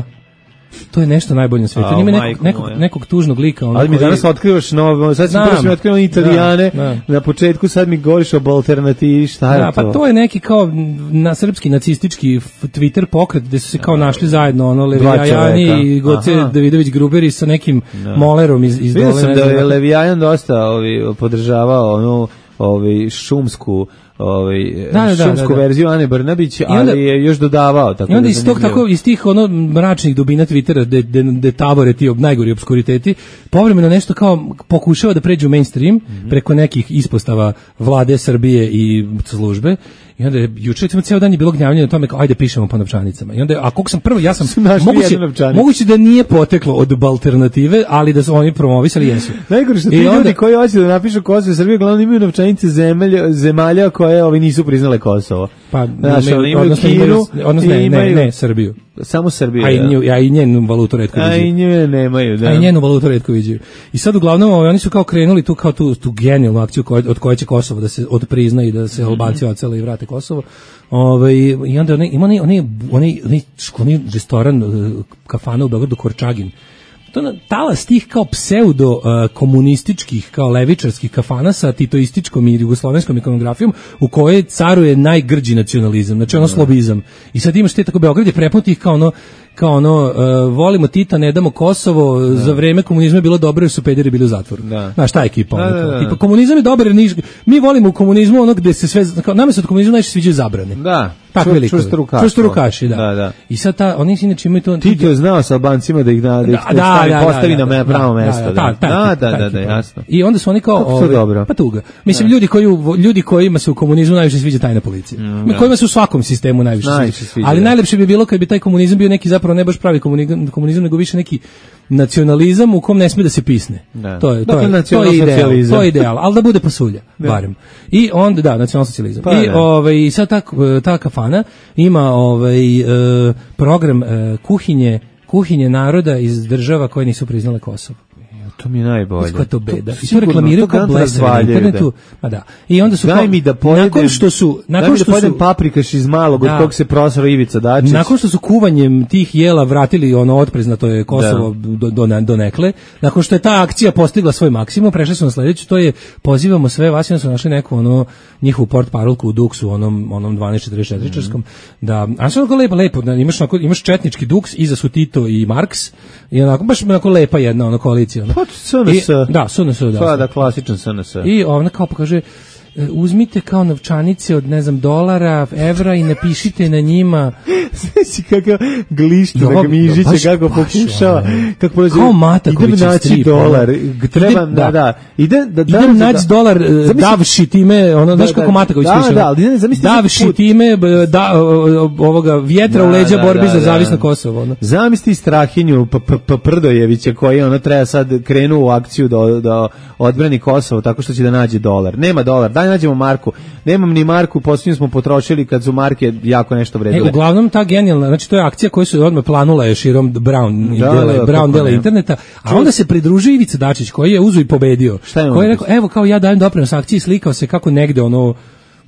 To je nešto najbolje na svijetu. Ima nekog, nekog, nekog tužnog lika. Ono ali mi koji... danas otkrivaš novo, sad sam prvo mi otkrio Italijane, da, da. Na početku sad mi govoriš o alternativi, šta je da, to? Pa to je neki kao na srpski nacistički Twitter pokret gde su se kao našli zajedno ono Levijajani i Goce Davidović Gruberi sa nekim da. Molerom iz, iz Vidio dole. Vidio sam da je Levijajan dosta ovi, podržavao onu ovi, šumsku ovaj da, da, šumsku da, da. verziju Ane Brnabić, onda, ali je još dodavao tako. I onda iz tog tako iz tih ono mračnih dubina Twittera de de, de tabore ti najgori obskuriteti, povremeno nešto kao pokušava da pređe u mainstream mm-hmm. preko nekih ispostava vlade Srbije i službe. I onda je juče recimo ceo dan je bilo gnjavanje na tome kao ajde pišemo po novčanicama. I onda a koliko sam prvo ja sam moguće moguće da nije poteklo od alternative, ali da su oni promovisali jesu. Najgore što ti ljudi onda, koji hoće da napišu Kosovo i Srbiju uglavnom imaju novčanice zemalja zemalja koje ovi nisu priznale Kosovo. Pa znači oni imaju Kinu, odnosno ne, ne, ne, Srbiju. Samo Srbiju. A i, nju, a i njenu valutu retko viđaju. A i nju nemaju, da. A i njenu valutu retko viđaju. I sad uglavnom oni su kao krenuli tu kao tu, tu genijalnu akciju koje, od koje će Kosovo da se odprizna i da se Albanci odsele i vrate Kosovo. Ove, i onda oni, ima oni, oni, oni, oni, oni restoran kafana u Beogradu Korčagin. To na talas tih kao pseudo uh, komunističkih, kao levičarskih kafana sa titoističkom i jugoslovenskom ikonografijom u kojoj caruje najgrđi nacionalizam, znači ono slobizam. I sad imaš te tako Beograd je prepun tih kao ono kao ono, uh, volimo Tita, ne damo Kosovo, da. Za vreme komunizma je bilo dobro jer su pederi bili u zatvoru. Da. Znaš, ta ekipa. Da, da, da. Tipa, komunizam je dobar jer niš, mi volimo u komunizmu ono gde se sve, kao, nama se od komunizma najviše sviđaju zabrane. Da. Takve likove. Čvrstorukaši. Čvrstorukaši, da. Da, da. I sad ta, oni inače imaju to... Tito je znao sa Albancima da ih, da, da ih da, stavi, da, postavi da, da, na pravo da, mesto. Da, da, da, da, da, da, da, jasno. I onda su oni kao... Ove, dobro. Pa tuga. Mislim, ljudi, koji, ljudi kojima se u komunizmu najviše sviđa tajna policija. Mm, kojima se u svakom sistemu najviše, najviše sviđa. sviđa. Ali najlepše bi bilo kad bi taj komunizam bio neki zapravo ne baš pravi komunizam, komunizam nego više neki nacionalizam u kom ne smije da se pisne. Da. To je to je, to je ideal, to je ideal, al da bude pasulja, barem. I onda da, nacionalsocijalizam. Pa, I ovaj sad ta ta kafana ima ovaj uh, program uh, kuhinje, kuhinje naroda iz država koje nisu priznale Kosovo. To mi je najbolje. Kako je to beda. To, I to reklamiraju kao blesavi na internetu. Pa da. I onda su daj kao, mi da pojedem, nakon što su... Nakon daj što mi da pojedem su, paprikaš iz malog, da, od kog se prosrao Ivica Dačić. Nakon što su kuvanjem tih jela vratili ono otprezna, to je Kosovo do, do, do nekle, nakon što je ta akcija postigla svoj maksimum, prešli su na sledeću, to je pozivamo sve vas, i su našli neku ono, njihovu port parolku u Duksu, onom, onom dvanaest četrdeset četiri-čarskom, mm-hmm. da, a što je lepo, lepo, da imaš, onako, imaš četnički Duks, iza su Tito i Marks, i onako, baš onako lepa jedna ono, koalicija. Ono. Pa, da, S N S, da. Pa da, klasičan S N S. I ona kao pokaže, uzmite kao novčanice od, ne znam, dolara, evra i napišite na njima. Znači kakav glišta na gmižiće, kako pokušava. Kako prolazi, kao Mataković idem naći dolar. Treba, idem, da, da. Idem, da, idem da, naći da, dolar, zamisli, davši time, ono, znaš kako Mataković piše? Da, da, zamisli. Davši time, da, ovoga, vjetra da, u leđa da, borbi da, za zavisno Kosovo. Ono. Zamisli Strahinju Prdojevića koji ono treba sad krenu u akciju da, da odbrani Kosovo tako što će da nađe dolar. Nema dolar, daj nađemo marku. Nemam ni marku, posljednju smo potrošili kad su marke jako nešto vredile. E, uglavnom ta genijalna, znači to je akcija koju su odmah planula je širom Brown, da, dele, da, Brown dele interneta, a onda se pridružio Ivica Dačić koji je uzo i pobedio. Šta je koji je rekao, evo kao ja dajem doprinos akciji, slikao se kako negde ono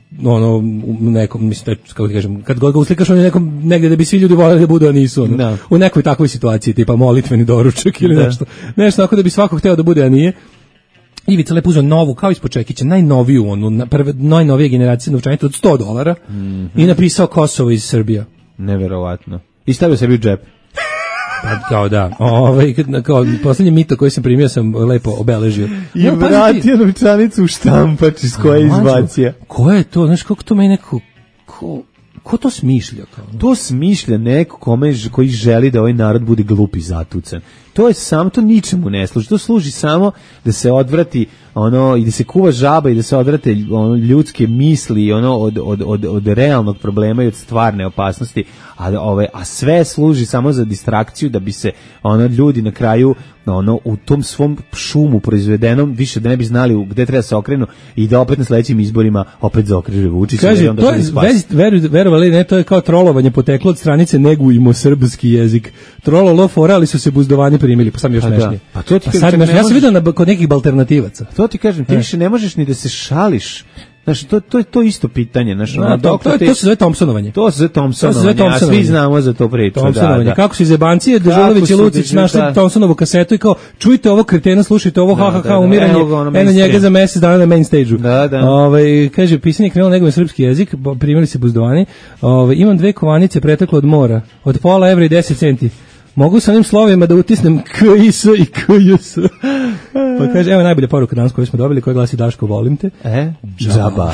ono u nekom, mislim, kako ti kažem, kad god ga uslikaš on je nekom negde da bi svi ljudi voljeli da budu, a nisu. Ono, da. U nekoj takvoj situaciji, tipa molitveni doručak ili da. nešto. Nešto tako da bi svako hteo da bude, a nije. Ivica lepo uzeo novu, kao ispod čekića, najnoviju, onu, na prve, najnovije generacije novčanica od sto dolara mm-hmm. i napisao Kosovo iz Srbija. Neverovatno. I stavio sebi u džep. Pa kao da, ovaj kao poslednji mito koji sam primio sam lepo obeležio. I ja, vratio novčanicu u štampač iz koje izbacio. Ko je to, znaš kako to meni neko ko ko to smišlja kao? To smišlja neko kome koji želi da ovaj narod bude glup i zatucan. To je samo, to ničemu ne služi. To služi samo da se odvrati ono i da se kuva žaba i da se odvrate ono ljudske misli ono od od od od realnog problema i od stvarne opasnosti, a ove a sve služi samo za distrakciju da bi se ono ljudi na kraju ono u tom svom šumu proizvedenom više da ne bi znali gde treba se okrenu i da opet na sledećim izborima opet zaokruže Vučića. Kaže, to je veru, verovali ne, to je kao trolovanje poteklo od stranice negujmo srpski jezik. Trololo fora, ali su se buzdovani primili, pa sam još nešnije. Pa to ti kažem, ja sam vidio na kod nekih alternativaca. To ti kažem, ti više ne možeš ni da se šališ. Znaš, to, to je to isto pitanje. Znaš, no, to, to, te, to se zove Thompsonovanje. To se zove Thompsonovanje, a svi znamo za to priču. Da, da. Kako su iz jebancije Dežulović i Lucić našli Thompsonovu kasetu i kao, čujte ovo kretena, slušajte ovo, ha, ha, ha, umiranje, eno njega za mesec dana na main stage-u. Da, da. Ove, kaže, pisanje krenulo nego srpski jezik, primili se buzdovani. Ove, imam dve kovanice preteklo od mora, od pola evra i deset centi. Mogu sa onim slovima da utisnem K I S i K J S. Pa kaže, evo najbolja poruka danas koju smo dobili, koja glasi Daško, volim te. E, džaba.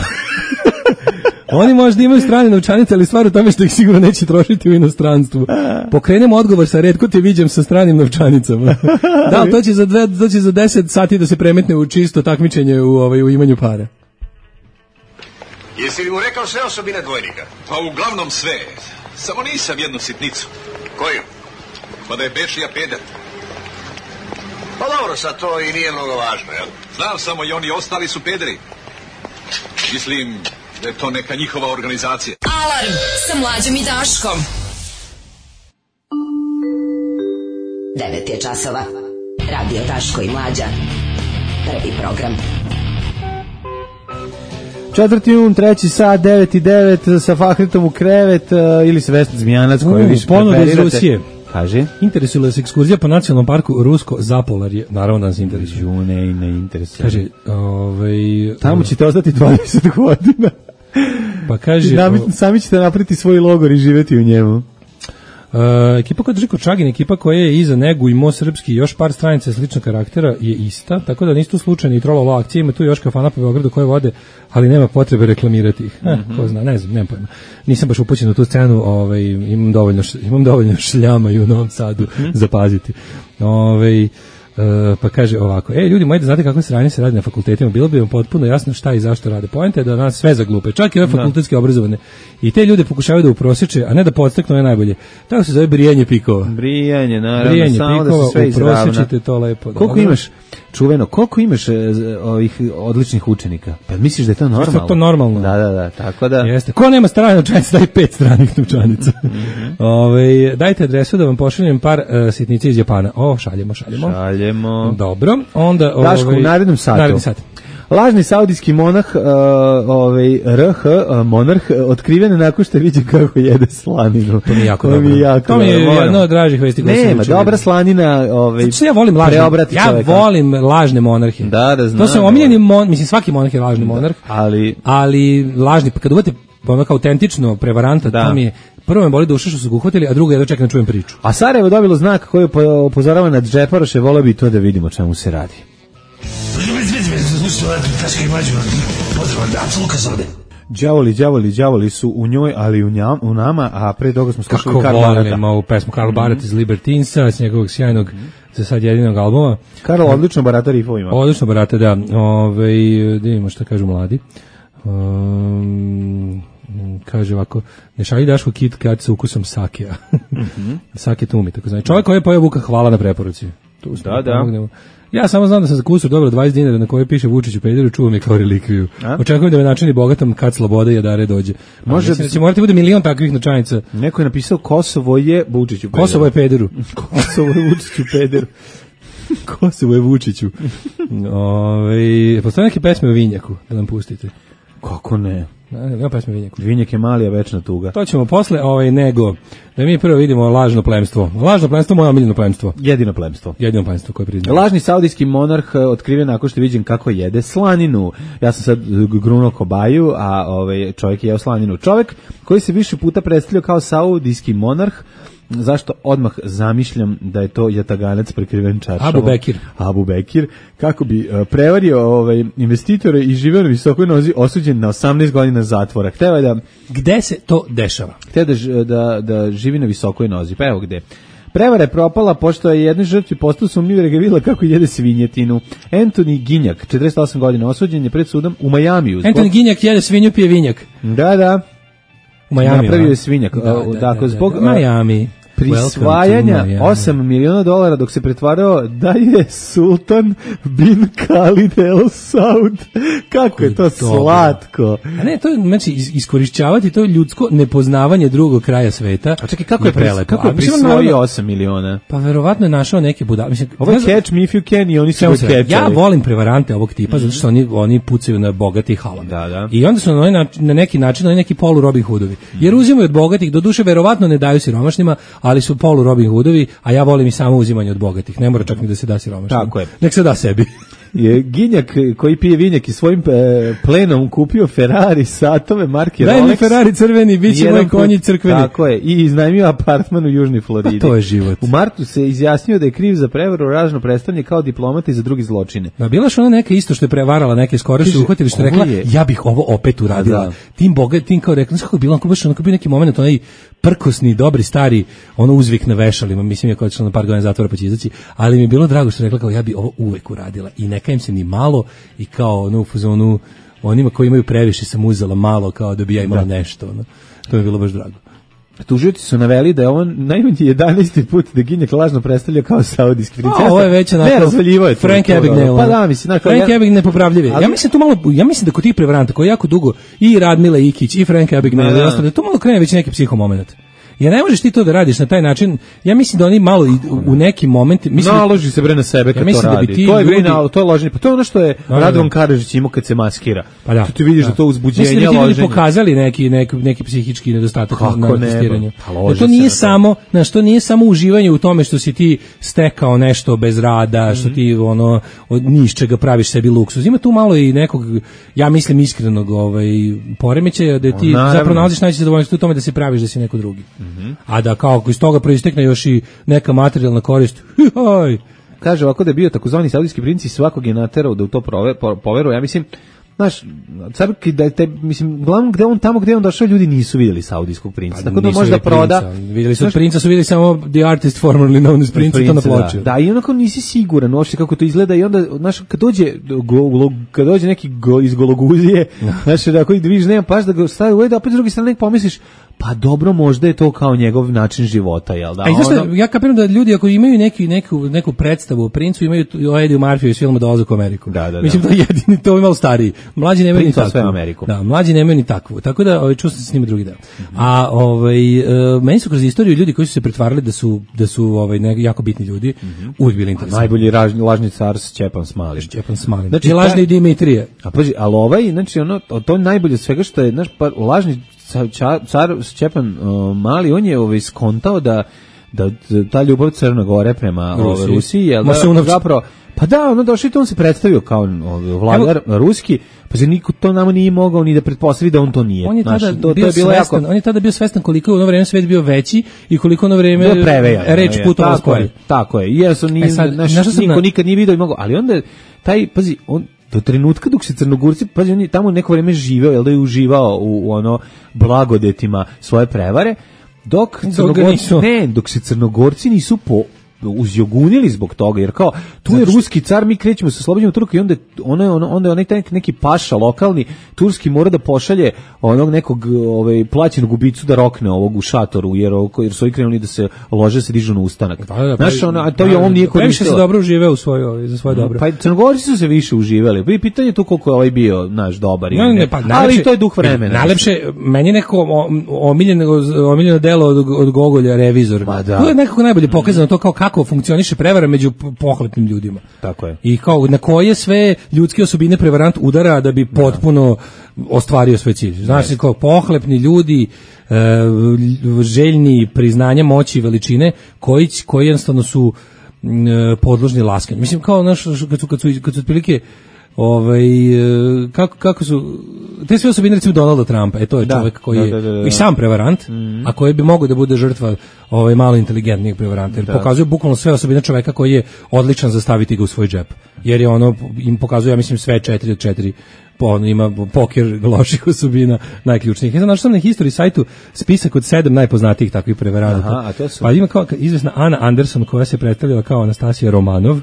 Oni možda imaju strane novčanice, ali stvar u tome što ih sigurno neće trošiti u inostranstvu. Pokrenemo odgovor sa retko te viđem sa stranim novčanicama. Da, to će za dve, to će za deset sati da se premetne u čisto takmičenje u, ovaj, u imanju para. Jesi li mu rekao sve osobine dvojnika? Pa uglavnom sve. Samo nisam jednu sitnicu. Koju? Pa da je Bešija peder. Pa dobro, sad to i nije mnogo važno, jel? Znam samo i oni ostali su pederi. Mislim da je to neka njihova organizacija. Alarm sa Mlađom i Daškom. devet je časova. Radio Daško i Mlađa. Prvi program. Četvrti jun, treći sat, devet i devet sa Fahretom u krevet uh, ili sa Vesna Zmijanac koju više preferirate. Iz Rusije. Kaže? Interesuje se ekskurzija po nacionalnom parku Rusko Zapolarje. Naravno da nas interesuje. Ju, ne, ne interesuje. Kaže, ovaj... Tamo ćete ostati dvadeset godina. Pa kaže... Nami, sami ćete napraviti svoj logor i živjeti u njemu. Uh, ekipa koja drži Korčagin, ekipa koja je iza Negu i Mo Srpski i još par stranica sličnog karaktera je ista, tako da nisu tu slučajni i trololo akcije, ima tu još kafana po Beogradu koje vode, ali nema potrebe reklamirati ih. Eh, mm-hmm. Ko zna, ne znam, nemam pojma. Nisam baš upućen u tu scenu, ovaj, imam dovoljno, imam dovoljno šljama i u Novom Sadu mm-hmm. zapaziti. Ovaj, Uh, pa kaže ovako, e ljudi moji, da znate kakve sranje se radi na fakultetima, bilo bi vam potpuno jasno šta i zašto rade. Poenta je da nas sve zaglupe, čak i ove fakultetske obrazovane. I te ljude pokušavaju da uprosiče, a ne da podsteknu najbolje. Tako se zove brijanje pikova. Brijanje, naravno, brijanje samo pikova, da se sve izravna. Uprosičite to lepo. Da. Koliko imaš, čuveno, koliko imaš uh, ovih odličnih učenika? Pa misliš da je to normalno? Što je to normalno? Da, da, da, tako da. Jeste. Ko nema strane novčanice, daj pet stranih novčanica. Mm-hmm. Ove, dajte adresu da vam pošaljem par uh, sitnica iz Japana. O, šaljemo, šaljemo. Šaljemo. Dobro, onda... Daško, ovaj, u narednom satu. Naredni sat. Lažni saudijski monah, uh, ovaj, R H, uh, monarh, otkriven nakon što viđe kako jede slaninu. To mi je jako dobro. Jako to mi je jedno od dražih vesti koje sam Nema, dobra slanina, ovaj, znači, ja volim lažne, ja čoveka. volim lažne monarhe. Da, da znam. To su omiljeni, mon, mislim, svaki monarh je lažni monarh, ali, ali lažni, kad uvete onako autentično prevaranta, da. To mi je prvo me boli duša što su ga uhvatili, a drugo je da čekam da čujem priču. A Sarajevo dobilo znak koji upozorava na džeparoše, voleo bi to da vidimo čemu se radi. Đavoli, đavoli, đavoli su u njoj, ali u, njam, u nama, a pre toga smo slušali Karl Barata. Kako volim ovu pesmu Karl mm-hmm. Barat iz Libertinsa, s njegovog sjajnog, mm-hmm. za sad jedinog albuma. Karl odlično barata rifovima. Odlično barata, da. Ove, da vidimo šta kažu mladi. Um, kaže ovako, ne šalji Daško Kit Kat sa ukusom sakea. Mm-hmm. Sake tumi, tako znači. Čovjek koji je pojeo Vuka, hvala na preporuci. Tu da, da. Pomognemo. Ja samo znam da sam za kusur dobio dvadeset dinara na kojoj piše Vučiću pederu, čuvam je kao relikviju. A? Očekujem da me načini bogatom kad sloboda i Adare dođe. Može da će morati bude milion takvih novčanica. Neko je napisao Kosovo je Vučiću pederu. Kosovo je pederu. Kosovo je Vučiću pederu. Kosovo je Vučiću. Ove, postoje neke pesme o vinjaku da nam pustite. Kako ne? Nema pesme Vinjak. Vinjak je mali, a večna tuga. To ćemo posle, ovaj, nego, da mi prvo vidimo lažno plemstvo. Lažno plemstvo, moje omiljeno plemstvo. Jedino plemstvo. Jedino plemstvo koje priznaje. Lažni saudijski monarh otkriven nakon što je viđen kako jede slaninu. Ja sam sad grunuo kobaju, a ovaj čovjek je jeo slaninu. Čovjek koji se više puta predstavljao kao saudijski monarh. Zašto odmah zamišljam da je to jataganac prekriven čaršavom? Abu Bekir. Abu Bekir, kako bi uh, prevario ovaj, investitore i živeo na visokoj nozi, osuđen na osamnaest godina zatvora. Hteo je da... Gde se to dešava? Hteo da, da, da živi na visokoj nozi, pa evo gde. Prevara je propala pošto je jednoj žrtvi postao sumnjiv jer ga videla kako jede svinjetinu. Anthony Ginjak, četrdeset osam godina, osuđen je pred sudom u Majamiju. Zbog... Anthony Ginjak jede svinju, pije vinjak. Da, da. U Majamiju. Napravio je svinjak. Da, da, dakle, da, zbog da, da. Miami. Prisvajanja osam miliona dolara dok se pretvarao da je Sultan bin Khalid El Saud. Kako je to slatko. A ne, to je znači iskorišćavati to ljudsko nepoznavanje drugog kraja sveta. A čekaj, kako je prelepo? Kako je prisvojio osam miliona? Pa verovatno je našao neke budale. Mislim, ovo je catch me if you can i oni su ga catchali. Ja volim prevarante ovog tipa, mm-hmm. zato što oni, oni pucaju na bogati halama. Da, da. I onda su na, na, na neki način oni neki polu Robin Hoodovi. Mm-hmm. Jer uzimaju od bogatih, do duše verovatno ne daju siromašnima, ali su polu Robin Hoodovi, a ja volim i samo uzimanje od bogatih. Ne mora čak ni da se da siromašnima. Tako je. Nek se da sebi. Je Ginjak koji pije vinjak i svojim e, plenom kupio Ferrari satove marke Daj Rolex. Daj mi Ferrari crveni, bit će moj konji crkveni. Tako je, i iznajmio apartman u Južnoj Floridi. Pa to je život. U martu se izjasnio da je kriv za prevaru, ražno predstavljen kao diplomata i za drugi zločine. Da, bila što ona neka isto što je prevarala, neke skoro su uhvatili što je rekla, je... ja bih ovo opet uradila. Da. Tim bogatim kao rekla, kako je bilo, onako baš onako bio neki moment, onaj prkosni, dobri, stari, ono uzvik na vešalima, mislim je kao na par godina zatvora pa će izaći, ali mi je bilo drago što je rekla kao ja bih ovo uvek uradila i neka im se ni malo i kao ono u fazonu onima koji imaju previše sam uzela malo kao da bi ja imala da. nešto. Ono. To mi je bilo baš drago. Tužioci su naveli da je on najmanje jedanaesti put da Ginjak lažno predstavlja kao saudijski princ. Ovo je već onako... Ne, razvaljivo je to. Frank Abagnale. Pa da, mislim. Frank ja, Abagnale nepopravljivi. Ali... Ja mislim tu malo, ja mislim da kod tih prevaranta koji jako dugo i Radmila Ikić i Frank Abagnale, da, da. da to malo krene već neki psihomoment. Ja ne možeš ti to da radiš na taj način. Ja mislim da oni malo u, u nekim momentima mislim naloži se bre na sebe kad ja to radi. Da to je bre na to je loženje. Pa to je ono što je no, Radovan Karadžić imao kad se maskira. Pa da, tu ti vidiš da, da to uzbuđenje loženje. Mislim da ti pokazali neki neki neki psihički nedostatak kako na testiranju. Pa da to nije samo, na što nije samo uživanje u tome što si ti stekao nešto bez rada, mm-hmm. što ti ono od ni iz čega praviš sebi luksuz. Ima tu malo i nekog, ja mislim iskrenog ovaj poremećaja da ti o, zapravo nalaziš najveće zadovoljstvo u tome da se praviš da si neko drugi. Mm-hmm. A da kao iz toga proistekne još i neka materijalna korist. Hoj. Kaže ovako da je bio takozvani saudijski princ i svakog je naterao da u to prove, po, poveruje. Ja mislim, znaš, car da te mislim, glavno gde on tamo gde on došao ljudi nisu vidjeli saudijskog princa. Pa, tako da može da proda. Princa. Vidjeli su od princa, su vidjeli samo the artist formerly known as prince, prince to na ploči. Da, da, i onako nisi siguran uopšte kako to izgleda i onda znaš kad dođe go, kad dođe neki go, iz Gologuzije, znaš da koji vidiš nema paš da ga stavi u da opet s druge strane nek pomisliš pa dobro, možda je to kao njegov način života, jel da? A znaš ono... ja kapiram da ljudi ako imaju neki, neku, neku predstavu o princu, imaju o Eddie Murphy iz filma Dolazak u Ameriku. Da, da, mislim da. da jedini, to je malo stariji. Mlađi nemaju ni takvu. Ameriku. Da, mlađi nemaju ni takvu. Tako da ovaj, čuo sam se s njima drugi deo. Mm-hmm. A ovaj, uh, meni su kroz istoriju ljudi koji su se pretvarali da su, da su ovaj, ne, jako bitni ljudi, mm-hmm. uvijek bili interesantni. Najbolji raž, lažni car Stjepan Smalin. Stjepan Smalin. Znači, I lažni ta... Dimitrije. A pazi, ali ovaj, znači ono, to najbolje svega što je, znaš, pa, lažni car, car Stjepan uh, Mali, on je ovaj skontao da da ta ljubav Crne Gore prema Rusiji, ovaj, Rusiji jel da zapravo pa da, ono došao i on se predstavio kao ovaj, vladar Evo, ruski, pa se niko to nama nije mogao ni da pretpostavi da on to nije. On je tada, Znaš, to, bio, to je bilo svestan, jako... on je tada bio svestan koliko je u ono vreme svet bio veći i koliko ono vreme preveja, reč putovala skoro. Tako je, jer su nije, e sad, naš, niko na... nikad nije vidio i mogao, ali onda taj, pazi, on do trenutka dok se Crnogorci, pazi, on je tamo neko vreme živeo, jel da je uživao u, u ono blagodetima svoje prevare, dok Crnogorci, ne, dok se Crnogorci nisu po uzjogunili zbog toga, jer kao tu je ruski car, mi krećemo se oslobađamo Turka i onda ono ono onda onaj neki paša lokalni turski mora da pošalje onog nekog ovaj plaćenog ubicu da rokne ovog u šatoru, jer jer su i krenuli da se lože, se dižu na ustanak. Da, da, znaš, ono, a to je on nije koristio. Previše se dobro uživeo u svoj ovaj za svoje dobro. Pa Crnogorci su se više uživali. Pa pitanje tu koliko je ovaj bio naš dobar i ne, ne, pa, ali to je duh vremena. Najlepše meni neko omiljeno omiljeno delo od, od Gogolja Revizor. Pa da. To je nekako najbolje pokazano to kao kako funkcioniše prevara među pohlepnim ljudima. Tako je. I kao na koje sve ljudske osobine prevarant udara da bi potpuno ostvario svoj cilj. Znaš, kao pohlepni ljudi, e, željni priznanja moći i veličine, koji, koji jednostavno su e, podložni laskanju. Mislim, kao, znaš, kad su, kad su, kad su otprilike ovaj kako kako su te sve osobine recimo Donalda Trumpa, e to je da, čovjek koji je da, da, da, da. i sam prevarant, mm. a koji bi mogao da bude žrtva ovaj malo inteligentnijeg prevaranta, jer da. pokazuje bukvalno sve osobine čovjeka koji je odličan za staviti ga u svoj džep. Jer je ono im pokazuje, ja mislim, sve četiri od četiri, po ono ima poker loših osobina najključnijih. Ja sam našao na History sajtu spisak od sedam najpoznatijih takvih prevaranata. Aha, a to su... Pa ima kao izvesna Ana Anderson koja se predstavljala kao Anastasija Romanov.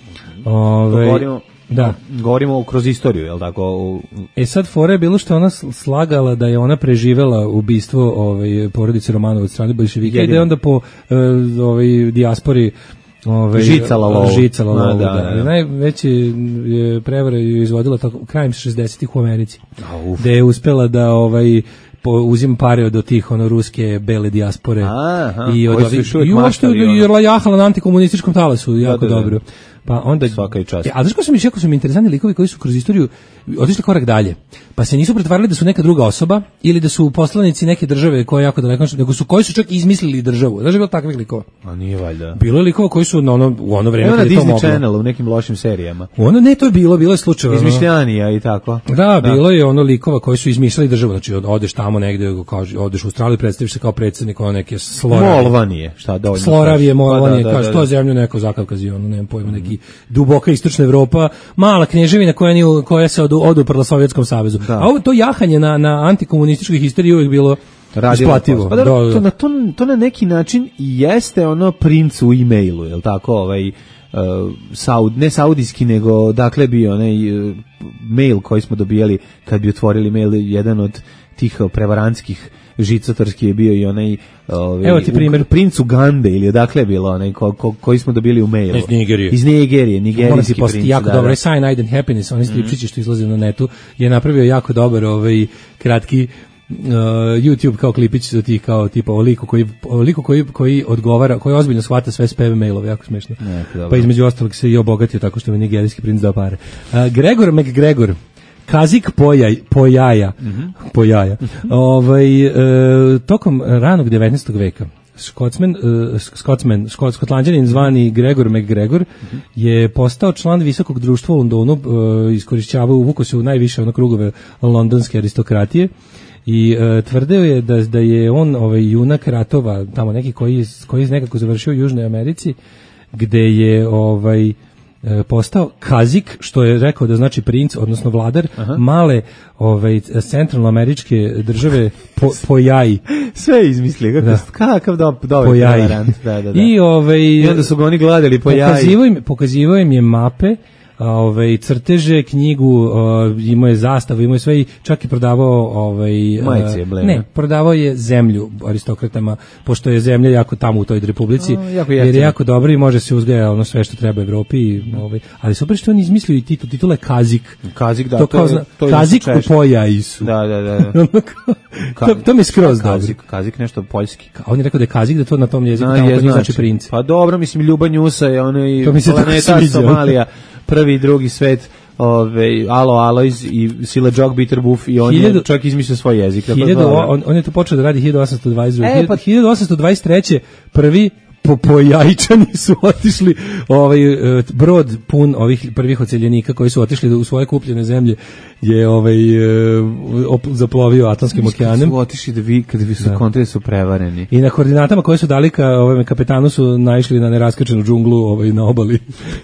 Ove, Govorimo Da. Govorimo kroz istoriju, je li tako? U... E sad fora je bilo što ona slagala da je ona preživela ubistvo ovaj, porodice Romanova od strane bolševika i da je onda po uh, ovaj, dijaspori ovaj, žicala lovu. Žicala lovu, da, da. da, da. Najveće je prevara je izvodila tako krajem šezdesetih u Americi. Gde je uspela da ovaj po, uzim pare od tih ono ruske bele dijaspore. Aha, i od ovih, i uopšte je jahala na antikomunističkom talasu jako da, da, da. dobro. Pa onda svaka čast. E, a znaš ko su mi jako su mi interesantni likovi koji su kroz istoriju otišli korak dalje. Pa se nisu pretvarali da su neka druga osoba ili da su poslanici neke države koje jako daleko, nego su koji su čak izmislili državu. Znaš, je bilo takvih likova? A nije valjda. Bilo je likova koji su na ono u ono vreme kad je to moglo. Disney Channel u nekim lošim serijama. Ono ne, to je bilo, bilo je slučaj. Izmišljanija i tako. Da, da, bilo je ono likova koji su izmišljali državu. Znači odeš tamo negde, kaže, odeš u Australiju, predstaviš se kao predsjednik ono neke Sloravije. Molvanije, šta dovoljno. Sloravije, Molvanije, pa da, da, kaže, da, da. To zemlju neko zakavkazi, ono, nemam pojma, neki duboka istočna Evropa, mala kneževina koja, nije, koja se odu, oduprla Sovjetskom savezu. Da. A ovo to jahanje na, na antikomunističkoj historiji uvijek bilo isplativo. Pa da, da. To, na, to, to na neki način jeste ono princ u e-mailu, je li tako? Ovaj, uh, Saud, ne saudijski, nego dakle bi onaj uh, mail koji smo dobijali kad bi otvorili mail, jedan od tih prevarantskih žicotarski je bio i onaj ovaj, evo ti primjer. Princ Ugande ili odakle je bilo onaj ko, ko, koji smo dobili u mailu. Iz Nigerije. Iz Nigerije, nigerijski princ. Moram ti jako da, dobro, Cyanide and Happiness, oni stripčići mm. što izlaze na netu, je napravio jako dobar ovaj kratki Uh, YouTube kao klipić za tih kao tipa o liku koji o liku koji koji odgovara, koji ozbiljno shvata sve spam mailove, jako smešno. Ne, pa između ostalog se i obogatio tako što je nigerijski princ dao pare. Uh, Gregor McGregor Kazik Pojaj, Pojaja, mm-hmm. Pojaja. Ovaj, e, tokom ranog devetnaestog veka Škotsman, uh, Scotsman, Škot, Skotlanđanin zvani Gregor McGregor mm-hmm. je postao član visokog društva u Londonu, uh, iskorišćavao, uvukao se u najviše ono krugove londonske aristokratije i uh, tvrdeo je da, da je on ovaj junak ratova, tamo neki koji, koji je nekako završio u Južnoj Americi, gde je ovaj postao kazik, što je rekao da znači princ, odnosno vladar Aha. male ovaj, centralnoameričke države po, Pojaji. Sve izmislio, kako, kakav do, dobar prevarant. Da, da, da. I, ovaj, I onda su ga oni gledali Pojaji. Pokazivao im, pokazivao im je mape, ovaj crteže, knjigu, uh, imao je zastavu, imao je sve i čak i prodavao ovaj majice, uh, ne, prodavao je zemlju aristokratama, pošto je zemlja jako tamo u toj republici, o, jako jer je jako dobro i može se uzgaja ono sve što treba Evropi i ovaj, ali super što on izmislio i titul, titul je Kazik. Kazik, da, to, to, je, to je Kazik u Pojaji su. Da, da, da. to, to mi je skroz dobro. Kazik, Kazik nešto poljski. A on je rekao da je Kazik, da to na tom jeziku tamo to znači princ. Pa dobro, mislim Ljuba Njusa je ono i planeta Somalija. Prvi i drugi svet, ove, Alo Alojz i Sile Džog Bitterbuff i on hiljadu, je čak izmislio svoj jezik. Hiljadu, on, on je to počeo da radi hiljadu osamsto dvadeset druge. E, pa, hiljadu osamsto dvadeset treće prvi po Pojajčani su otišli ovaj brod pun ovih prvih oceljenika koji su otišli u svoje kupljene zemlje je ovaj op, zaplovio Atlantskim okeanom. Su otišli da vi kad vi su da. kontre su prevareni. I na koordinatama koje su dali ka ovaj kapetanu su naišli na neraskačenu džunglu ovaj na obali.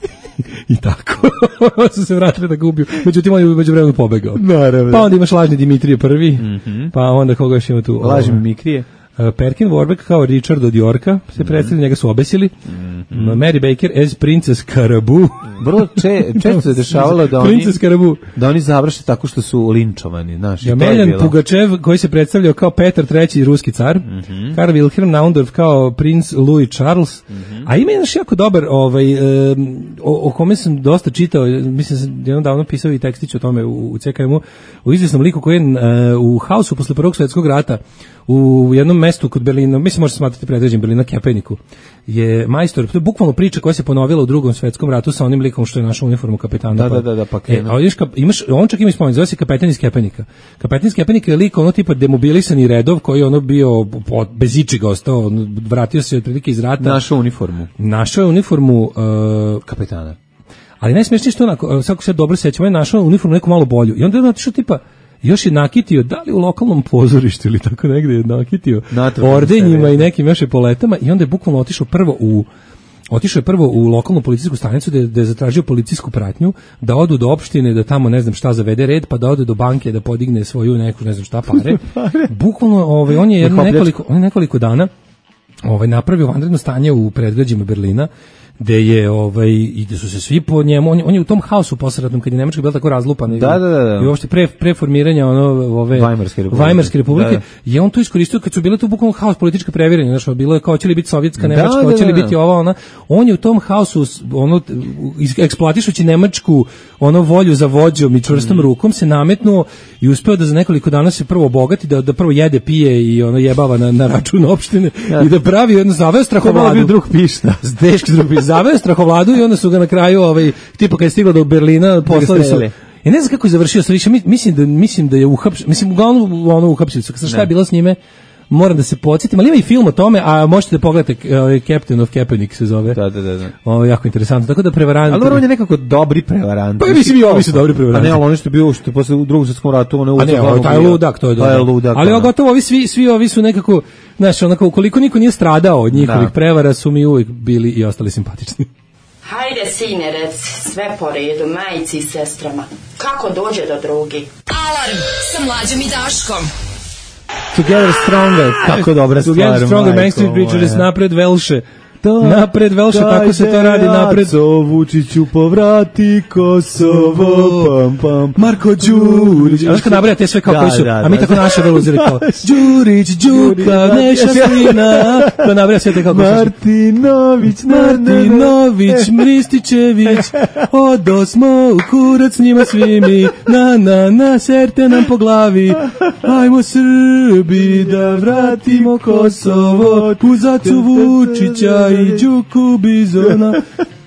I tako. su se vratili da ga ubiju. Međutim, on je među vremenu pobegao. Naravno. Pa onda imaš lažni Dimitrije prvi, mm-hmm. pa onda koga još ima tu? Lažni Mikrije. Perkin Warbeck kao Richard od Yorka se mm-hmm. predstavili, njega su obesili. Mm-hmm. Mary Baker as Princess Karabu. Vrlo če, često se dešavalo da oni, da oni završe tako što su linčovani. Znaš, Jameljan Pugačev koji se predstavljao kao Petar treći ruski car. Mm-hmm. Karl Wilhelm Naundorf kao princ Louis Charles. Mm-hmm. A ima jedan jako dobar ovaj, um, o, o kome sam dosta čitao, mislim sam jednom davno pisao i tekstić o tome u, u C K M-u, u izvjesnom liku koji je uh, u haosu posle Prvog svjetskog rata u jednom mestu kod Berlina, mislim možete smatrati predgrađem Berlina, Kepeniku, je majstor, to je bukvalno priča koja se ponovila u Drugom svetskom ratu sa onim likom što je našao uniformu kapetana. Da, pa, da, da, da, pa e, a vidiš, imaš, on čak ima spomen, zove se kapetan iz Kepenika. Kapetan iz Kepenika je lik ono tipa demobilisani Redov koji je ono bio bez ičega ostao, vratio se otprilike iz rata. Našao uniformu. Našao je uniformu uh, kapetana. Ali najsmešnije što onako, svako se dobro sećam, on je našao uniformu neku malo bolju. I onda je otišao tipa, još je nakitio, da li u lokalnom pozorištu ili tako negde je nakitio ordenjima i nekim još epoletama i onda je bukvalno otišao prvo u Otišao je prvo u lokalnu policijsku stanicu da je, da je zatražio policijsku pratnju, da odu do opštine, da tamo ne znam šta zavede red, pa da ode do banke da podigne svoju neku ne znam šta pare. Bukvalno ovaj, on je jedno nekoliko, on je nekoliko dana ovaj, napravio vanredno stanje u predgrađima Berlina, gde je ovaj i da su se svi po njemu, on, on je u tom haosu posleratnom kad je Nemačka bila tako razlupana da, da, da, da. i uopšte pre preformiranja ono ove Vajmarske republike, Vajmarske republike da, da. je on to iskoristio kad su bile tu bukvalno haos politička previranja, znači bilo je kao hoće li biti sovjetska Nemačka, da, hoće li biti ova ona, on je u tom haosu ono eksploatišući nemačku ono volju za vođom i čvrstom mm. rukom se nametnuo i uspeo da za nekoliko dana se prvo obogati, da da prvo jede, pije i ono jebava na na račun opštine ja. I da pravi jedno zaveo strahovladu drug pišta. Deški drug zaveo strahovladu i onda su ga na kraju ovaj tipa kad je stigla do Berlina poslali su. Ja ne znam kako je završio sa više, mislim da mislim da je uhapšen, mislim uglavnom ono uhapsili su. Šta je bilo s njime? Moram da se podsjetim, ali ima i film o tome, a možete da pogledate uh, Captain of Kepenik se zove. Da, da, da. da. O, jako interesantno. Tako da prevarant. Ali on je nekako dobri prevarant. Pa mislim i ovi su dobri prevaranti. A ne, ali ono što je bio što je posle u Drugom svetskom ratu, ono je uzeo. A ne, taj ludak, to je dobro. Ludak, ali gotovo ovi svi svi ovi su nekako, znaš, onako ukoliko niko nije stradao od njihovih da. prevara, su mi uvijek bili i ostali simpatični. Hajde, sine, rec, sve po redu, majici i sestrama. Kako dođe do drugi? Alarm sa Mlađom i Daškom. Together Stronger, kako dobra stvar. Together Stronger, Backstreet Preachers, napred Velše. Napred Velše, tako se to radi, napred. Vučiću povrati Kosovo, pam pam. Marko Đurić, znaš kad nabraja te sve kao koji su, a mi tako naše veluzili kao Đurić, Đuka, Neša Slina, to nabraja sve te kao koji su. Martinović, Martinović, Mristićević, odo smo u kurac s njima svi mi, na na na, serte nam po glavi, ajmo Srbi da vratimo Kosovo, Puzacu Vučića i Đuku Bizona.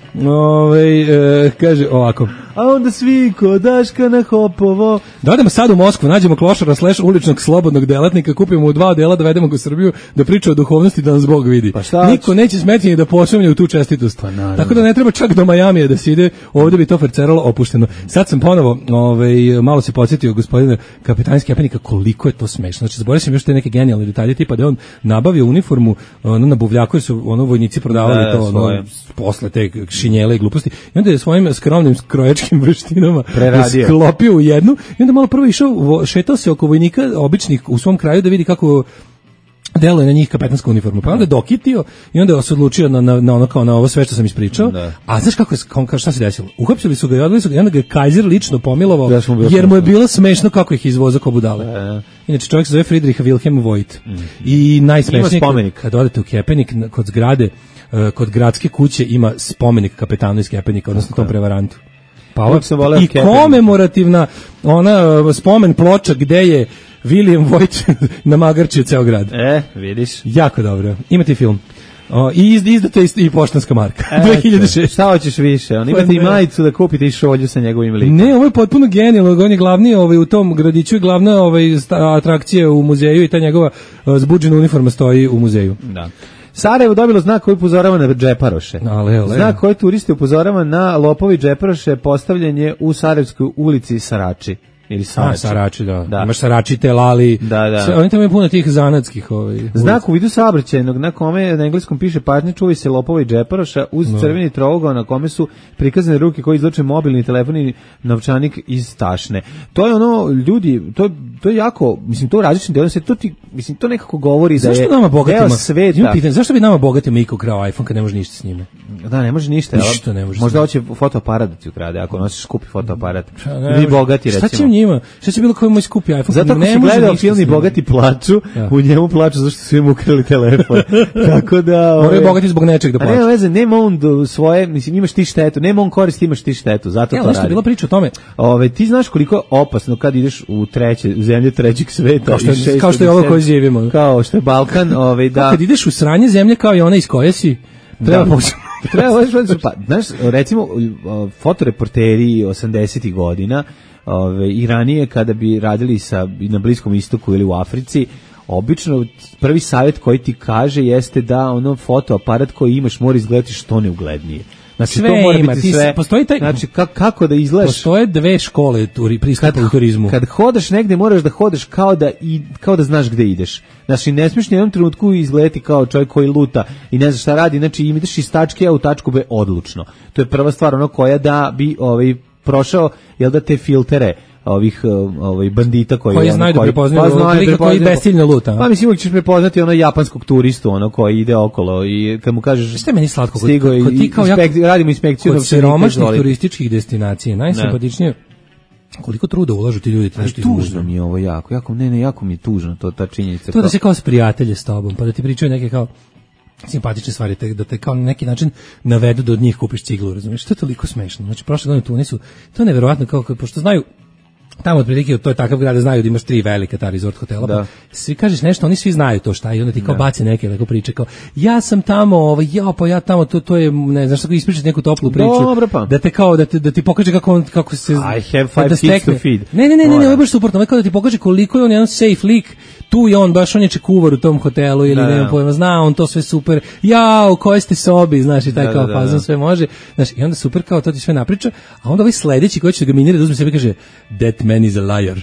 Ove, e, kaže ovako. A onda svi kod Daška na Hopovo. Da odemo sad u Moskvu, nađemo klošara slash uličnog slobodnog delatnika, kupimo u dva dela, dovedemo ga u Srbiju da priča o duhovnosti da nas Bog vidi. Pa šta? Niko neće smetiti da posumnja u tu čestitost. Pa tako da ne treba čak do Majamija da se ide, ovdje bi to ferceralo opušteno. Sad sam ponovo, ovaj, malo se podsjetio gospodina kapetanski Kepenika koliko je to smešno. Znači, zaboravio sam još te neke genijalne detalje, tipa da on nabavio uniformu, ono na buvljaku su ono vojnici prodavali da, to, ono, posle te šinjele i gluposti. I onda je svojim skromnim krojačkim vrštinama sklopio u jednu i onda malo prvo išao, šetao se oko vojnika običnih u svom kraju da vidi kako deluje na njih kapetanska uniforma. Pa onda je dokitio i onda se odlučio na, na, na ono kao na ovo sve što sam ispričao. Da. A znaš kako je, kao, šta se desilo? Uhapsili su ga i odveli su ga i onda ga je Kaiser lično pomilovao ja jer mu je bilo smešno kako ih izvoza ko budale. Da. Inače čovjek se zove Friedrich Wilhelm Voigt. Mm. I najsmešnije kad odete u Kepenik kod zgrade, kod gradske kuće ima spomenik kapetanu iz Kepenika, odnosno tom prevarantu. Pa ovo, i komemorativna ona spomen ploča gde je William Voigt namagarčio ceo grad. E, vidiš. Jako dobro. Imate film. O, i iz, izdata i, i poštanska marka. E, dve hiljade šeste. Šta hoćeš više? On imate i majicu da kupite i šolju sa njegovim likom. Ne, ovo je potpuno genijalno. On je glavni ovaj, u tom gradiću i glavna ovaj, atrakcija u muzeju i ta njegova zbuđena uniforma stoji u muzeju. Da. Sarajevo dobilo znak koji upozorava na džeparoše. Ale, ale. Znak koji turiste upozorava na lopovi džeparoše postavljen je u Sarajevskoj ulici Sarači. Ili Sarači. A, Sarači, da. da. Imaš Sarači, Telali. Da, da. Sve, oni tamo je puno tih zanatskih. Ovaj, znak u vidu saobraćajnog na kome na engleskom piše pažnja čuvaj se lopova i džeparoša uz no. crveni trougao na kome su prikazane ruke koji izvlače mobilni telefon i novčanik iz tašne. To je ono, ljudi, to, to je jako, mislim, to u različitim delom se, to ti, mislim, to nekako govori zašto da je nama bogatima, sveta. Pitanje, zašto bi nama bogatima iko krao iPhone kad ne može ništa s njime? Da, ne može ništa. Ništa ne može. Možda hoće fotoaparat da ti ukrade, ako nosiš skupi fotoaparat. Vi bogati, recimo. Šta će njima? Šta će bilo koji moj skupi iPhone? Zato ako si gledao film i Bogati plaču, ja. u njemu plaču zašto su im ukrali telefon. Tako da... Moraju bogati zbog nečeg da plaču. A nema veze, nema on do svoje, mislim, imaš ti štetu, nema on korist, imaš ti štetu, zato ja, to radi. Ja, bilo priča o tome. Ove, ti znaš koliko je opasno kad ideš u treće, u zemlje trećeg sveta. Kao što, je, kao što je ovo koje živimo. Kao što je Balkan. Ove, da. Kad ideš u sranje zemlje kao i ona iz koje si, treba da. pomoći. Treba, pa, znaš, recimo, fotoreporteri osamdesetih godina, ove, i ranije kada bi radili sa, na Bliskom istoku ili u Africi, obično prvi savjet koji ti kaže jeste da ono fotoaparat koji imaš mora izgledati što neuglednije. Znači, sve to mora ima, biti ti sve. Postoji taj, znači, kako, kako da izgledaš? Postoje dve škole turi, pristupa u turizmu. Kad hodaš negde, moraš da hodaš kao da, i, kao da znaš gde ideš. Znači, ne smiješ nijednom trenutku izgledati kao čovjek koji luta i ne znaš šta radi. Znači, ideš iz tačke A u tačku B odlučno. To je prva stvar, ono koja da bi ovaj, prošao, jel da te filtere ovih ovaj bandita koji koji znaju da prepoznaju lika koji bestiljno luta. Pa mislim uvijek ćeš prepoznati ono japanskog turistu, ono koji ide okolo i kad mu kažeš šta je meni slatko kod, kod ti kao inspek, jako, radimo inspekciju kod siromašnih turističkih destinacija najsimpatičnije koliko truda ulažu ti ljudi nešto izmužno. Tužno mi je ovo jako, jako ne ne jako mi je tužno to ta činjenica. To da se kao s prijatelje s tobom, pa da ti pričaju neke kao simpatične stvari, te, da te kao na neki način navedu da od njih kupiš ciglu, razumiješ? To je toliko smešno. Znači prošle godine u Tunisu, to je neverovatno kao pošto znaju tamo otprilike to je takav grad da znaju da imaš tri velika ta resort hotela. Da. Pa svi kažeš nešto, oni svi znaju to šta i onda ti kao da. baci neke neko priče kao ja sam tamo, ovaj ja pa ja tamo to to je ne znaš kako ispričati neku toplu priču. Dobro, pa. Da te kao da te da ti pokaže kako on kako se I have five da kids to feed. Ne, ne, ne, ne, ne, ovo je baš suprotno, kao da ti pokaže koliko je on jedan safe lik. Tu je on baš on je čekuvar u tom hotelu ili da, nema pojma, zna on to sve super. Ja, u kojoj ste sobi, znaš i taj da, kao da, fazon da. Sve može. Znaš, i onda super kao to ti sve napriča, a onda ovaj sledeći koji će da ga minira da uzme sebe kaže that man is a liar.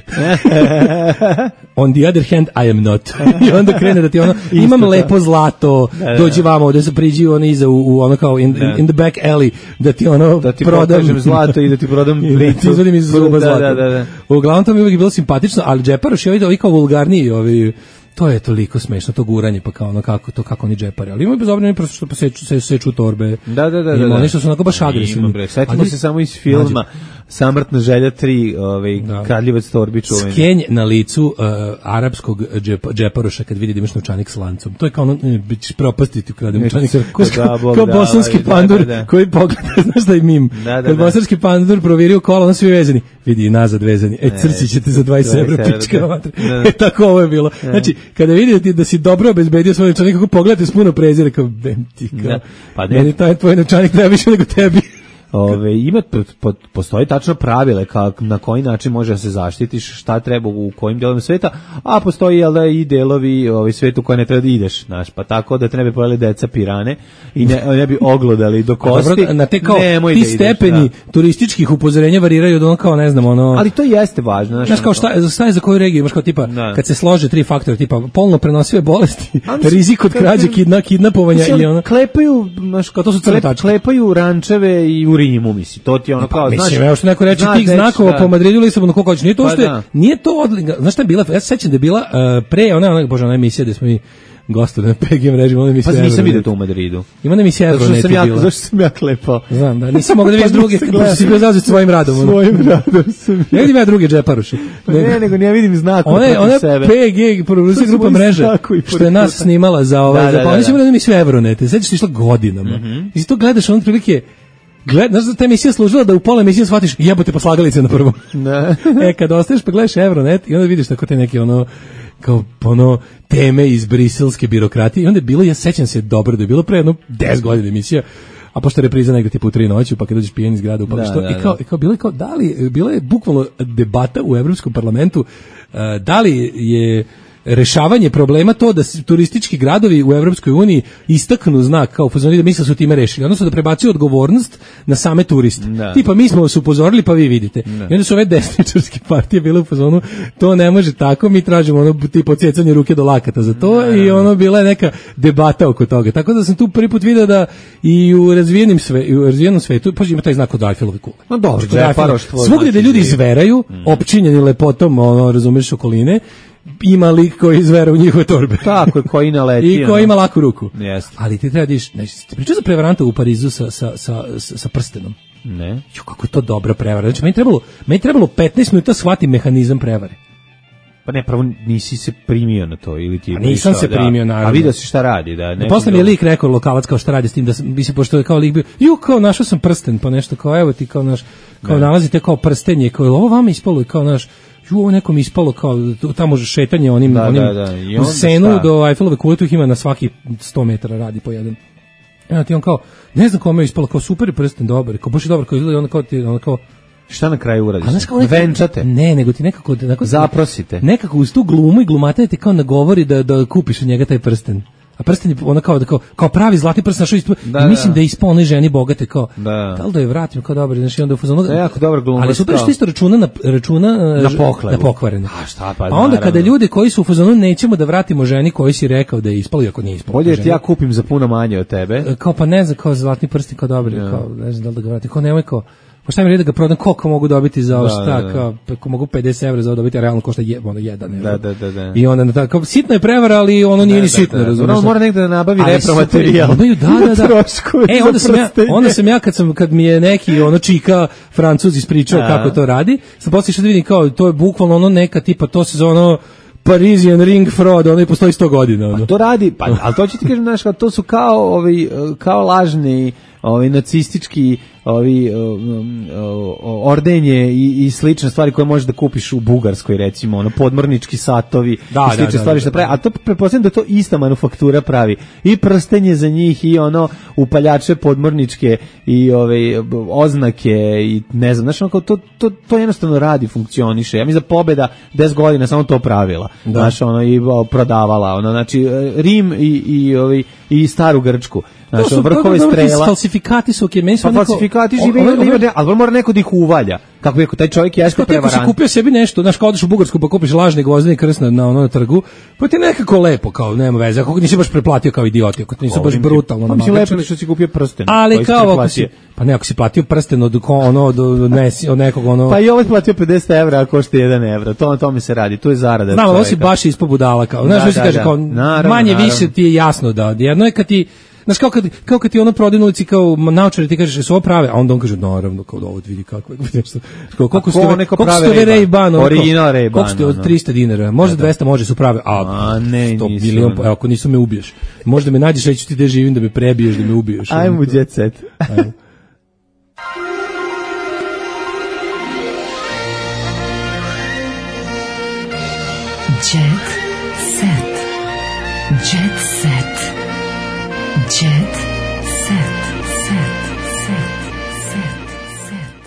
On the other hand I am not. I onda krene da ti ono imam lepo zlato, da, da, dođi vamo da se priđi ono iza u, u ono kao in, in, in the back alley da ti ono da ti prodam zlato i da ti prodam blicu. Izvodim iz zuba zlato. Da, da, da. Uglavnom to mi je uvijek bilo simpatično, ali džeparoš je ovaj, ovaj kao vulgarniji, ovi, to je toliko smešno, to guranje, pa kao ono kako, to kako oni džepari, ali imaju bezobrani prosto što poseču, se, seču torbe. Da, da, da. Ima da, oni što su onako baš agresivni. Setimo se samo iz filma Samrtna želja tri, ovaj, Kradljivac torbi čuveni. Skenj na licu uh, arapskog džep, džeparoša kad vidi da imaš novčanik s lancom. To je kao ono, bi ćeš propastiti u kradem novčanik. Kao bosanski pandur koji pogleda, znaš da je mim. Kad bosanski pandur provirio kola, ono svi vezani. Vidi i nazad vezani. E, crci ćete za dvadeset evra, pička. E, tako ovo je bilo. Znači, kada vidite da si dobro obezbedio svoj novčanik, kako pogledate s puno prezira, kao, bem ti, kao, pa ne, taj tvoj novčanik treba više nego tebi. Ove, ima, postoji tačno pravile kako, na koji način može da se zaštitiš, šta treba u kojim delovima sveta, a postoji jel da, i delovi ovaj, sveta u koje ne treba da ideš, znaš, pa tako da te ne bi pojeli deca pirane i ne, ne bi oglodali do kosti. Dobro, na te kao, nemoj ti da ideš, stepeni da. Turističkih upozorenja variraju od ono kao, ne znam, ono... Ali to jeste važno. Znaš, znaš kao šta, šta je za koju regiju, imaš kao tipa, da. Kad se slože tri faktora, tipa polno prenosive bolesti, rizik od krađe, kidna, kidnapovanja i ono... Klepaju, znaš, kao to su crne tačke. Klepaju rančeve i u Rimu, misli, to ti ono kao, pa, znaš, mislim, evo što neko reče tih znakova da. Po Madridu, Lisabonu, koliko hoće, nije to što je, da. Nije to odliga, znaš šta je bila, ja se sećam da je bila uh, pre, ona, ona, bože, ona emisija gde smo mi gostovali na P G mreži, ona emisija. Pa nisam vidio to u Madridu. Ima emisija Euronet je bila. Zašto sam ja klepao? Znam, da, nisi mogao da vidiš druge, kad si bio zauzet svojim radom. Svojim radom sam. Ne vidim ja druge džeparuše. Pa ne, nego ne vidim znak protiv ona, sebe. Ona P G, produkcija grupa mreža, što je nas snimala za ovaj, za, pa oni su imali emisiju Euronet, sećaš se išla godinama. I si to gledaš, on prilike gled, znaš da ta emisija služila da u pola emisije shvatiš jebote poslagalice na prvom. Ne. E, kad ostaješ pa gledaš Euronet i onda vidiš tako te neki ono kao ono teme iz briselske birokratije i onda je bilo, ja sećam se dobro da je bilo pre jedno deset godina emisija, a pošto je repriza negde tipa u tri noći, pa kad dođeš pijen iz grada upališ to, da, i kao, da. I kao bilo je kao, da li, bila je bukvalno debata u Evropskom parlamentu, uh, da li je rešavanje problema to da turistički gradovi u Evropskoj uniji istaknu znak kao upozorili da misle su time rešili, odnosno da prebacuju odgovornost na same turiste. Da. Tipa mi smo vas upozorili pa vi vidite. Da. I onda su ove desničarske partije bile u fazonu to ne može tako, mi tražimo ono tipa odsecanje ruke do lakata za to da. I ono bila je neka debata oko toga. Tako da sam tu prvi put video da i u razvijenim sve, u razvijenom svetu pa ima taj znak od Eifffelove kule. No dobro, svugdje da ljudi izveraju, mm. opčinjeni lepotom, ono razumeš okoline, ima lik koji izvera u njihove torbe. Tako, koji naleti. I koji ima laku ruku. Jeste. Ali ti treba diš, ne, ti pričao za prevaranta u Parizu sa, sa, sa, sa prstenom. Ne. Jo, kako je to dobra prevara. Znači, meni trebalo, meni trebalo petnaest minuta shvatim mehanizam prevare. Pa ne, prvo nisi se primio na to ili ti je A nisam prišao, se da. primio, naravno. A vidio si šta radi, da. Da, posle mi je lik rekao lokalac kao šta radi s tim, da sam, bi se pošto je kao lik bio, ju, kao našao sam prsten, pa nešto kao, evo ti kao naš, kao Da. nalazite kao prstenje, kao, ovo vama ispalo i kao naš, ju, ovo nekom ispalo kao, tamo šetanje onim, Da, onim, da, da. I u onda Senu šta? do Eiffelove kule, tu ih ima na svaki sto metara radi po jedan. Evo ti on kao, ne znam kome je ispalo, kao super je prsten, dobar, kao baš je dobar, kao izgleda, onda kao ti, onda kao, Šta na kraju uradiš? a znaš kao nekako- Venčate. Ne, nego ti nekako, nekako Zaprosite. nekako uz tu glumu i glumata ti kao nagovori da da kupiš od njega taj prsten. A prsten je ona kao da kao, kao pravi zlatni prsten našao ispod. Da, I mislim da. da je ispao onoj ženi bogate kao. Da. Da li da je vratim kao dobro, znači onda u fazonu. Da, jako dobar glumac, Ali super što kao. isto računa na računa Na ž- poklevu. na pokvarene. A šta pa, Pa onda naravno. kada ljudi koji su u fazonu nećemo da vratimo ženi koji si rekao da je ispalo, iako nije ispalo. Bolje je ti ženi. ja kupim za puno manje od tebe. Kao pa ne znam, kao zlatni prsten kao dobro, Ja. kao ne znam da li da ga vratim. Kao nemoj kao pa šta mi redi da ga prodam, koliko mogu dobiti za ovo, Da, šta, da, da. kao, ako mogu pedeset evra za ovo dobiti, a realno košta je, ono, jedan evra. Da, da, da, da. I onda, na ta- kao, sitna je prevara, ali ono nije Da, ni da, sitno, da. razumiješ. Ono mora negde da nabavi Ali repromaterijal. super, imaju, da, da, da. Troškove E, za onda sam, ja, prstenje. onda sam ja, kad, sam, kad mi je neki, ono, čika, Francuz ispričao A. kako to radi, sam poslije što da vidim, kao, to je bukvalno ono neka tipa, to se zove ono, Parisian ring fraud, ono i postoji sto godina. Ono. Pa to radi, pa, ali to ću ti kažem, znaš, kao, to su kao, ovi, kao lažni, ovi nacistički, ovi um, o, ordenje i, i slične stvari koje možeš da kupiš u Bugarskoj, recimo, ono, podmornički satovi Da, i slične da, da, stvari da, što da. pravi, a to pretpostavljam da to ista manufaktura pravi. I prstenje za njih i ono upaljače podmorničke i ove oznake i ne znam, znaš, ono, kao, to, to, to jednostavno radi, funkcioniše. Ja mislim da Pobeda deset godina samo to pravila. Da. Znaš, ono, i o, prodavala, ono, znači, Rim i, i, ovi, i staru Grčku. Znači, To su vrhove dobro, ti strela. falsifikati su okej, meni su Pa onako- falsifikati o- žive, ove- ali ove- ali mora neko da ih uvalja. Kako je taj čovjek jeste Kao ti ako si prevarant. kupio sebi nešto, znaš, kao odeš u Bugarsku pa kupiš lažni gvozdeni krst na, na ono na trgu, pa ti je nekako lepo, kao nema veze, ako nisi baš preplatio kao idioti, ako ti nisu baš Govorim ti, brutalno pa mislim namagačili. lepo što si kupio prsten. Ali koji si kao ako preplatio. si, pa ne, ako si platio prsten od, ko- ono, od, od, nesi- od nekog, ono... Pa i ovaj platio pedeset evra, a košta jedan evro. To na tome se radi. To je zarada. Znam, ali ovo si čovjeka. baš ispod budala, kao, znaš Da, što se da, kaže, da. kao, Naravno, manje naravno. više ti je jasno da, jedno je kad ti, znaš, kao kad, kao kad ti ono prodaju na ulici kao naučari, ti kažeš, su ovo prave, a onda on kaže, naravno, kao da ovo vidi kako je, nešto, kao, koliko A ste, ko ove- neko koliko prave ste ove Ray-Ban? Ray-Ban, ono, kao, Original Ray-Ban, koliko ste od ono. tristo dinara, možda dvesta može su prave, a, A, ne, sto nisu, milion, ono. evo, ako nisu me ubiješ, možda me nađeš, reći ti gde živim, da me prebiješ, da me ubiješ. Ajmo u jet set. Ajmo. Jet set. Jet set. Jet set. Set. Set. Set.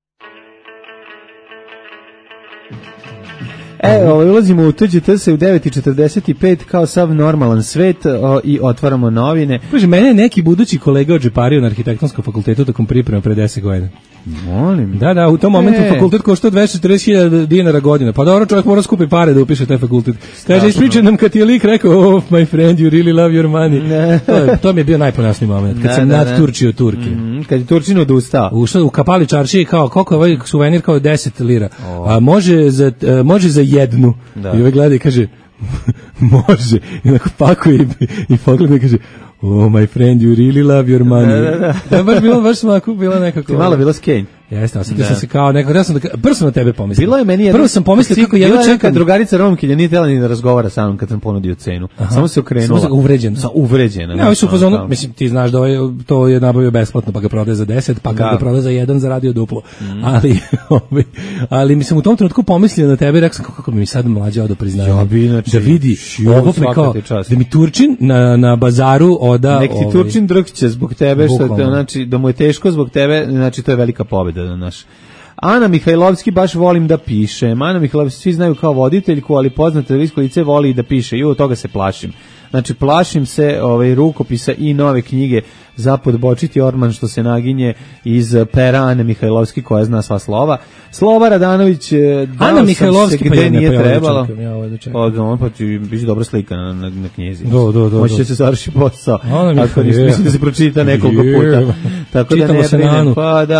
E, ovaj, ulazimo u T Đ T se u devet i četrdeset pet kao sav normalan svet o, i otvaramo novine. Kaže, mene je neki budući kolega odžepario na arhitektonskom fakultetu tokom priprema pre deset godina. Molim. Da, da, u tom momentu E. fakultet košta dvesta četrdeset hiljada dinara godina. Pa dobro, čovjek mora skupi pare da upiše taj fakultet. Kaže, ispričaj nam kad ti je lik rekao, oh, my friend, you really love your money. Ne. To, je, to mi je bio najponosniji moment, kad Da, sam da, da. nadturčio Turke. Mm, kad je Turčin odustao. Ušao u Kapali čaršije i kao, koliko je ovaj suvenir, kao deset lira. A može za, a, može za jednu. Da. I ovaj gleda i kaže, može. I onako pakuje i, i pogleda i kaže, oh, my friend, you really love your money. Da, da, da. To je baš bilo, baš smaku, bilo nekako. Ti je malo bilo skenj. Jeste, osjetio Da. sam se kao neko, ja sam da, prvo sam na tebe pomislio. Bilo je meni jedno, Prvo sam pomislio kako bila jedno je neka čekam. drugarica Romkinja, nije htjela ni da razgovara sa mnom kad sam ponudio cenu. Samo se okrenula. Samo se uvređena. Sa uvređena. Ne, ovi su u znaš, fazonu, ono, mislim, ti znaš da ovaj, to je nabavio besplatno, pa ga prodaje za deset, pa kad Da. ga prodaje za jedan, zaradio duplo. Ali, ovaj, ali, mislim, u tom trenutku pomislio na tebe i rekao sam, kako bi mi sad mlađa do priznanja. Ja bi, inače, da vidi, ju, ovo svaka pre kao, ti čast. da mi Turčin na, na bazaru oda... Nek ti ovaj, Turčin drhće zbog tebe, što te, Bukvalno. znači, da mu je teško zbog tebe, znači, to je velika pobjeda, znaš. Ana Mihajlovski baš volim da piše. Ana Mihajlovski svi znaju kao voditeljku, ali poznate televizijsko lice voli i da piše. I od toga se plašim. Znači, plašim se ovaj, rukopisa i nove knjige za podbočiti orman što se naginje iz pera Ane Mihajlovski koja zna sva slova. Slova Radanović, eh, dao Ana sam Mihajlovski, se pa gde ja ne, nije pa ja ovo da trebalo. čekam, ja ovo da čekam. Pa, on pa ti biće dobra slika na, na, na knjizi. Do, do, do, Moći će do. se završi posao. Ana Ako Mihajlo- ništa, mislim da se pročita nekoliko Je. puta. Tako da Čitamo ne se na Anu. brinem. Pa da.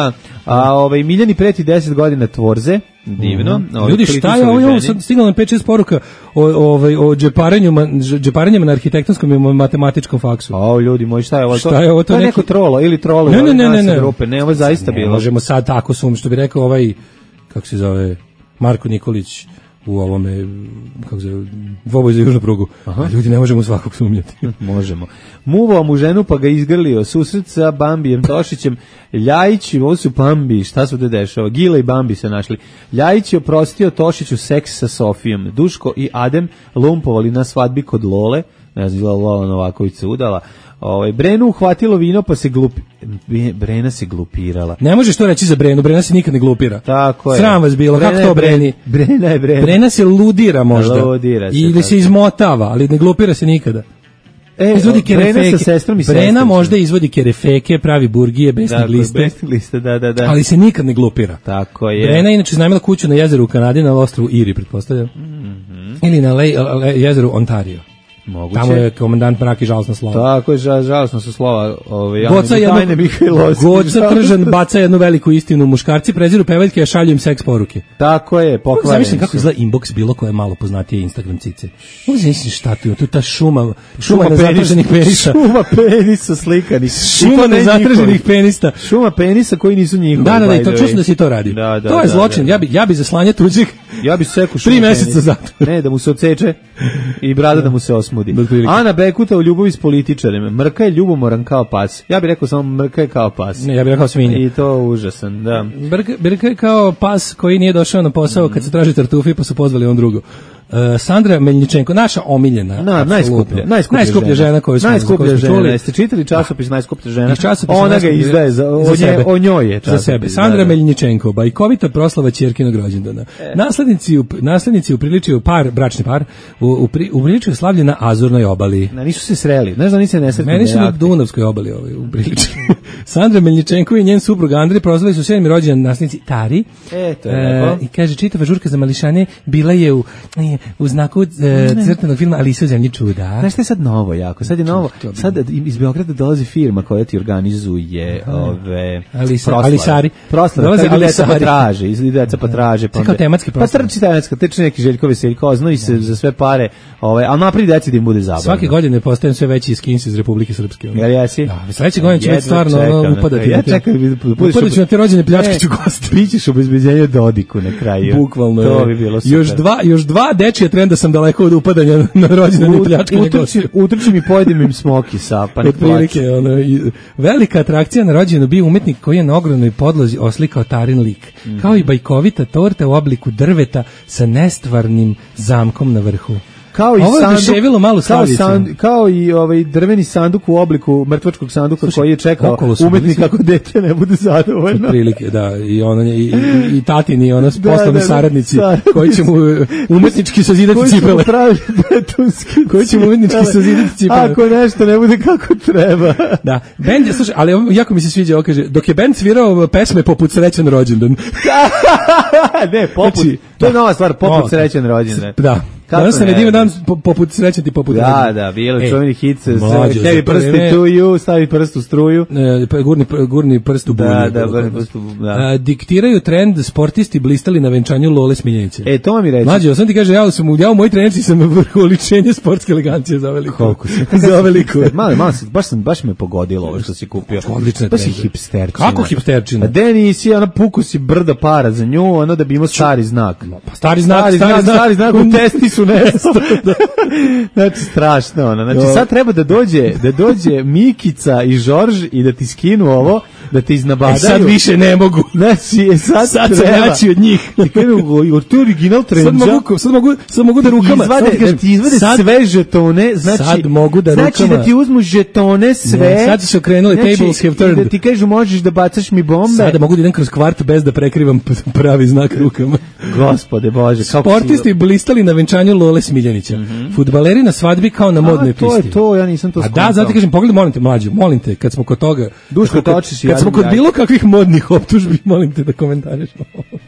A ovaj Miljani preti deset godina tvorze, divno. Mm-hmm. Ovaj, ljudi, šta je ovo? Ovo sad stigalo nam pet šest poruka o ovaj o džeparenjima, džeparenjima na arhitektonskom i matematičkom faksu. A ljudi moji, šta je ovo? Šta je ovo? To, to je neko trolo ili trolo. Ne, ne, ne, ne, ne. Grupe. Ne, ovo je zaista ne, bilo. Možemo sad tako sum, što bi rekao ovaj, kako se zove, Marko Nikolić u ovome, kako se zove, dvoboj za južnu prugu. Aha. Ljudi, ne možemo svakog sumnjati. Možemo. Muvao mu ženu pa ga izgrlio, susret sa Bambijem Tošićem, Ljajić, ovo su Bambi, šta su te dešava, Gila i Bambi se našli. Ljajić je oprostio Tošiću seks sa Sofijom, Duško i Adem lumpovali na svadbi kod Lole, ne znam, Lola Novaković se udala. Ovaj Brenu uhvatilo vino pa se glupi Brena se glupirala. Ne možeš to reći za Brenu, Brena se nikad ne glupira. Tako je. Sram vas bilo, kako to Breni? Brena je Brena. Brena se ludira možda. Ludira se, ili tako. se izmotava, ali ne glupira se nikada. E, izvodi Brena sa sestrom i Brena sestrom. možda izvodi kerefeke, pravi burgije, besne dakle, gliste. Besne gliste, da, da, da. Ali se nikad ne glupira. Tako je. Brena inače iznajmila kuću na jezeru u Kanadi, na ostrvu Iri, pretpostavljam. Mm-hmm. Ili na le, le, jezeru Ontario. Moguće. Tamo je komandant Mraki žalosna slova. Tako je, žal, žalosna su slova. Ove, Goca jedno, Goca Tržan baca jednu veliku istinu. Muškarci preziru pevaljke, a šalju im seks poruke. Tako je, pokvareni. Zamislim kako izgleda inbox bilo koje malo poznatije Instagram cice. Ovo zamislim šta tu, tu ta šuma, šuma, šuma nezatraženih penisa. Šuma penisa slikanih. Šuma nezatraženih penista. Šuma penisa koji nisu njihovi. Da, da, da, to čušno da si to radi. Da, da, to je da, zločin. da. Ja bi, ja bi za slanje tuđeg. Ja bi seku šuma tri meseca zato. Ne, da mu se odseče i brada da mu se osmudi. Ana Bekuta u ljubavi s političarima. Mrka je ljubomoran kao pas. Ja bih rekao samo Mrka je kao pas. Ne, ja bih rekao svinja. I to užasan, da. Mrka, Mrka je kao pas koji nije došao na posao kad se traži tartufi pa su pozvali on drugo. Uh, Sandra Meljničenko, naša omiljena, na, najskuplja, najskuplja, najskuplja žena, žena koju smo, najskuplja koju žena. Čuli. Jeste čitali časopis najskuplja žena? Časopis ona ga izdaje za, o, za sebe. O njoj je časopis. Za sebe. Sandra da, da. Meljničenko, bajkovita proslava ćerkinog rođendana. E. Naslednici, naslednici upriličuju par, bračni par, u, upriličuju slavlje na Azurnoj obali. Na, nisu se sreli, znaš da nisu se nesretni. Meni su na Dunavskoj obali ovaj, upriličuju. Sandra Meljničenko i njen suprug Andrej proslavili su sedmi rođendan naslednici Tari. E, to je lepo. I kaže, čitava žurka za mališane bila je u, u znaku crtanog filma Alisa u zemlji čuda. Znaš što je sad novo jako? Sad je novo, sad iz Beograda dolazi firma koja ti organizuje ove Alisa, proslave. Alisari. Proslave, dolazi kad deca Alisari. potraže, iz deca potraže. Pa kao tematski proslave. Pa trči tematska, trči neki Željko Veseljko, oznoji se za sve pare, ove, ali napred deci da im bude zabavno. Svake godine postajem sve veći skins iz Republike Srpske. Jel jesi? Da, sledeće godine će već stvarno ono, upadati. Ja čekam, upadaću na te rođene pljačkiću goste. Bićeš obezbeđenje Dodiku na kraju. Bukvalno to je. Bi bilo super. Još dva, još dva dečija trenda sam daleko od upadanja na rođendan i pljačkanje goste. Utrči mi pojedem im smoki sa, pa nek plaće. Ono, i, velika atrakcija na rođendanu bio umetnik koji je na ogromnoj podlozi oslikao Tarin lik. Mm. Kao i bajkovita torta u obliku drveta sa nestvarnim zamkom na vrhu. Kao i ovo je sanduk, malo kao, sand, kao i ovaj drveni sanduk u obliku mrtvačkog sanduka. Slušaj, koji je čekao umetnik kako dete ne bude zadovoljno. Prilike, da, i ono i, i, i tatini ono da, poslovni da, da, saradnici saradnici koji će mu umetnički sazidati koji cipele. Koji će pravi betonski koji će mu umetnički sazidati cipele. Ako nešto ne bude kako treba. Da, bend je, slušaj, ali jako mi se sviđa, ovo kaže, dok je bend svirao pesme poput Srećan rođendan. Ne, poput, znači, to je nova stvar, poput Srećan rođendan. Da. Danas se ne divan dan poput srećati poput da, rođendan. Da, bilo je čuveni hit, stavi prst to you, stavi prst u struju. E, gurni, gurni prst u bulju. Da, da, gurni prst u bulju. Da. Diktiraju trend, sportisti blistali na venčanju Lole Smiljanice. E, to mi reći. Mlađe, sam ti kaže, ja sam ja u moj trenerci sam vrholičenje sportske elegancije za veliko. Koliko si? Za veliko. Malo, malo, baš, sam, baš me pogodilo ovo što si kupio. Odlična baš je hipsterčina. Kako hipsterčina? A Denisi, ona puku si brda para za nju, ono da bi imao stari znak. Pa stari znak, stari, stari znak, stari znak, u testi su nesto. Znači strašno ono. Znači sad treba da dođe, da dođe Mikica i Žorž i da ti skinu ovo, da te iznabadaju. E sad više ne mogu. Znači sad, sad se naći od njih. Ti kažu, to je original trendža. Sad mogu, sad mogu, sad mogu da rukama. Izvade, sad, kaži, ti izvade sad, sve žetone, znači, sad mogu da znači rukama. da ti uzmu žetone sve. Ne, sad su krenuli, znači, tables have turned. Da ti kažu možeš da bacaš mi bombe. Sada mogu da idem kroz kvart bez da prekrivam pravi znak rukama. Gospode Bože, kako sportisti si... blistali na venčanju Lole Smiljanića. Mm -hmm. Fudbaleri na svadbi kao na modnoj pisti. To je to, ja nisam to skontao. A da, zato kažem, pogledaj, molim te, mlađu, molim te, kad smo kod toga, Duško točiš i kad smo kod bilo kakvih modnih optužbi, molim te da komentariš ovo.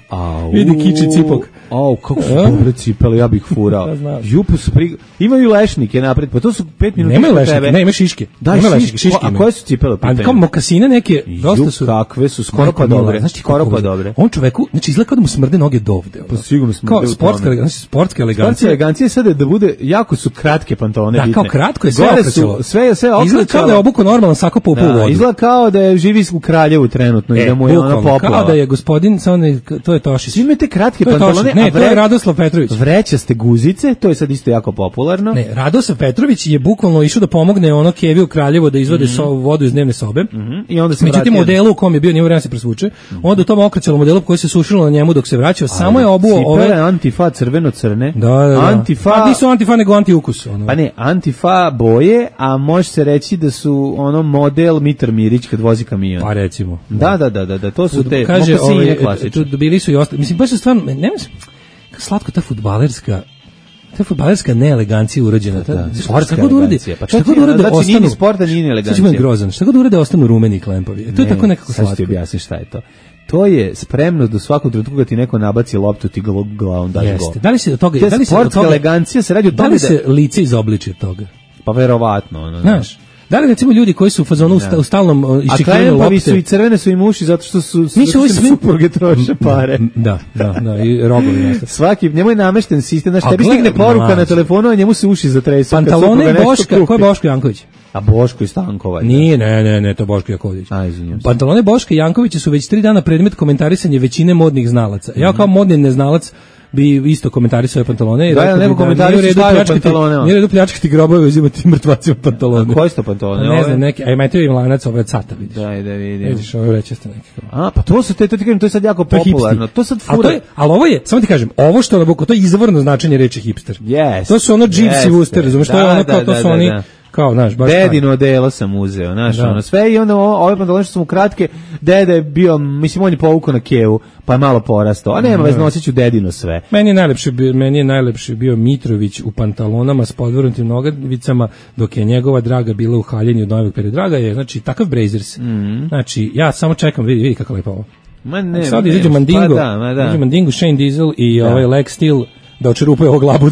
Au, Vidi kiči cipok. Au, kako su dobre cipele, ja bih furao. Jupu su pri... Imaju lešnike napred, pa to su pet minuta. Nema lešnike, ne, ima šiške. Da, ima šiške, lešnike, šiške a koje su cipele? A kao mokasine neke, dosta su. Kakve su, skoro pa dobre. Znači, skoro pa dobre. On čoveku, znači izgleda kao da mu smrde noge dovde. Pa sigurno smrde. Kao sportska, znači sportska elegancija. Sportska elegancija sada da bude, jako su kratke pantalone bitne. Da, kao kratko je sve okrećalo. Sve je sve okrećalo. Izgleda kao da je obuko normalan sako po pol vodu. Izgleda kao da je živi u Kraljevu trenutno i da mu je ona poplava. Kao da je gospodin, to je Tošić. Svi imate kratke pantalone, ne, to je Radoslav Petrović. Vrećaste guzice, to je sad isto jako popularno. Ne, Radoslav Petrović je bukvalno išao da pomogne ono Kevi u Kraljevo da izvode mm-hmm. so, vodu iz dnevne sobe. Mm-hmm. I onda se međutim modelu u kom je bio nije vreme se presvuče. Mm-hmm. Onda u tom okrećalom modelu koji se sušilo na njemu dok se vraćao, ali samo je obuo ove antifa crveno-crne. Da, da, da. Antifa. A nisu antifa nego antiukus ono. Pa ne, antifa boje, a može se reći da su ono model Mitar Mirić kad vozi kamion. Pa recimo. Da, da, da, da, da to su te kaže ove tu bili su i ostali. Mislim baš stvarno ne mislim slatko ta fudbalerska ta fudbalerska neelegancija urađena. Da, da, sportska elegancija. Pa šta god urade, znači nije ni sporta, nije ni elegancija. Šta grozan, šta god urade ostanu rumeni i klempovi. To je tako nekako slatko. Sad ti objasnim šta je to. To je spremnost do svakog trenutka kad ti neko nabaci loptu ti glavom daš gol. Da li se do toga, da li se sportska elegancija se radi o tome da li se lice izobliči od toga? Pa verovatno, ono. Znaš. Da li recimo ljudi koji su u fazonu u stalnom iščekivanju lopte... A klempavi su i crvene su im uši zato što su, su supruge troše pare. Da, da, da, i rogovi nastati. Svaki, njemu je namešten sistem, znaš, tebi stigne poruka na telefonu, a njemu se uši zatresu. Pantalone Boška, ko je Boško Janković? A Boško iz Stankova. Nije, ne, ne, ne, to Boško Jakovljević. A, izvinjam se. Pantalone Boška Jankovića su već tri dana predmet komentarisanja većine modnih znalaca. Ja kao modni neznalac bi isto komentarisao pantalone i da, rekao da, bi komentarisao šta je pantalone. Nije redu pljačkati grobove i uzimati mrtvacima pantalone. A koji su pantalone? Ne znam, neki, a imate im lanac ove cata, vidiš. Daj da vidim. Vidiš, ove vrećaste neke. A, pa to su te, to ti kažem, to je sad jako popularno. To sad fura. To je, ali ovo je, samo ti kažem, ovo što je na to je izvorno značenje reči hipster. Yes. To su ono Gypsy Wooster, razumiješ, to je ono kao, to su oni... Kao, znaš, baš dedino odelo sam uzeo, znaš, ono sve i onda ove pantalone što su mu kratke, deda je bio, mislim, on je povukao na kevu, pa je malo porastao, a nema vezno, nosit ću dedino sve. Meni je najlepši, meni je najlepši bio Mitrović u pantalonama s podvrnutim nogavicama, dok je njegova draga bila u haljenju od novog perioda. Draga je, znači, takav Brazers. Mm. Znači, ja samo čekam, vidi, vidi kako lepo ovo. Ma ne, sad izađu Mandingo, pa da, ma da. izađu Mandingo, Shane Diesel i da. ovaj Lex Steel da očerupaju ovog labuda.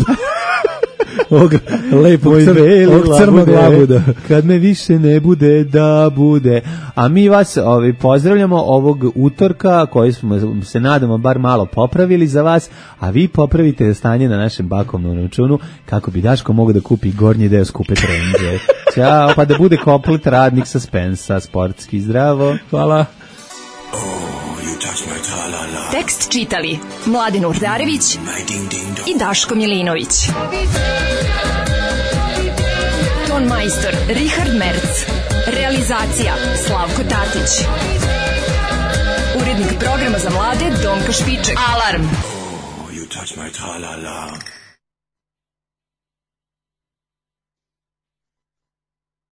ovog lepog crnog labuda. Kad me više ne bude da bude. A mi vas ovaj, pozdravljamo ovog utorka koji smo se nadamo bar malo popravili za vas, a vi popravite stanje na našem bankovnom računu kako bi Daško mogao da kupi gornji deo skupe trenđe. Ćao, pa da bude komplet radnik sa Spensa, sportski zdravo. Hvala. Tekst čitali Mladin Urdarević i Daško Milinović. Ton majstor Richard Merc. Realizacija Slavko Tatić. Urednik programa za mlade Donka Špiček. Alarm! Oh, you touch my tra-la-la.